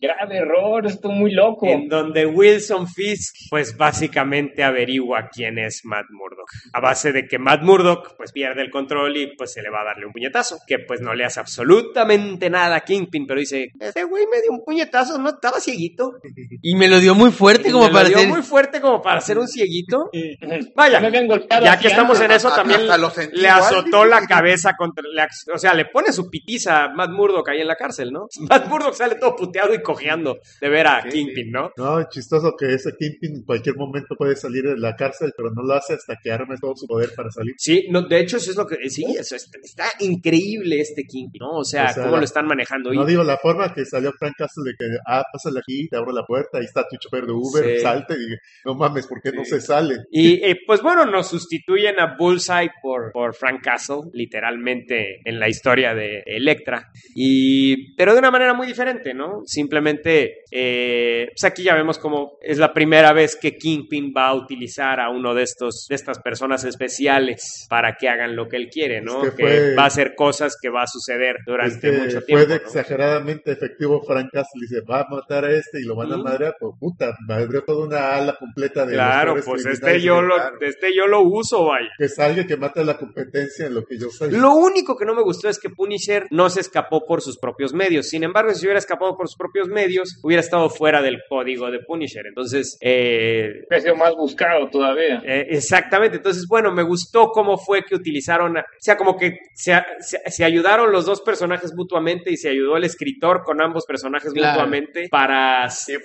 Estuvo muy loco. En donde Wilson Fisk, pues básicamente averigua quién es Matt Murdock. A base de que Matt Murdock, pues pierde el control y pues se le va a darle un puñetazo. Que pues no le hace absolutamente nada a Kingpin, pero dice, este güey me dio un puñetazo, no estaba cieguito. Y me lo dio muy fuerte como para ser... muy fuerte como para ser un cieguito. Vaya, Me habían golpeado ya así que estamos en antes. eso, también hasta lo sentí le igual. azotó la cabeza contra... o sea, le pone su pitiza a Matt Murdock ahí en la cárcel, ¿no? Matt Murdock sale todo puteado y cojeando de ver a Kingpin, ¿no? No, chistoso que ese Kingpin en cualquier momento puede salir de la cárcel, pero no lo hace hasta que arme todo su poder para salir. Sí, no, de hecho eso es lo que... Sí, eso está increíble este Kingpin, ¿no? O sea cómo lo están manejando. No digo la forma que salió Frank Castle de que, pásale aquí, te abro la puerta, ahí está tu chofer de Uber, Sí. salte, y no mames, ¿por qué no se sale? Y pues bueno, nos sustituyen a Bullseye por Frank Castle, literalmente en la historia de Elektra, pero de una manera muy diferente, ¿no? Simplemente, pues aquí ya vemos cómo es la primera vez que Kingpin va a utilizar a uno de estas personas especiales para que hagan lo que él quiere, ¿no? Es que va a hacer cosas que va a suceder durante mucho tiempo. Fue ¿no? exageradamente efectivo Frank Castle, dice, va a matar a este y lo van a madrear, pues puta, madreó toda una ala completa de Claro, los pues criminales. yo lo uso, vaya. Que salga, que mate a la competencia en lo que yo soy. Lo único que no me gustó es que Punisher no se escapó por sus propios medios. Sin embargo, si hubiera escapado por sus propios medios, hubiera estado fuera del código de Punisher. Entonces, Ha sido más buscado todavía. exactamente. Entonces, bueno, me gustó cómo fue que utilizaron, o sea, como que se ayudaron los dos personajes mutuamente y se ayudó el escritor con ambos personajes mutuamente para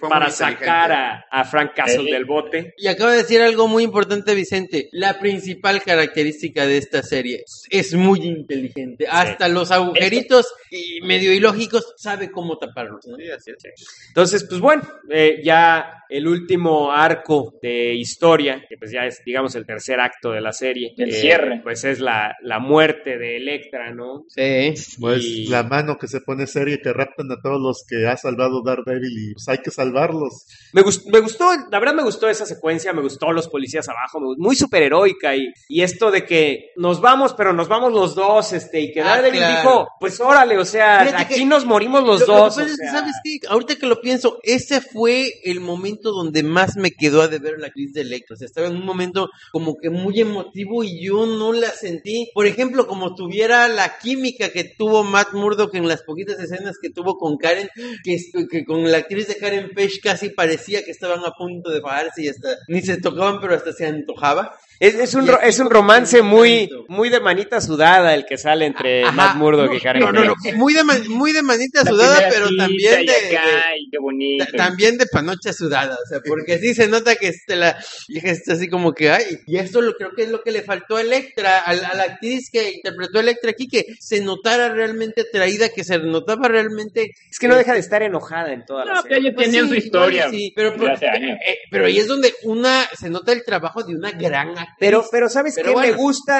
sacar a Frank Castle del bote. Y acaba de decir algo muy importante, Vicente. La principal característica de esta serie es muy inteligente. Hasta los agujeritos y medio ilógicos sabe cómo taparlos, ¿no? Sí, así es. Entonces, pues bueno, ya el último arco de historia, que pues ya es, digamos, el tercer acto de la serie. El cierre. Pues es la muerte de Elektra, ¿no? Sí. Pues Y- la mano que se pone seria, que raptan a todos los que ha salvado Daredevil y pues hay que salvarlos. Me gustó, la verdad me gustó esa secuencia, me gustó los policías abajo, muy superheroica y esto de que nos vamos, pero nos vamos los dos, y que Daredevil claro. dijo, pues órale, o sea, Fíjate aquí que nos morimos los Lo dos. que pasa es que, ¿sabes qué? Ahorita que lo pienso, ese fue el momento donde más me quedó a deber la actriz de Electra. O sea, estaba en un momento como que muy emotivo y yo no la sentí. Por ejemplo, como tuviera la química que tuvo Matt Murdock en las poquitas escenas que tuvo con Karen, que con la actriz de Karen Page casi parecía que estaban a punto de fajarse y hasta ni se tocaban, pero hasta se antojaba. Es un romance muy de manita sudada el que sale entre Matt Murdock y Karen No, Page. muy de manita La sudada, primera pero cita también y acá, y qué bonito. también de panocha sudada, o sea, porque sí se nota que la vieja está así como que, ay, y esto creo que es lo que le faltó a Elektra, a la actriz que interpretó a Elektra aquí, que se notara realmente atraída, que se notaba realmente... Es que no deja de estar enojada en toda la No, serie. que ella tenía su historia. Sí, de hace años. pero ahí es donde se nota el trabajo de una gran actriz. Pero ¿sabes Pero qué? bueno.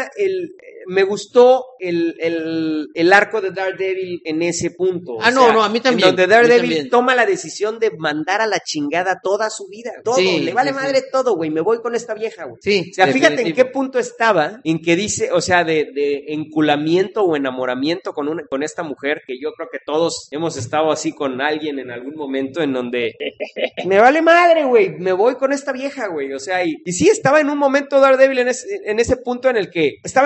Me gustó el arco de Daredevil en ese punto. O Ah, no, sea, a mí también, En donde a mí Daredevil también. toma la decisión de mandar a la chingada toda su vida. Todo, Sí, le vale sí, madre todo, güey. Me voy con esta vieja, güey. Sí, O sea, fíjate en definitivo. qué punto estaba, en que dice, o sea, de enculamiento o enamoramiento con esta mujer, que yo creo que todos hemos estado así con alguien en algún momento en donde me vale madre, güey, me voy con esta vieja, güey. O sea, y sí estaba en un momento Daredevil en ese punto en el que estaba entre la vida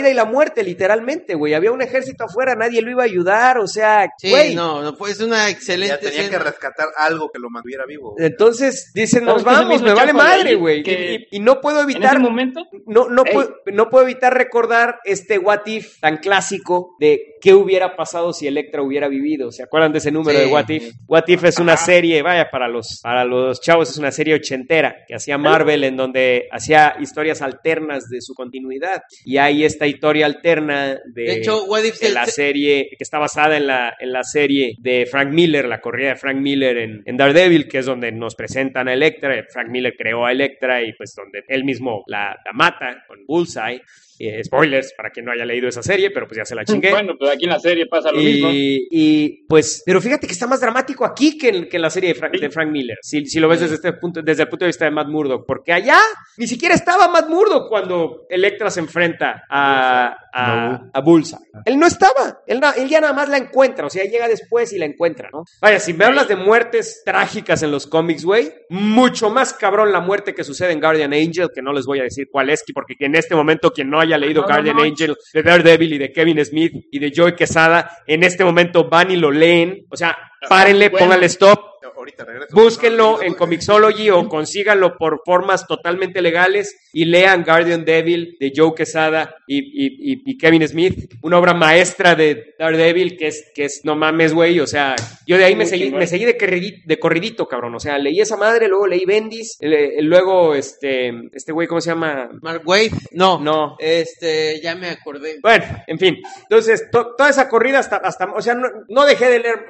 y la muerte, literalmente, güey. Había un ejército afuera, nadie lo iba a ayudar, o sea, Sí, güey. no, fue es una Ya excelente tenía escena. que rescatar algo que lo mantuviera vivo. Entonces dicen, nos ¿Sabes qué se me vamos, hizo me vale chafa de madre, ahí? güey. Que Y no puedo en evitar, ese momento, no Ey. puedo evitar recordar este What If tan clásico de qué hubiera pasado si Elektra hubiera vivido. ¿Se acuerdan de ese número Sí. de What If? What If es una serie, vaya, para los chavos es una serie ochentera que hacía Marvel, en donde hacía historias alternas de su continuidad. Y hay esta historia alterna De hecho, What If de la serie que está basada en la serie de Frank Miller, la corrida de Frank Miller en Daredevil, que es donde nos presentan a Elektra. Frank Miller creó a Elektra y pues donde él mismo la mata con Bullseye. Spoilers para quien no haya leído esa serie, pero pues ya se la chingué. bueno, pues aquí en la serie pasa lo mismo. Y pues, pero fíjate que está más dramático aquí que en la serie de Frank Miller. Si lo ves desde el punto de vista de Matt Murdock, porque allá ni siquiera estaba Matt Murdock cuando Elektra se enfrenta a Bullseye. Él no estaba, él ya nada más la encuentra, o sea, llega después y la encuentra, ¿no? Vaya, si me hablas de muertes trágicas en los cómics, güey, mucho más cabrón la muerte que sucede en Guardian Angel, que no les voy a decir cuál es, porque en este momento quien no haya leído Guardian Angel, de Daredevil y de Kevin Smith y de Joey Quesada, en este momento van y lo leen, o sea, párenle, bueno. pónganle stop, Ahorita regreso. búsquenlo en Comixology o consíganlo por formas totalmente legales y lean Guardian Devil de Joe Quesada y Kevin Smith, una obra maestra de Daredevil que es no mames, güey, o sea, yo de ahí me seguí de corridito, cabrón, o sea, leí esa madre, luego leí Bendis, luego este güey, ¿cómo se llama? Mark Waid, no, No. ya me acordé. Bueno, en fin, entonces, toda esa corrida hasta o sea, no dejé de leer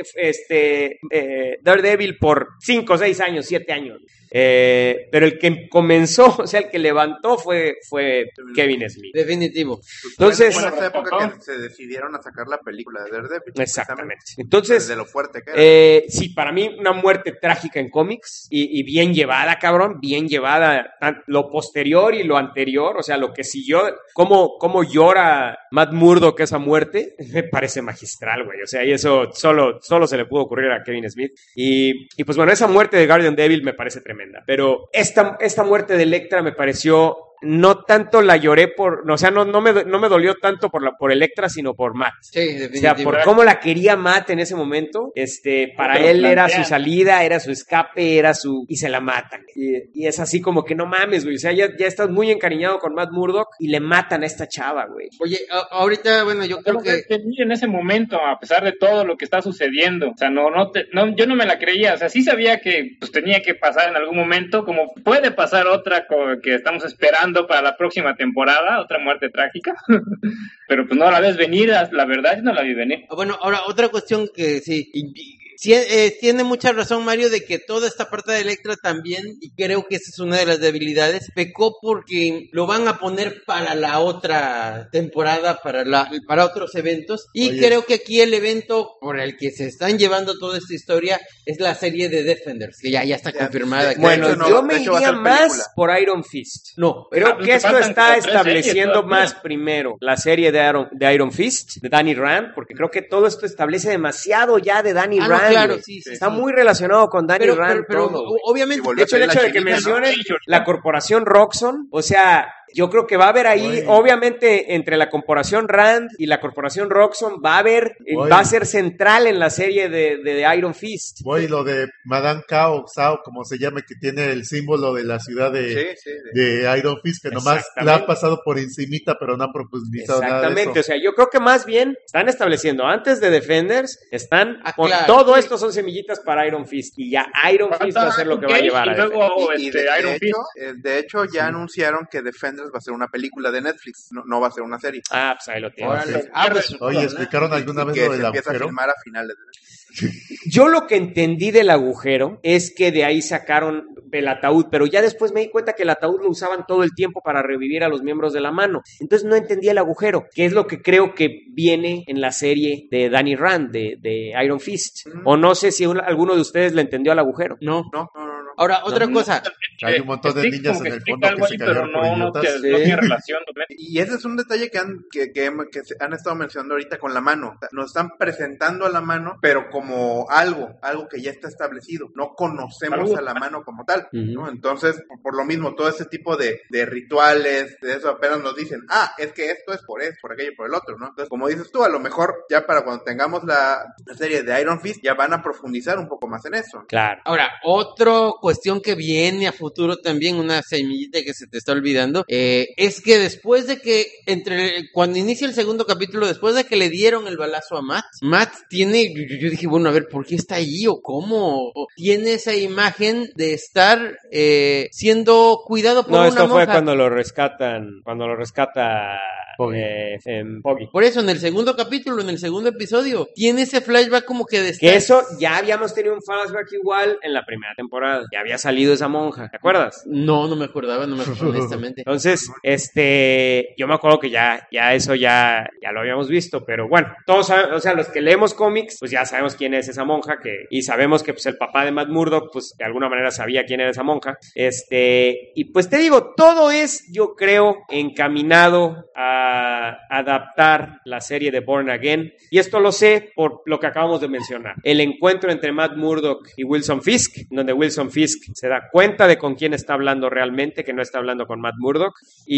Daredevil por 5, 6 años, 7 años. Pero el que comenzó, o sea, el que levantó fue Kevin Smith. Definitivo. Entonces, Fue en esa época que se decidieron a sacar la película de Daredevil. exactamente. Entonces, de lo fuerte que era. sí, para mí una muerte trágica en cómics y bien llevada, cabrón, bien llevada, lo posterior y lo anterior, o sea, lo que siguió, cómo llora Matt Murdock esa muerte, me parece magistral, güey, o sea, y eso solo se le pudo ocurrir a Kevin Smith, y pues bueno, esa muerte de Guardian Devil me parece tremenda, pero esta muerte de Elektra me pareció, no tanto la lloré o sea, no me dolió tanto por Elektra, sino por Matt. Sí, O definitivo. sea, por cómo la quería Matt en ese momento, para él era su salida, era su escape, y se la matan. Y es así como que no mames, güey, o sea, ya estás muy encariñado con Matt Murdock y le matan a esta chava, güey. Oye, ahorita, bueno, yo creo que... En ese momento, a pesar de todo lo que está sucediendo, o sea, yo no me la creía, o sea, sí sabía que pues tenía que pasar en algún momento, como puede pasar otra que estamos esperando para la próxima temporada, otra muerte trágica, pero pues no la ves venir, la verdad yo no la vi venir. Bueno, ahora otra cuestión que sí, tiene mucha razón Mario de que toda esta parte de Elektra también, y creo que esa es una de las debilidades, pecó porque lo van a poner para la otra temporada, para otros eventos, y Oye. creo que aquí el evento por el que se están llevando toda esta historia es la serie de Defenders, que ya está confirmada. de Bueno, hecho, no, yo de me hecho va a iría ser más película. por Iron Fist. No, Creo pues que te esto faltan está como 3 estableciendo series más todavía. primero la serie de Iron Fist, de Danny Rand, porque creo que todo esto establece demasiado ya de Danny no, Rand. claro, güey. sí, Está muy relacionado con Danny Rand. pero todo, güey. obviamente, Y volvió De hecho, el a salir hecho la de que chinita, ¿no? mencionen la corporación Roxxon, o sea, yo creo que va a haber ahí, Oye. obviamente, entre la corporación Rand y la corporación Roxxon, Oye. va a ser central en la serie de Iron Fist. Voy lo de Madame Sao, como se llama, que tiene el símbolo de la ciudad Sí, de Iron Fist, que nomás Exactamente. la han pasado por encimita, pero no han profundizado nada de Exactamente, o eso. sea, yo creo que más bien están estableciendo, antes de Defenders, claro, todo sí. esto son semillitas para Iron Fist, y ya Iron Fist va a ser lo que va a llevar y a Defenders. luego Y Iron Fist. de hecho, ya anunciaron que Defenders va a ser una película de Netflix, no va a ser una serie. Ah, pues ahí lo tienes. Órale. Sí. Pues, Oye, ¿explicaron alguna Y vez que lo se del empieza a agujero? filmar a finales de Yo lo que entendí del agujero es que de ahí sacaron el ataúd, pero ya después me di cuenta que el ataúd lo usaban todo el tiempo para revivir a los miembros de la mano. Entonces no entendí el agujero, que es lo que creo que viene en la serie de Danny Rand, de Iron Fist. O no sé si alguno de ustedes le entendió al agujero. no. No. Ahora, otra cosa. Hay un montón de Stix niñas como que en el explica fondo algo que se ahí, pero cayeron por no idiotas. tiene relación. Y ese es un detalle que se han estado mencionando ahorita con la mano. O sea, nos están presentando a la mano, pero como algo que ya está establecido. No conocemos a la mano como tal, ¿no? Entonces, por lo mismo, todo ese tipo de rituales, de eso apenas nos dicen, es que esto es por eso, por aquello, por el otro, ¿no? Entonces, como dices tú, a lo mejor ya para cuando tengamos la serie de Iron Fist, ya van a profundizar un poco más en eso. Claro. Ahora, otra cuestión que viene a futuro también, una semillita que se te está olvidando, es que después de que, cuando inicia el segundo capítulo, después de que le dieron el balazo a Matt tiene, yo dije, bueno, a ver, ¿por qué está ahí o cómo? Tiene esa imagen de estar siendo cuidado por una monja. No, esto fue cuando lo rescata Poggy. Por eso, en el segundo capítulo, en el segundo episodio, tiene ese flashback como que de estar... Que eso, ya habíamos tenido un flashback igual en la primera temporada. Ya había salido esa monja, ¿te acuerdas? No me acordaba, honestamente. Entonces, yo me acuerdo que ya eso ya lo habíamos visto, pero bueno, todos saben, o sea, los que leemos cómics, pues ya sabemos quién es esa monja, y sabemos que pues el papá de Matt Murdock, pues de alguna manera sabía quién era esa monja. Y pues te digo, todo es, yo creo, encaminado a adaptar la serie de Born Again, y esto lo sé por lo que acabamos de mencionar. El encuentro entre Matt Murdock y Wilson Fisk, donde Wilson Fisk se da cuenta de con quién está hablando realmente, que no está hablando con Matt Murdock,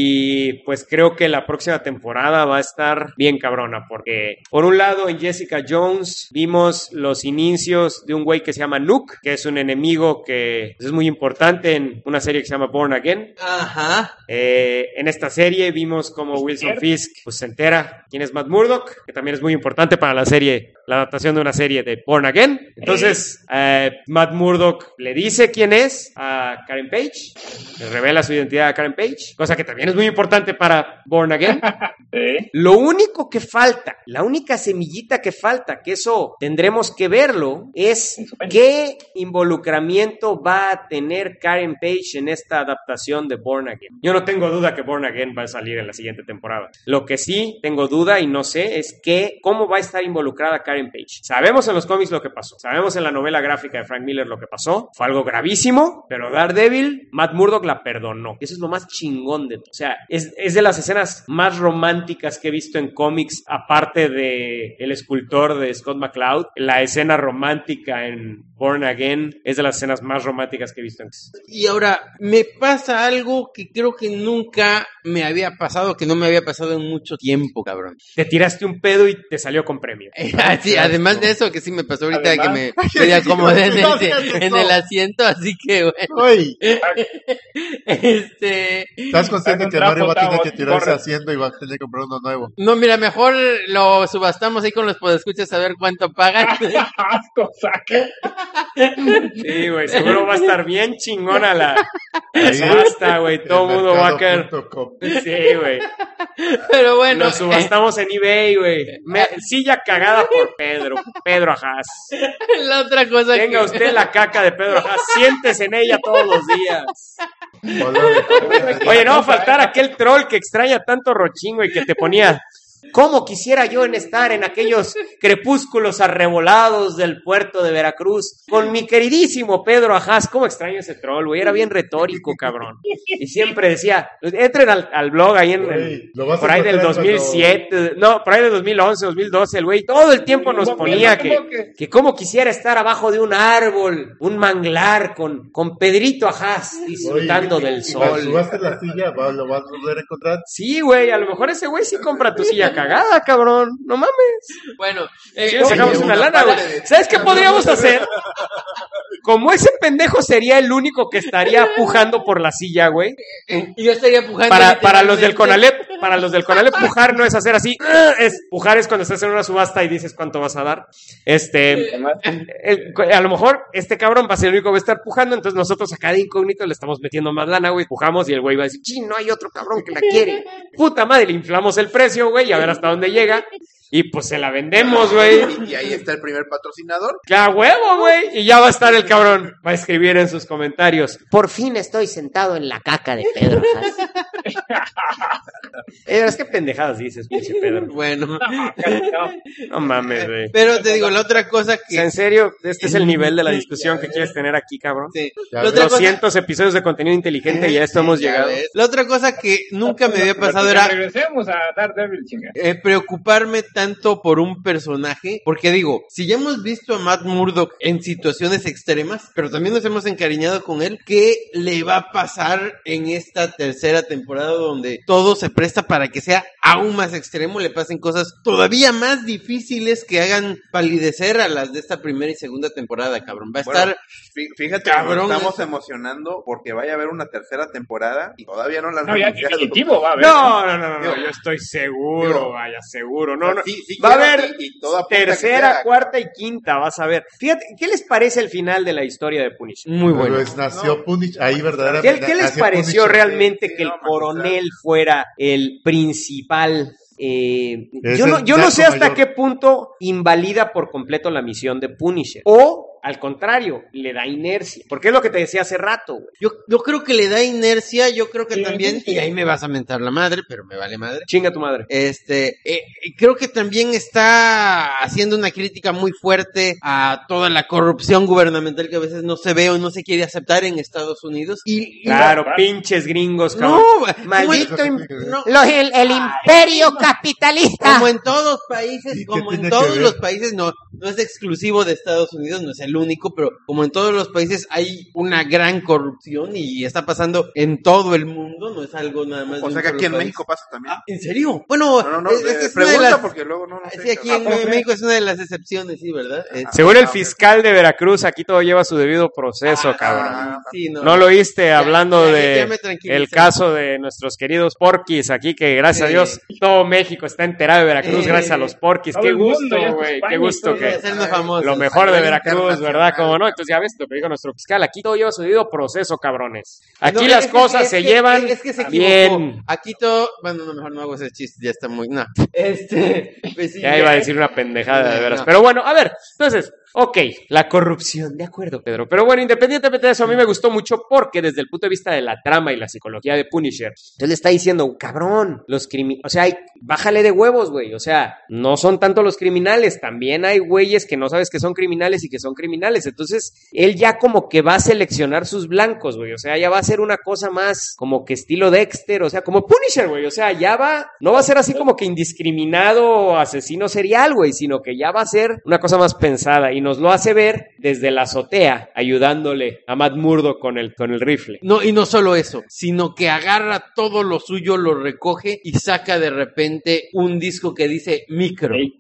y pues creo que la próxima temporada va a estar bien cabrona, porque por un lado en Jessica Jones vimos los inicios de un güey que se llama Nuke, que es un enemigo que es muy importante en una serie que se llama Born Again. Ajá. En esta serie vimos como Wilson Fisk pues se entera quién es Matt Murdock, que también es muy importante para la adaptación de una serie de Born Again. Entonces Matt Murdock le dice quién es a Karen Page, le revela su identidad a Karen Page, cosa que también es muy importante para Born Again. Lo único que falta, la única semillita que falta, que eso tendremos que verlo, es qué involucramiento va a tener Karen Page en esta adaptación de Born Again. Yo no tengo duda que Born Again va a salir en la siguiente temporada. Lo que sí tengo duda y no sé es cómo va a estar involucrada Karen Page. Sabemos en los cómics lo que pasó, sabemos en la novela gráfica de Frank Miller lo que pasó, fue algo gravísimo, pero Daredevil, Matt Murdock la perdonó. Eso es lo más chingón de todo. O sea, es de las escenas más románticas que he visto en cómics, aparte de El escultor de Scott McCloud. La escena romántica en Born Again es de las escenas más románticas que he visto. Y ahora, me pasa algo que creo que nunca me había pasado, que no me había pasado en mucho tiempo, cabrón. Te tiraste un pedo y te salió con premio. Sí, además de eso, que sí me pasó ahorita, que me acomodé en el asiento, así que bueno. ¿Estás consciente que Mario va a tener que tirarse haciendo y va a tener que comprar uno nuevo? No, mira, mejor lo subastamos ahí con los podescuchas a ver cuánto pagan. ¡Asco, saca! Sí, güey, seguro va a estar bien chingona la subasta, güey. Todo el mundo va a caer. Sí, güey. Pero bueno. Lo subastamos en eBay, güey. Silla cagada por Pedro Ajaz. La otra cosa Tenga usted la caca de Pedro Ajaz, siéntese en ella todos los días. Oye, no va a faltar aquel troll que extraña tanto Rochingo y que te ponía: ¿cómo quisiera yo estar en aquellos crepúsculos arrebolados del puerto de Veracruz con mi queridísimo Pedro Ajaz? ¿Cómo extraño ese troll, güey? Era bien retórico, cabrón. Y siempre decía, entren al blog ahí por ahí del 2007, no, por ahí del 2011, 2012, el güey todo el tiempo nos ponía que cómo quisiera estar abajo de un árbol, un manglar con Pedrito Ajaz disfrutando del sol. ¿Subaste la silla? ¿Lo vas a volver a encontrar? Sí, güey, a lo mejor ese güey sí compra tu silla cagada, cabrón. No mames. Bueno, sacamos una lana, güey. ¿Sabes qué podríamos hacer? Como ese pendejo sería el único que estaría pujando por la silla, güey. Yo estaría pujando. Para los del Conalep, pujar no es hacer así. Pujar es cuando estás en una subasta y dices cuánto vas a dar. A lo mejor este cabrón va a ser el único que va a estar pujando, entonces nosotros acá de incógnito le estamos metiendo más lana, güey. Pujamos y el güey va a decir, no hay otro cabrón que la quiere. Puta madre, le inflamos el precio, güey, y a ver hasta dónde llega. Y pues se la vendemos, güey. Y ahí está el primer patrocinador. ¡Qué huevo, güey! Y ya va a estar el cabrón. Va a escribir en sus comentarios. Por fin estoy sentado en la caca de Pedro Haas. Es que pendejadas dices, pinche Pedro. Bueno. No mames, güey. Pero te digo, la otra cosa O que... sea, en serio, este es el nivel de la discusión que quieres tener aquí, cabrón. Sí. Ya La otra cosa- 200 episodios de contenido inteligente y a esto hemos Ya llegado. ves. La otra cosa que nunca me había pasado era Regresemos a Daredevil, chinga. preocuparme tanto por un personaje, porque digo, si ya hemos visto a Matt Murdock en situaciones extremas, pero también nos hemos encariñado con él, ¿qué le va a pasar en esta tercera temporada donde todo se presta para que sea aún más extremo, le pasen cosas todavía más difíciles que hagan palidecer a las de esta primera y segunda temporada, cabrón? Va a Bueno, estar... Fíjate, Cabrón, nos estamos eso. emocionando porque vaya a haber una tercera temporada y todavía no la han No, ya anunciado. definitivo va a haber. No, yo estoy seguro, vaya, seguro. No, no. Sí Va a quiero haber y todo apunta a que tercera, sea. cuarta y quinta, vas a ver. Fíjate, ¿qué les parece el final de la historia de Punisher? Muy Pero bueno. nació Punisher, ahí verdaderamente. ¿Qué les nació pareció Punisher. realmente sí, que el no, coronel fuera el principal? Es Yo el no sé narco hasta mayor. qué punto invalida por completo la misión de Punisher. O, al contrario, le da inercia. Porque es lo que te decía hace rato, güey. Yo creo que le da inercia, yo creo que Sí, también, sí. y ahí me vas a mentar la madre, pero me vale madre. Chinga tu madre. Creo que también está haciendo una crítica muy fuerte a toda la corrupción gubernamental que a veces no se ve o no se quiere aceptar en Estados Unidos. Claro, pinches gringos, cabrón. no, Maldito no, El imperio capitalista. como en todos los países, ¿Y qué como en tiene todos que ver? los países, no es exclusivo de Estados Unidos, no es el único, pero como en todos los países hay una gran corrupción y está pasando en todo el mundo, no es algo nada más. O de sea un que solo aquí en país. México pasa también. ¿En serio? Bueno, No, es una de pregunta las... porque luego no sé. Sí, aquí en México es una de las excepciones, sí, ¿verdad? Según el ok. fiscal de Veracruz, aquí todo lleva su debido proceso, cabrón. Sí, No lo oíste hablando ya de me tranquilicé. el caso de nuestros queridos porquis aquí, que gracias a Sí. Dios todo México está enterado de Veracruz gracias a los porquis. Todo Qué el mundo, gusto, ya güey, España qué y gusto todo. que Hacernos famosos. lo mejor a de nivel Veracruz, ¿verdad? internacional. Como no, entonces ya ves lo que dijo nuestro fiscal, aquí todo lleva su debido proceso, cabrones. Aquí No, las es que- cosas es se que- llevan es que se equivocó. bien. Aquí todo, bueno, no, mejor no hago ese chiste, ya está muy, no. Pues sí, Ya iba a decir una pendejada de veras. No. Pero bueno, a ver, entonces, ok, la corrupción, de acuerdo, Pedro. Pero bueno, independientemente de eso, a mí me gustó mucho porque desde el punto de vista de la trama y la psicología de Punisher, él le está diciendo, cabrón, o sea, bájale de huevos, güey. O sea, no son tanto los criminales, también hay güeyes que no sabes que son criminales y que son criminales. Entonces, él ya como que va a seleccionar sus blancos, güey. O sea, ya va a ser una cosa más como que estilo Dexter, o sea, como Punisher, güey. O sea, no va a ser así como que indiscriminado asesino serial, güey, sino que ya va a ser una cosa más pensada y nos lo hace ver desde la azotea, ayudándole a Matt Murdock con el rifle. No, y no solo eso, sino que agarra todo lo suyo, lo recoge y saca de repente un disco que dice micro. Sí.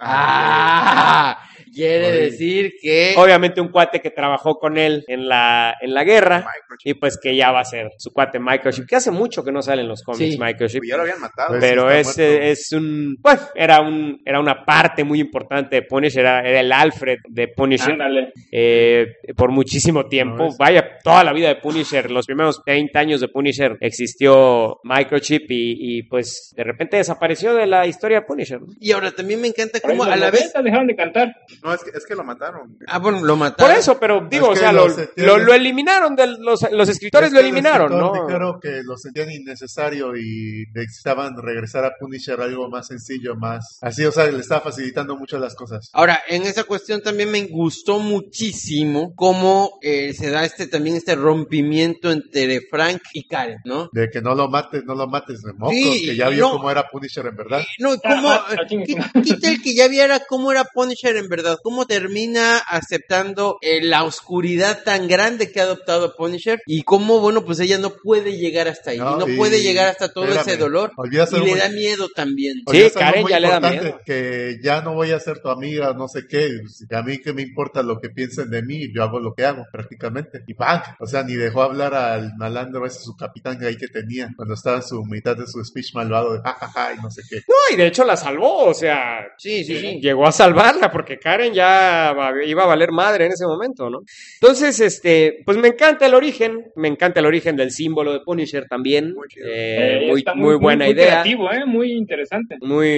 Quiere Oye. decir que... Obviamente un cuate que trabajó con él en la guerra Microchip. y pues que ya va a ser su cuate Microchip, que hace mucho que no sale en los cómics Sí. Microchip. Ya lo habían matado. Pues, Pero sí está muerto. es un, pues, era una parte muy importante de Punisher, era el Alfred de Punisher, Ándale. por muchísimo tiempo. No, es- Vaya, toda la vida de Punisher, los primeros 30 años de Punisher existió Microchip y pues de repente desapareció de la historia de Punisher, ¿no? Y ahora también me encanta Por ahí cómo los a la vez... 90 dejaron de cantar. No, es que lo mataron. Bueno, lo mataron. Por eso, pero digo, Es o que sea, los entienden. lo eliminaron, los escritores Es lo que el eliminaron, escritor ¿no? dijeron que lo sentían innecesario y necesitaban regresar a Punisher algo más sencillo, más así, o sea, le estaba facilitando mucho las cosas. Ahora, en esa cuestión también me gustó muchísimo cómo se da también este rompimiento entre Frank y Karen, ¿no? De que no lo mates de mocos, Sí, que ya vio no. cómo era Punisher en verdad. No, cómo, chingue su quita el que ya viera cómo era Punisher en verdad, cómo termina aceptando la oscuridad tan grande que ha adoptado Punisher y cómo, bueno, pues ella no puede llegar hasta ahí, no y- puede llegar hasta todo espérame, ese dolor olvidas y algo le muy- da miedo también. olvidas Sí, algo Karen muy ya le da importante, miedo. que ya no voy a ser tu amiga, no sé qué, a mí que me importa lo que piensen de mí, yo hago lo que hago prácticamente. Y ¡pam! O sea, ni dejó hablar al malandro ese, su capitán ahí que tenía, cuando estaba en su mitad de su speech malvado de jajaja y no sé qué. No, y de hecho la salvó, o sea, Sí, sí, sí. llegó a salvarla porque Karen Targaryen ya iba a valer madre en ese momento, ¿no? Entonces, pues me encanta el origen del símbolo de Punisher también. Muy buena muy idea. Creativo, muy interesante.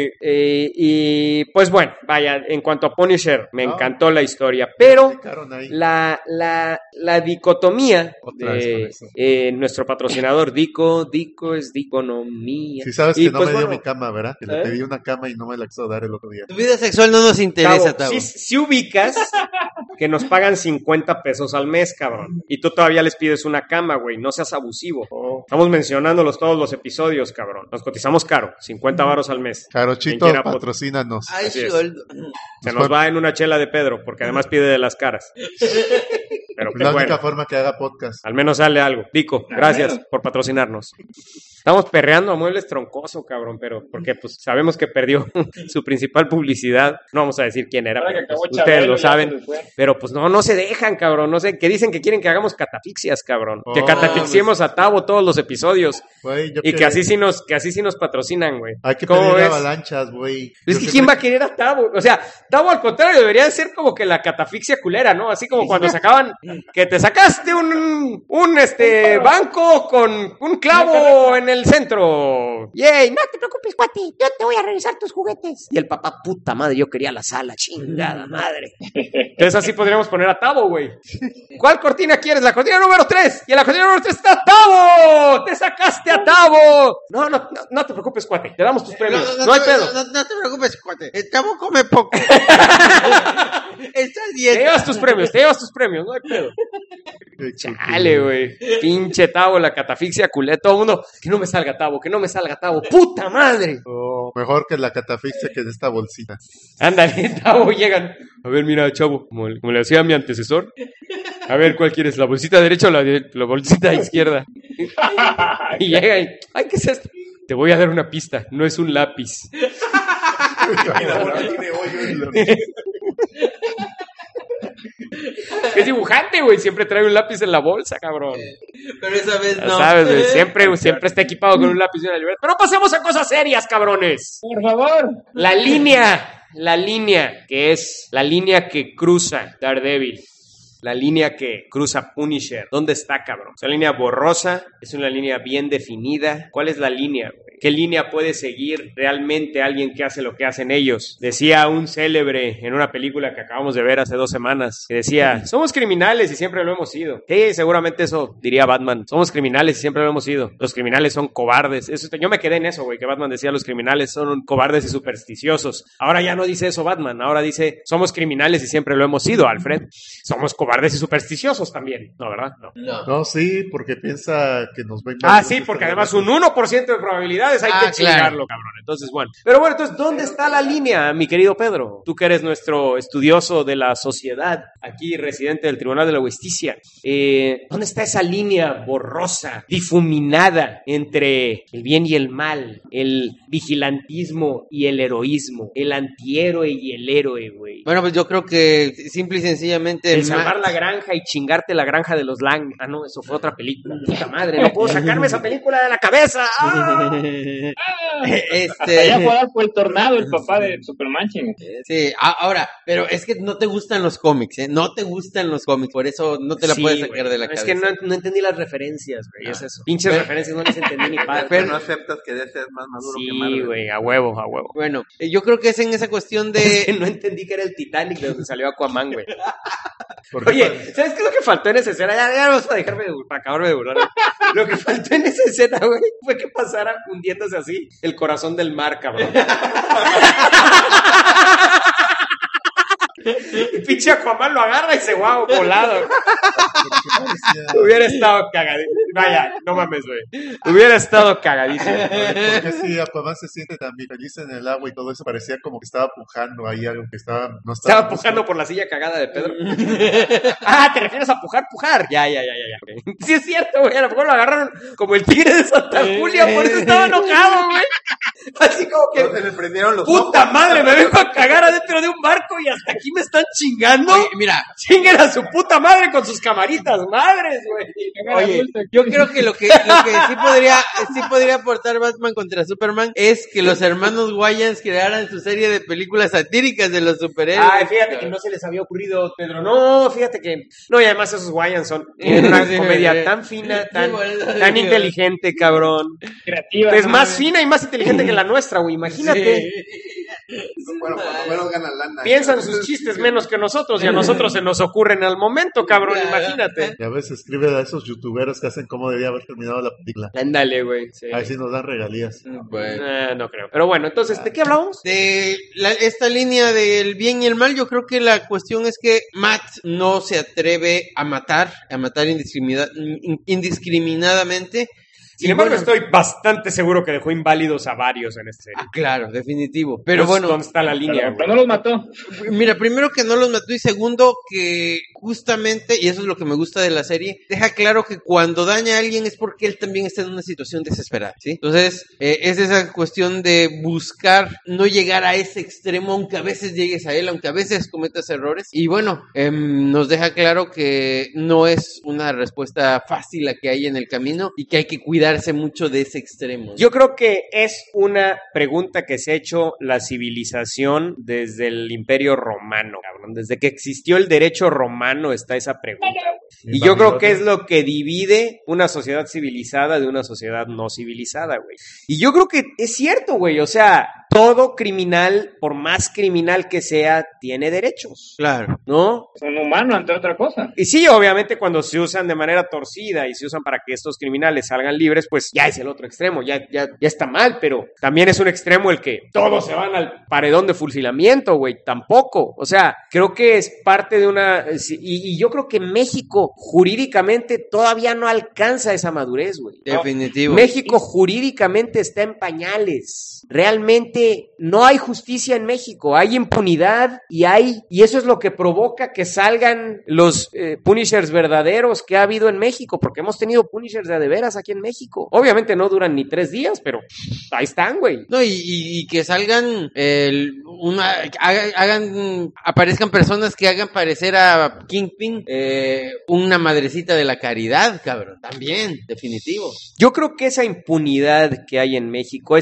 Y pues bueno, vaya, en cuanto a Punisher, me encantó la historia, pero la dicotomía de nuestro patrocinador Dico es diconomía. Si sabes que y no pues, me dio mi cama, ¿verdad? Que le pedí una cama y no me la quiso dar el otro día. Tu vida sexual no nos interesa, Tavo. Si ubicas que nos pagan 50 pesos al mes, cabrón, y tú todavía les pides una cama, güey, no seas abusivo. Estamos mencionándolos todos los episodios, cabrón. Nos cotizamos caro, 50 varos al mes. Carochito, patrocínanos. Ay, se nos va en una chela de Pedro, porque además pide de las caras. Pero la única forma que haga podcast. Al menos sale algo. Dico, gracias por patrocinarnos. Estamos perreando a Muebles Troncoso, cabrón, pero porque pues sabemos que perdió su principal publicidad. No vamos a decir quién era, pero, pues, ustedes lo saben. Pero pues no se dejan, cabrón. No sé, que dicen que quieren que hagamos catafixias, cabrón. Que catafixiemos a Tavo todos los episodios. Güey, y que así sí nos patrocinan, güey. Hay que pedir avalanchas, güey. Es que ¿quién va a querer a Tavo? O sea, Tavo al contrario debería de ser como que la catafixia culera, ¿no? Así como cuando sacaban que te sacaste un banco con un clavo en el centro. ¡Yay! No te preocupes, cuate. Yo te voy a revisar tus juguetes. Y el papá, puta madre, yo quería la sala, chingada madre. Entonces así podríamos poner a Tavo, güey. ¿Cuál cortina quieres? La cortina número 3. Y en la cortina número 3 está Tavo. ¡Te sacaste a Tavo! No te preocupes, cuate. Te damos tus premios. No hay pedo. No te preocupes, cuate. El Tavo come poco. Estás bien. Te llevas tus premios. No hay pedo. Chale, güey. Pinche Tavo, la catafixia culé. Todo el mundo, que no me salga Tavo. ¡Puta madre! Mejor que la catafixia que de esta bolsita. Ándale, Tavo, llegan. A ver, mira, chavo, como le hacía a mi antecesor. A ver, ¿cuál quieres? ¿La bolsita derecha o la bolsita izquierda? Y llegan. Ay, ¿qué es esto? Te voy a dar una pista. No es un lápiz. Es dibujante, güey. Siempre trae un lápiz en la bolsa, cabrón. Pero esa vez no. Sabes, güey. Siempre está equipado con un lápiz y una libreta. Pero pasemos a cosas serias, cabrones. Por favor. La línea que es la línea que cruza Daredevil. La línea que cruza Punisher. ¿Dónde está, cabrón? ¿Es una línea borrosa? ¿Es una línea bien definida? ¿Cuál es la línea, güey? ¿Qué línea puede seguir realmente alguien que hace lo que hacen ellos? Decía un célebre en una película que acabamos de ver hace 2 semanas, que decía, somos criminales y siempre lo hemos sido. Sí, seguramente eso diría Batman. Somos criminales y siempre lo hemos sido. Los criminales son cobardes. Yo me quedé en eso, güey, que Batman decía, los criminales son cobardes y supersticiosos. Ahora ya no dice eso Batman. Ahora dice, somos criminales y siempre lo hemos sido, Alfred. Somos cobardes y supersticiosos también. No, ¿verdad? No, sí, porque piensa que nos ven. Sí, porque además un 1% de probabilidades hay que chingarlo, cabrón. Entonces, bueno. Pero bueno, entonces, ¿dónde está la línea, mi querido Pedro? Tú que eres nuestro estudioso de la sociedad, aquí residente del Tribunal de la Justicia. ¿Dónde está esa línea borrosa, difuminada entre el bien y el mal, el vigilantismo y el heroísmo, el antihéroe y el héroe, güey? Bueno, pues yo creo que simple y sencillamente... El salvar la granja y chingarte la granja de los Lang. Ah, no, eso fue otra película. Puta madre, no puedo sacarme esa película de la cabeza. ¡Ah! Allá fue el tornado, el papá de Superman. Sí, ahora, pero es que no te gustan los cómics, ¿eh? No te gustan los cómics, por eso no te la puedes sacar de la cabeza. Es que no entendí las referencias, güey, es eso. Pinches referencias no les entendí ni padre. Pero no aceptas que DC es más maduro que Marvel. Sí, güey, a huevo. Bueno, yo creo que es en esa cuestión de... No entendí que era el Titanic de donde salió Aquaman, güey. Oye, ¿sabes qué es lo que faltó en esa escena? Ya vamos a dejarme para acabarme de burlar. Lo que faltó en esa escena, güey, fue que pasara hundiéndose así el corazón del mar, cabrón. Y pinche Aquaman lo agarra y se va volado. Hubiera estado cagadísimo. Vaya, no mames, güey. Hubiera estado cagadísimo. Porque si Aquaman se siente también feliz en el agua y todo eso, parecía como que estaba pujando ahí algo que estaba pujando por la silla cagada de Pedro. ¿Te refieres a pujar? Ya. Okay. Sí es cierto, güey. A lo mejor lo agarraron como el tigre de Santa Julia, por eso estaba enojado, güey. Así como que, No se le prendieron los puta ojos. madre, me vengo a cagar adentro de un barco y hasta aquí me están chingando. Oye, mira, Chinguen a su puta madre con sus camaritas madres, güey. oye, yo creo que lo que sí podría aportar Batman contra Superman es que los hermanos Wayans crearan su serie de películas satíricas de los superhéroes. Ay, fíjate que no se les había ocurrido, Pedro. No, fíjate que. No, y además esos Wayans tienen una Sí, comedia tan fina, tan, por eso tan digo. inteligente, cabrón. Creativa. Es ¿no? más fina y más inteligente que la nuestra, güey. Imagínate. Bueno, por lo menos gana lana. Piensan sus chistes menos que nosotros y a nosotros se nos ocurren al momento, cabrón. Imagínate. Y a veces escribe a esos youtuberos que hacen cómo debía haber terminado la película. Ándale, güey. Sí. A ver si nos dan regalías. Bueno. No creo. Pero bueno, entonces, ¿de qué hablábamos? De esta línea del bien y el mal, yo creo que la cuestión es que Matt no se atreve a matar indiscriminadamente. Sin Y embargo, bueno, estoy bastante seguro que dejó inválidos a varios en esta serie. claro, definitivo. Pero Pues, bueno, ¿dónde está la línea, Pero güey? no los mató. mira, primero que no los mató y segundo que justamente, y eso es lo que me gusta de la serie, deja claro que cuando daña a alguien es porque él también está en una situación desesperada, ¿sí? Entonces, es esa cuestión de buscar no llegar a ese extremo, aunque a veces llegues a él, aunque a veces cometas errores. Y bueno, nos deja claro que no es una respuesta fácil la que hay en el camino y que hay que cuidarse mucho de ese extremo. Yo creo que es una pregunta que se ha hecho la civilización desde el Imperio Romano, cabrón. Desde que existió el derecho romano está esa pregunta, güey. Y yo creo que es lo que divide una sociedad civilizada de una sociedad no civilizada, güey. Y yo creo que es cierto, güey. O sea, todo criminal, por más criminal que sea, tiene derechos, Claro. ¿no? Son humanos, ante otra cosa. Y sí, obviamente cuando se usan de manera torcida y se usan para que estos criminales salgan libres, pues ya es el otro extremo, ya está mal, pero también es un extremo el que todos se van al paredón de fusilamiento, güey, tampoco. O sea, creo que es parte de una... Y yo creo que México jurídicamente todavía no alcanza esa madurez, güey. Definitivo. México jurídicamente está en pañales. Realmente no hay justicia en México, hay impunidad y eso es lo que provoca que salgan los Punishers verdaderos que ha habido en México, porque hemos tenido Punishers de veras aquí en México. Obviamente no duran ni 3 días, pero ahí están, güey. No, y que salgan, aparezcan personas que hagan parecer a Kingpin una madrecita de la caridad, cabrón. También, definitivo. Yo creo que esa impunidad que hay en México,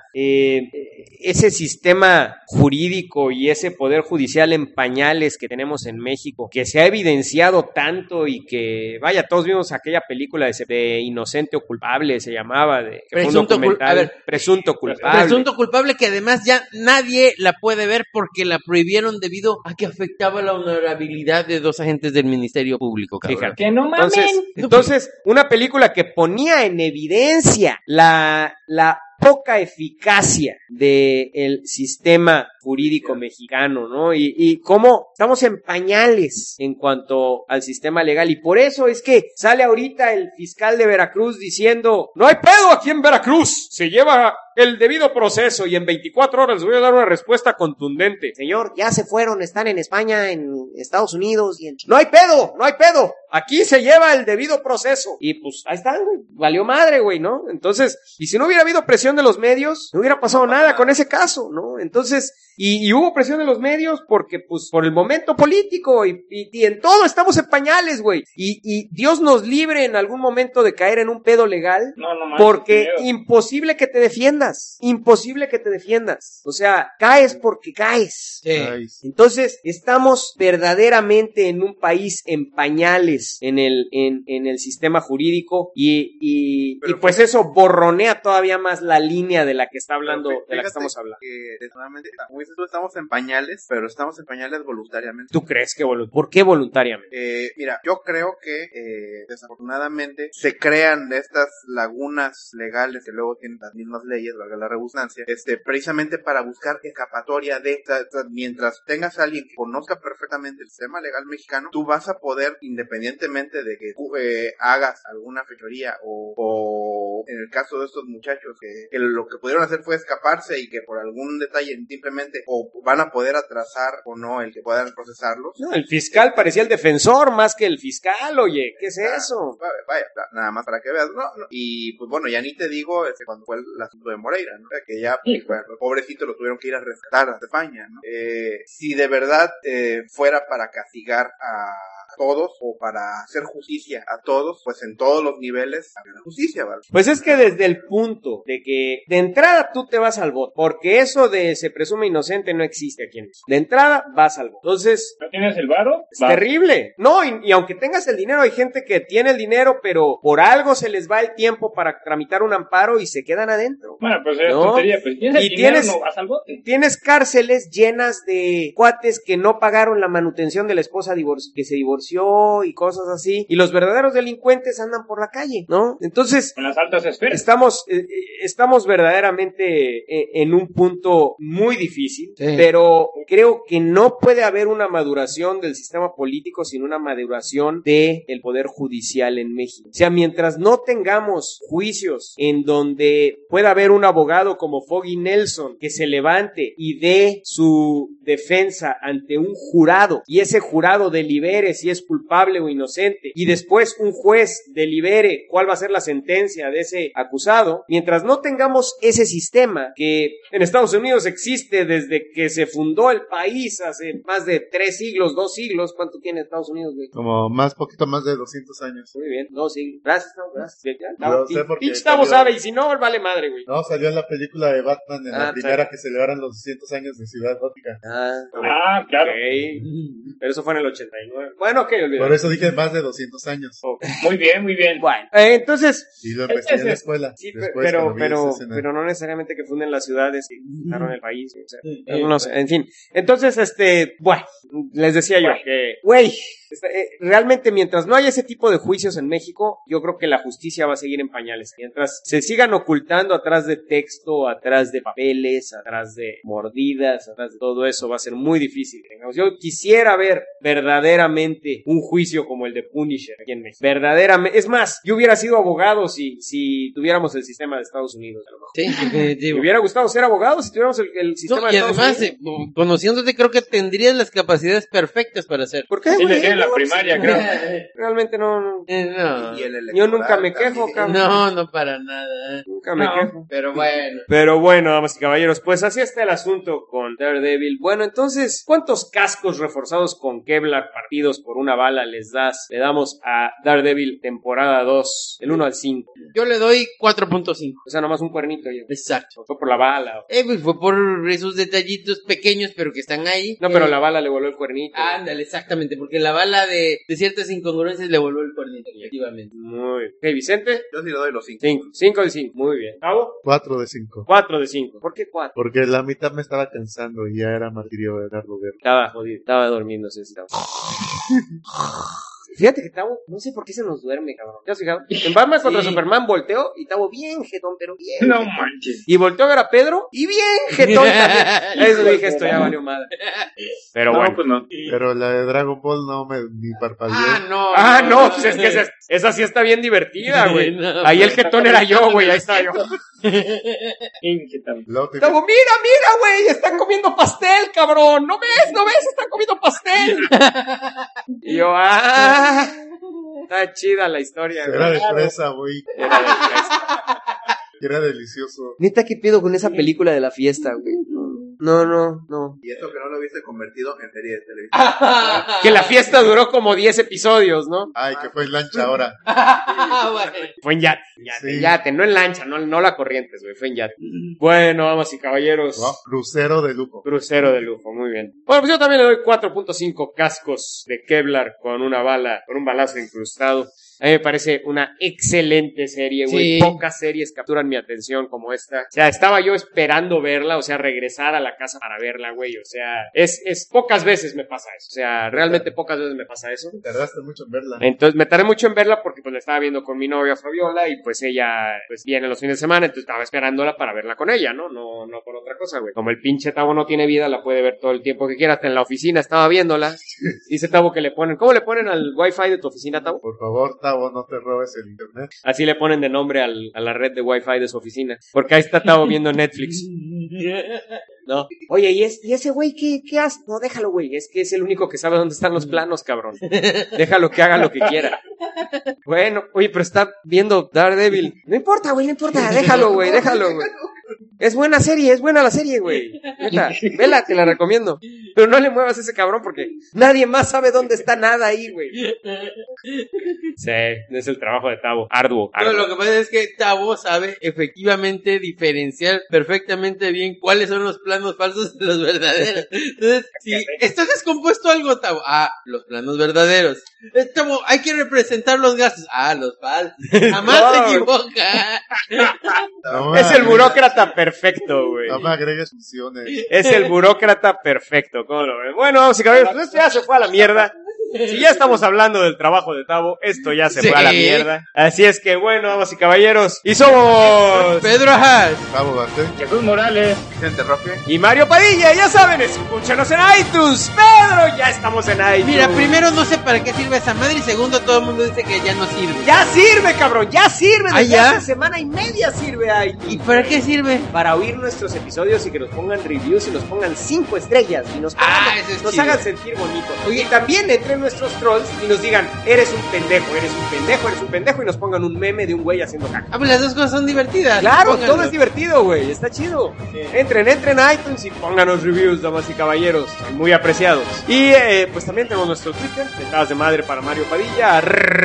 ese sistema jurídico y ese poder judicial en pañales que tenemos en México, que se ha evidenciado tanto y que, vaya, todos vimos aquella película de Inocente o Culpable, se llamaba, Presunto Presunto Culpable. Presunto culpable que además ya nadie la puede ver porque la prohibieron debido a que afectaba la honorabilidad de 2 agentes del Ministerio Público, cabrón. Fíjate. Que no mamen. Entonces, una película que ponía en evidencia la poca eficacia del sistema jurídico mexicano, ¿no? Y cómo estamos en pañales en cuanto al sistema legal. Y por eso es que sale ahorita el fiscal de Veracruz diciendo, no hay pedo aquí en Veracruz, se lleva el debido proceso y en 24 horas les voy a dar una respuesta contundente. Señor, ya se fueron, están en España, en Estados Unidos y en... No hay pedo, aquí se lleva el debido proceso. Y pues ahí están, güey, valió madre, güey, ¿no? Entonces, y si no hubiera habido presión de los medios, no hubiera pasado nada con ese caso, ¿no? Entonces, y hubo presión de los medios porque, pues, por el momento político y en todo estamos en pañales, güey. Y Dios nos libre en algún momento de caer en un pedo legal, No, no más. porque imposible que te defiendas. O sea, caes porque caes. Sí. Ay, Entonces, estamos verdaderamente en un país en pañales en el sistema jurídico y pues eso borronea todavía más la línea de la que está hablando, de la que estamos hablando. Desafortunadamente, como dices tú, estamos en pañales, pero estamos en pañales voluntariamente. ¿Tú crees que por qué voluntariamente? Mira, yo creo que desafortunadamente se crean estas lagunas legales que luego tienen las mismas leyes, valga la redundancia, precisamente para buscar escapatoria de mientras tengas a alguien que conozca perfectamente el sistema legal mexicano, tú vas a poder, independientemente de que hagas alguna fechoría o en en el caso de estos muchachos, que lo que pudieron hacer fue escaparse y que por algún detalle simplemente o van a poder atrasar o no el que puedan procesarlos. No, el fiscal parecía el defensor más que el fiscal, oye, ¿qué es eso? Vaya, nada más para que veas, no. Y pues bueno, ya ni te digo cuando fue el asunto de Moreira, ¿no? Que ya, pues, bueno, pobrecito lo tuvieron que ir a rescatar a España, ¿no? Si de verdad fuera para castigar a todos o para hacer justicia a todos, pues en todos los niveles haga la justicia, ¿vale? Pues es que desde el punto de que de entrada tú te vas al voto, porque eso de se presume inocente no existe aquí en México. De entrada vas al voto. Entonces, ¿no tienes el varo? es terrible. No, y aunque tengas el dinero, hay gente que tiene el dinero, pero por algo se les va el tiempo para tramitar un amparo y se quedan adentro. Bueno, pues es ¿no? tontería, pues tienes el Y dinero, tienes- no vas al bote. Tienes cárceles llenas de cuates que no pagaron la manutención de la esposa que se divorció y cosas así, y los verdaderos delincuentes andan por la calle, ¿no? Entonces, En las altas esferas. estamos verdaderamente en un punto muy difícil, Sí. pero creo que no puede haber una maduración del sistema político sin una maduración del poder judicial en México. O sea, mientras no tengamos juicios en donde pueda haber un abogado como Foggy Nelson que se levante y dé su defensa ante un jurado y ese jurado delibere si es culpable o inocente y después un juez delibere cuál va a ser la sentencia de ese acusado, mientras no tengamos ese sistema que en Estados Unidos existe desde que se fundó el país hace más de 3 siglos, 2 siglos, ¿cuánto tiene Estados Unidos, güey? Como poquito más de 200 años. Muy bien, 2 siglos. Gracias, Tavo, gracias. Ya, Lo sé porque pinche Tavo salió- sabe, y si no, vale madre, güey. No, salió en la película de Batman, en la Ah, primera claro. que celebraron los 200 años de Ciudad Gótica. Ah, claro. Ok. Pero eso fue en el 89. Bueno, ok, olvídalo. Por eso dije más de 200 años. Muy bien, muy bien. Bueno, entonces, Y lo investigué en la escuela. sí, Después, pero, cuando vi pero, esa escena. pero no necesariamente que funden las ciudades y fundaron el país. O sea, Sí, no sé, en fin. Entonces, bueno, les decía yo que, güey, realmente mientras no haya ese tipo de juicios en México, yo creo que la justicia va a seguir en pañales. Mientras se sigan ocultando atrás de texto, atrás de papeles, atrás de mordidas, atrás de todo eso, va a ser muy difícil. Yo quisiera ver verdaderamente un juicio como el de Punisher aquí en México. Verdaderamente. Es más, yo hubiera sido abogado si tuviéramos el sistema de Estados Unidos, a lo mejor. Sí, Me definitivo. hubiera gustado ser abogado si tuviéramos el sistema No, de y Estados además, Unidos. conociéndote, creo que tendrías las capacidades perfectas para hacer. ¿Por qué, Sí, güey? decía en la No, primaria, creo. Realmente no. No, Y el Yo electoral nunca me quejo, también. cabrón. no para nada. Nunca me No. quejo. Pero bueno. Pero bueno, damas y caballeros, pues así está el asunto con Daredevil. Bueno, entonces, ¿cuántos cascos reforzados con Kevlar partidos por una bala le damos a Daredevil temporada 2, del 1 al 5? Yo le doy 4.5. O sea, nomás un cuernito ya. Exacto. Fue por la bala. Pues fue por esos detallitos pequeños, pero que están ahí. No, pero la bala le voló el cuernito. Ándale, exactamente, porque la bala de ciertas incongruencias le voló el cuernito, efectivamente. Muy bien. Ok, Vicente. Yo sí le doy los 5. 5. 5 de 5. Muy bien. ¿Cabo? 4 de 5. 4 de 5. ¿Por qué 4? Porque la mitad me estaba cansando y ya era martirio verlo ver. Estaba jodido. Estaba durmiéndose. Fíjate que Tavo, no sé por qué se nos duerme, cabrón. ¿Te has fijado? En Batman contra Sí. Superman volteó y Tavo bien jetón, pero bien. No jetón. manches. Y volteó a ver a Pedro y bien jetón también. Eso dije, esto ya valió madre. Pero No, bueno. pues no. Pero la de Dragon Ball no me ni parpadeó. Ah, no, pues es que esa sí está bien divertida, güey. No. Ahí el jetón era yo, güey, ahí está yo. Pinche tam- Luego te- Tavo, mira, güey, están comiendo pastel, cabrón. ¿No ves? Están comiendo pastel. Y yo, está chida la historia, güey. Era de fresa, güey. Era de fresa. Era delicioso. Neta, ¿qué pedo con esa película de la fiesta, güey? No. Y eso que no lo viste convertido en serie de televisión. Que la fiesta duró como 10 episodios, ¿no? Ay, que fue en lancha ahora. Bueno. Fue en yate, Sí. yate, no en lancha, no la Corrientes, güey, fue en yate. Bueno, damas y caballeros, Wow, crucero de lujo. crucero de lujo, muy bien. Bueno, pues yo también le doy 4.5 cascos de Kevlar con un balazo incrustado. A mí me parece una excelente serie, güey. Sí. Pocas series capturan mi atención como esta. O sea, estaba yo esperando verla, o sea, regresar a la casa para verla, güey. O sea, pocas veces me pasa eso. O sea, realmente pocas veces me pasa eso. Tardaste mucho en verla. Entonces me tardé mucho en verla porque pues la estaba viendo con mi novia Fabiola y pues ella pues viene los fines de semana, entonces estaba esperándola para verla con ella, ¿no? No por otra cosa, güey. Como el pinche Tavo no tiene vida, la puede ver todo el tiempo que quiera. Hasta en la oficina estaba viéndola. Dice Tavo que le ponen, ¿cómo le ponen al wifi de tu oficina, Tavo? Por favor, Tavo, no te robes el internet. Así le ponen de nombre a la red de Wi-Fi de su oficina. Porque ahí está Tavo viendo Netflix. No. Oye, ¿y ese güey qué hace? No, déjalo, güey. Es que es el único que sabe dónde están los planos, cabrón. Déjalo que haga lo que quiera. Bueno, oye, pero está viendo Daredevil. No importa, güey, no importa. Déjalo, güey. Es buena la serie, güey. Neta, vela, te la recomiendo. Pero no le muevas a ese cabrón porque nadie más sabe dónde está nada ahí, güey. Sí, es el trabajo de Tavo. Arduo. No, lo que pasa es que Tavo sabe efectivamente diferenciar perfectamente bien cuáles son los planos falsos de los verdaderos. Entonces, si está descompuesto algo, Tavo, los planos verdaderos. Tavo, hay que representar los gastos. Los falsos. Jamás se equivoca. No, es el burócrata perfecto, güey. No me agregues funciones. Es el burócrata perfecto, ¿cómo lo ves? Bueno, vamos, caballeros, pues esto ya se fue a la mierda. Si ya estamos hablando del trabajo de Tavo, esto ya se fue a la mierda. Así es que, bueno, damas y caballeros, y somos Pedro Haas, Tavo Dante, Jesús Morales. Vicente Roque. y Mario Padilla, ya saben, escúchanos en iTunes. Pedro, ya estamos en iTunes. Mira, primero no sé para qué sirve esa madre y segundo todo el mundo dice que ya no sirve. Ya sirve, cabrón, ya sirve. Desde ¿ya? hace semana y media sirve iTunes. ¿Y para qué sirve? Para oír nuestros episodios y que nos pongan reviews y nos pongan 5 estrellas y nos eso es nos chido. hagan sentir bonitos. Oye, también entren nuestros trolls y nos digan, eres un pendejo, eres un pendejo, eres un pendejo, y nos pongan un meme de un güey haciendo caca. Pues las dos cosas son divertidas. Claro, Pónganlo. todo es divertido, güey, está chido. Entren a iTunes y pónganos reviews, damas y caballeros, muy apreciados. Y pues también tenemos nuestro Twitter, mentadas de madre para Mario Padilla,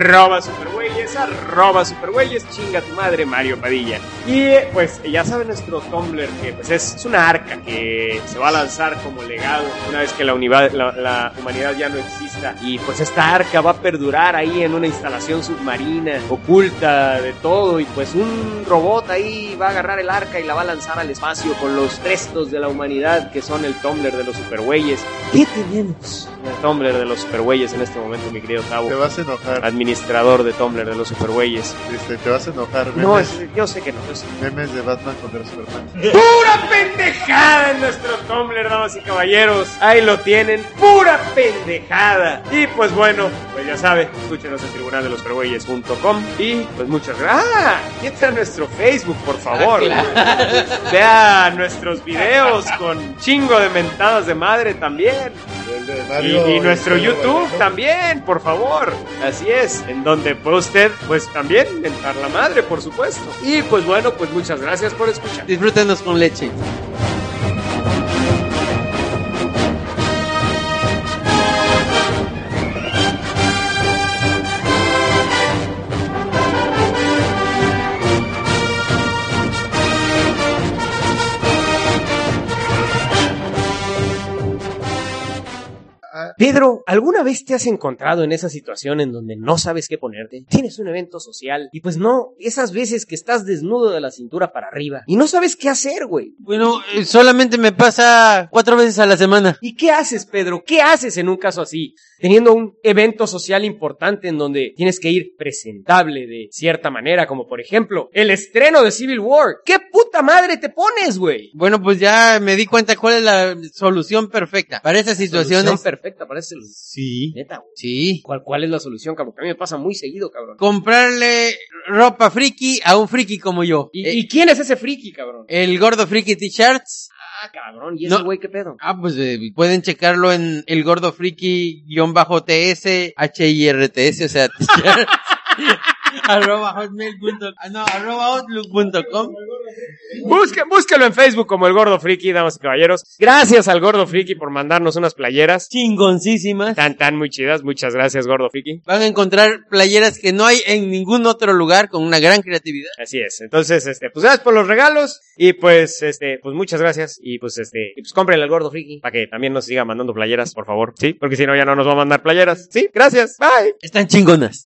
@supergüeyes, chinga tu madre Mario Padilla. Y pues ya saben nuestro Tumblr, que pues es una arca que se va a lanzar como legado una vez que la humanidad ya no exista. Y pues esta arca va a perdurar ahí en una instalación submarina, oculta de todo, y pues un robot ahí va a agarrar el arca y la va a lanzar al espacio con los restos de la humanidad que son el Tumblr de los supergüeyes. ¿Qué tenemos en el Tumblr de los supergüeyes en este momento, mi querido Tavo? te vas a enojar. Administrador de Tumblr de los supergüeyes. Te vas a enojar. No, Memes, yo sé que no, yo sé. memes de Batman contra Superman. ¡Pura pendejada en nuestro Tumblr, damas y caballeros! Ahí lo tienen, ¡pura pendejada! Y pues bueno, pues ya sabe, escúchenos en tribunaldelosupergüeyes.com. Y pues muchas gracias. Y entra a nuestro Facebook, por favor. Vea nuestros videos con chingo de mentadas de madre también. El de Mario, Y nuestro el de YouTube Mario. también, por favor. Así es, en donde puede usted, pues también, mentar la madre, por supuesto. Y pues bueno, pues muchas gracias por escuchar. Disfrútenos con leche. Pedro, ¿alguna vez te has encontrado en esa situación en donde no sabes qué ponerte? Tienes un evento social y pues no, esas veces que estás desnudo de la cintura para arriba y no sabes qué hacer, güey. Bueno, solamente me pasa 4 veces a la semana. ¿Y qué haces, Pedro? ¿Qué haces en un caso así? Teniendo un evento social importante en donde tienes que ir presentable de cierta manera, como por ejemplo, el estreno de Civil War. ¿Qué puta madre te pones, güey? Bueno, pues ya me di cuenta cuál es la solución perfecta para esas situaciones. Solución perfecta para ese... Sí. Neta, güey. Sí. ¿Cuál es la solución, cabrón? Que a mí me pasa muy seguido, cabrón. Comprarle ropa friki a un friki como yo. ¿Y quién es ese friki, cabrón? El gordo friki T-shirts. Ah, cabrón, ¿y ese No. güey qué pedo? Pues pueden checarlo en el gordo friki-TS, HIRTS, o sea, t-shirts. @hotmail.com. Búsquelo en Facebook como El Gordo Friki, damas y caballeros. Gracias al Gordo Friki por mandarnos unas playeras Chingoncísimas. tan muy chidas. Muchas gracias, Gordo Friki. Van a encontrar playeras que no hay en ningún otro lugar con una gran creatividad. Así es. Entonces, pues gracias por los regalos y pues muchas gracias y pues cómprenle al Gordo Friki para que también nos siga mandando playeras, por favor. Sí, porque si no ya no nos va a mandar playeras. Sí, gracias. Bye. Están chingonas.